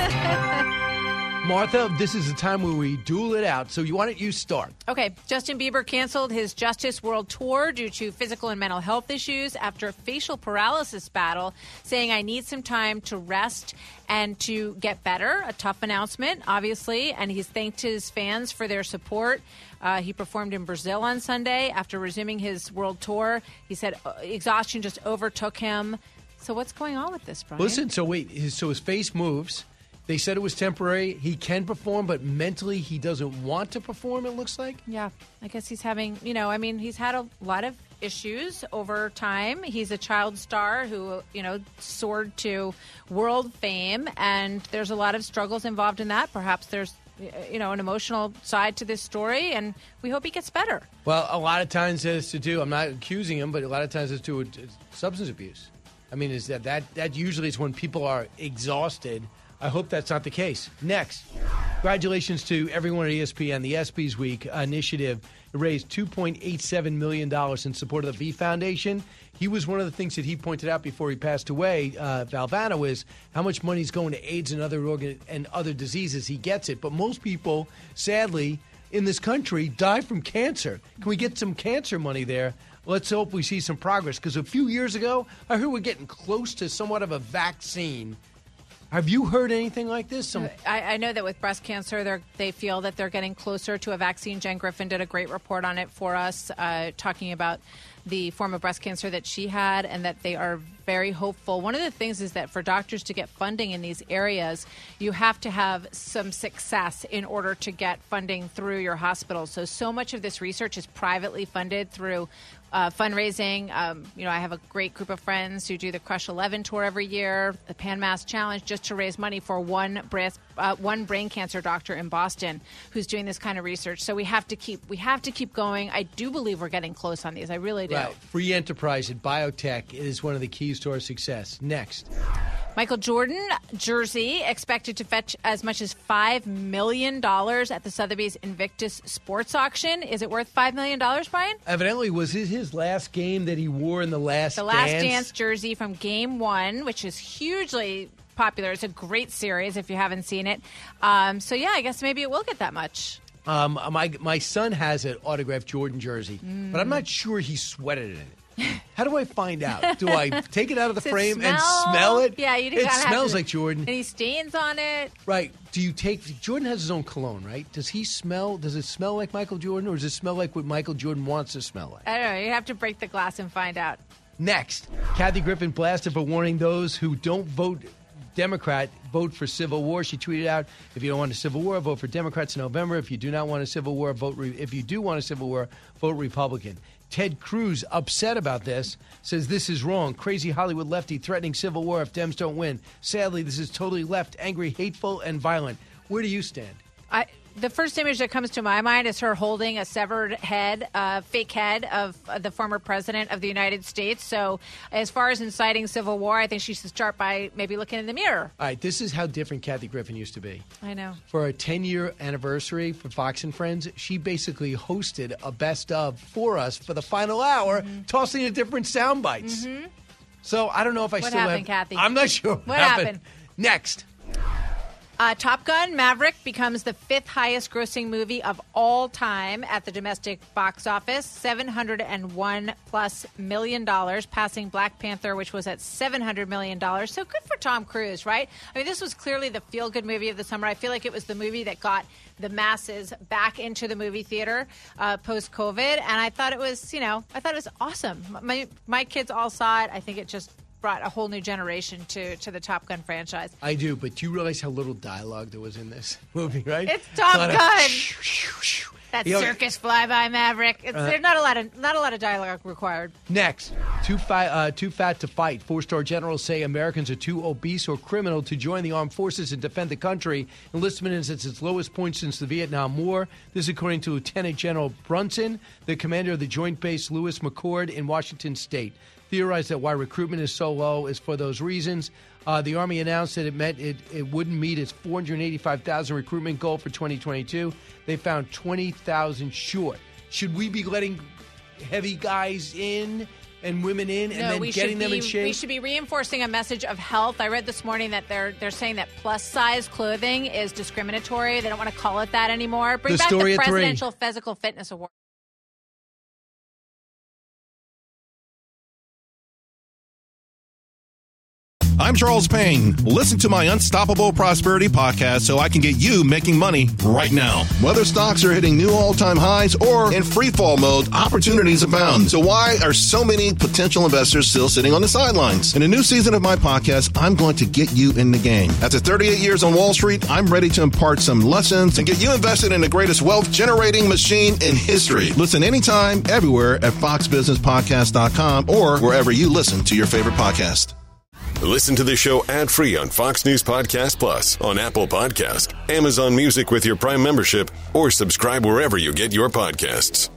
Speaker 5: know.
Speaker 6: Martha, this is the time where we duel it out. So you why don't you start?
Speaker 13: Okay. Justin Bieber canceled his Justice World Tour due to physical and mental health issues after a facial paralysis battle, saying, I need some time to rest and to get better. A tough announcement, obviously, and he's thanked his fans for their support. Uh, he performed in Brazil on Sunday after resuming his world tour. He said uh, exhaustion just overtook him. So what's going on with this, Brian?
Speaker 6: Listen, so wait, his, so his face moves. They said it was temporary. He can perform, but mentally he doesn't want to perform, it looks like.
Speaker 13: Yeah, I guess he's having, you know, I mean, he's had a lot of issues over time. He's a child star who, you know, soared to world fame, and there's a lot of struggles involved in that. Perhaps there's, you know, an emotional side to this story, and we hope he gets better.
Speaker 6: Well, a lot of times it has to do, I'm not accusing him, but a lot of times it's to do with substance abuse. I mean, is that, that that usually is when people are exhausted. I hope that's not the case. Next, congratulations to everyone at E S P N. The ESPYs Week initiative raised two point eight seven million dollars in support of the V Foundation. He was one of the things that he pointed out before he passed away, uh, Valvano, is how much money is going to AIDS and other organ and other diseases. He gets it. But most people, sadly, in this country die from cancer. Can we get some cancer money there? Let's hope we see some progress. Because a few years ago, I heard we're getting close to somewhat of a vaccine. Have you heard anything like this? Some-
Speaker 13: I, I know that with breast cancer, they they feel that they're getting closer to a vaccine. Jen Griffin did a great report on it for us, uh, talking about the form of breast cancer that she had and that they are very hopeful. One of the things is that for doctors to get funding in these areas, you have to have some success in order to get funding through your hospital. So, so much of this research is privately funded through uh, fundraising. Um, you know, I have a great group of friends who do the Crush eleven tour every year, the Pan Mass Challenge, just to raise money for one breast, uh, one brain cancer doctor in Boston who's doing this kind of research. So we have to keep we have to keep going. I do believe we're getting close on these. I really do.
Speaker 6: Right. Free enterprise at biotech is one of the keys to our success. Next.
Speaker 13: Michael Jordan jersey expected to fetch as much as five million dollars at the Sotheby's Invictus Sports Auction. Is it worth five million dollars, Brian?
Speaker 6: Evidently, was it his last game that he wore in the Last
Speaker 13: The
Speaker 6: Dance?
Speaker 13: Last Dance jersey from Game One, which is hugely popular. It's a great series if you haven't seen it. Um, so, yeah, I guess maybe it will get that much.
Speaker 6: Um, my my son has an autographed Jordan jersey,
Speaker 13: Mm.
Speaker 6: but I'm not sure he sweated in it. How do I find out? Do I take it out of the
Speaker 13: Does it
Speaker 6: frame and
Speaker 13: smell?
Speaker 6: smell it?
Speaker 13: Yeah, you do
Speaker 6: It
Speaker 13: gotta have
Speaker 6: smells
Speaker 13: to-
Speaker 6: like Jordan.
Speaker 13: Any stains on it?
Speaker 6: Right. Do you take Jordan has his own cologne, right? Does he smell does it smell like Michael Jordan, or does it smell like what Michael Jordan wants to smell like?
Speaker 13: I don't know. You have to break the glass and find out.
Speaker 6: Next, Kathy Griffin blasted for warning those who don't vote Democrat, vote for civil war. She tweeted out, if you don't want a civil war, vote for Democrats in November. If you do not want a civil war, vote. Re- if you do want a civil war, vote Republican. Ted Cruz, upset about this, says this is wrong. Crazy Hollywood lefty threatening civil war if Dems don't win. Sadly, this is totally left, angry, hateful, and violent. Where do you stand?
Speaker 13: I, the first image that comes to my mind is her holding a severed head, uh, fake head of uh, the former president of the United States. So as far as inciting civil war, I think she should start by maybe looking in the mirror.
Speaker 6: All right, this is how different Kathy Griffin used to be.
Speaker 13: I know.
Speaker 6: For a ten-year anniversary for Fox and Friends, she basically hosted a best of for us for the final hour, mm-hmm. tossing in different sound bites.
Speaker 13: Mm-hmm.
Speaker 6: So I don't know if I
Speaker 13: what
Speaker 6: still
Speaker 13: happened,
Speaker 6: have...
Speaker 13: Kathy?
Speaker 6: I'm not sure what,
Speaker 13: what
Speaker 6: happened.
Speaker 13: happened.
Speaker 6: Next.
Speaker 13: Uh, Top Gun Maverick becomes the fifth highest grossing movie of all time at the domestic box office, seven hundred one plus million dollars, passing Black Panther, which was at seven hundred million dollars. So good for Tom Cruise, right? I mean, this was clearly the feel-good movie of the summer. I feel like it was the movie that got the masses back into the movie theater uh, post-COVID. And I thought it was, you know, I thought it was awesome. My, my kids all saw it. I think it just brought a whole new generation to, to the Top Gun franchise.
Speaker 6: I do, but do you realize how little dialogue there was in this movie, right?
Speaker 13: It's Top Gun.
Speaker 6: Of,
Speaker 13: that
Speaker 6: you know,
Speaker 13: circus flyby Maverick. It's,
Speaker 6: uh,
Speaker 13: there's not a lot of not a lot of dialogue required.
Speaker 6: Next, too fat, uh, too fat to fight. Four-star generals say Americans are too obese or criminal to join the armed forces and defend the country. Enlistment is at its lowest point since the Vietnam War. This is according to Lieutenant General Brunson, the commander of the Joint Base Lewis McChord in Washington State. Theorized that why recruitment is so low is for those reasons. Uh, the Army announced that it meant it, it wouldn't meet its four hundred eighty-five thousand recruitment goal for twenty twenty-two. They found twenty thousand short. Should we be letting heavy guys in and women in and
Speaker 13: no,
Speaker 6: then
Speaker 13: we
Speaker 6: getting them
Speaker 13: be,
Speaker 6: in shape?
Speaker 13: We should be reinforcing a message of health. I read this morning that they're they're saying that plus-size clothing is discriminatory. They don't want to call it that anymore. Bring
Speaker 6: The
Speaker 13: back
Speaker 6: story
Speaker 13: the
Speaker 6: at three.
Speaker 13: Presidential Physical Fitness Award.
Speaker 27: I'm Charles Payne. Listen to my Unstoppable Prosperity podcast so I can get you making money right now. Whether stocks are hitting new all-time highs or in free fall mode, opportunities abound. So why are so many potential investors still sitting on the sidelines? In a new season of my podcast, I'm going to get you in the game. After thirty-eight years on Wall Street, I'm ready to impart some lessons and get you invested in the greatest wealth-generating machine in history. Listen anytime, everywhere at fox business podcast dot com or wherever you listen to your favorite podcast.
Speaker 18: Listen to the show ad-free on Fox News Podcast Plus, on Apple Podcast, Amazon Music with your Prime membership, or subscribe wherever you get your podcasts.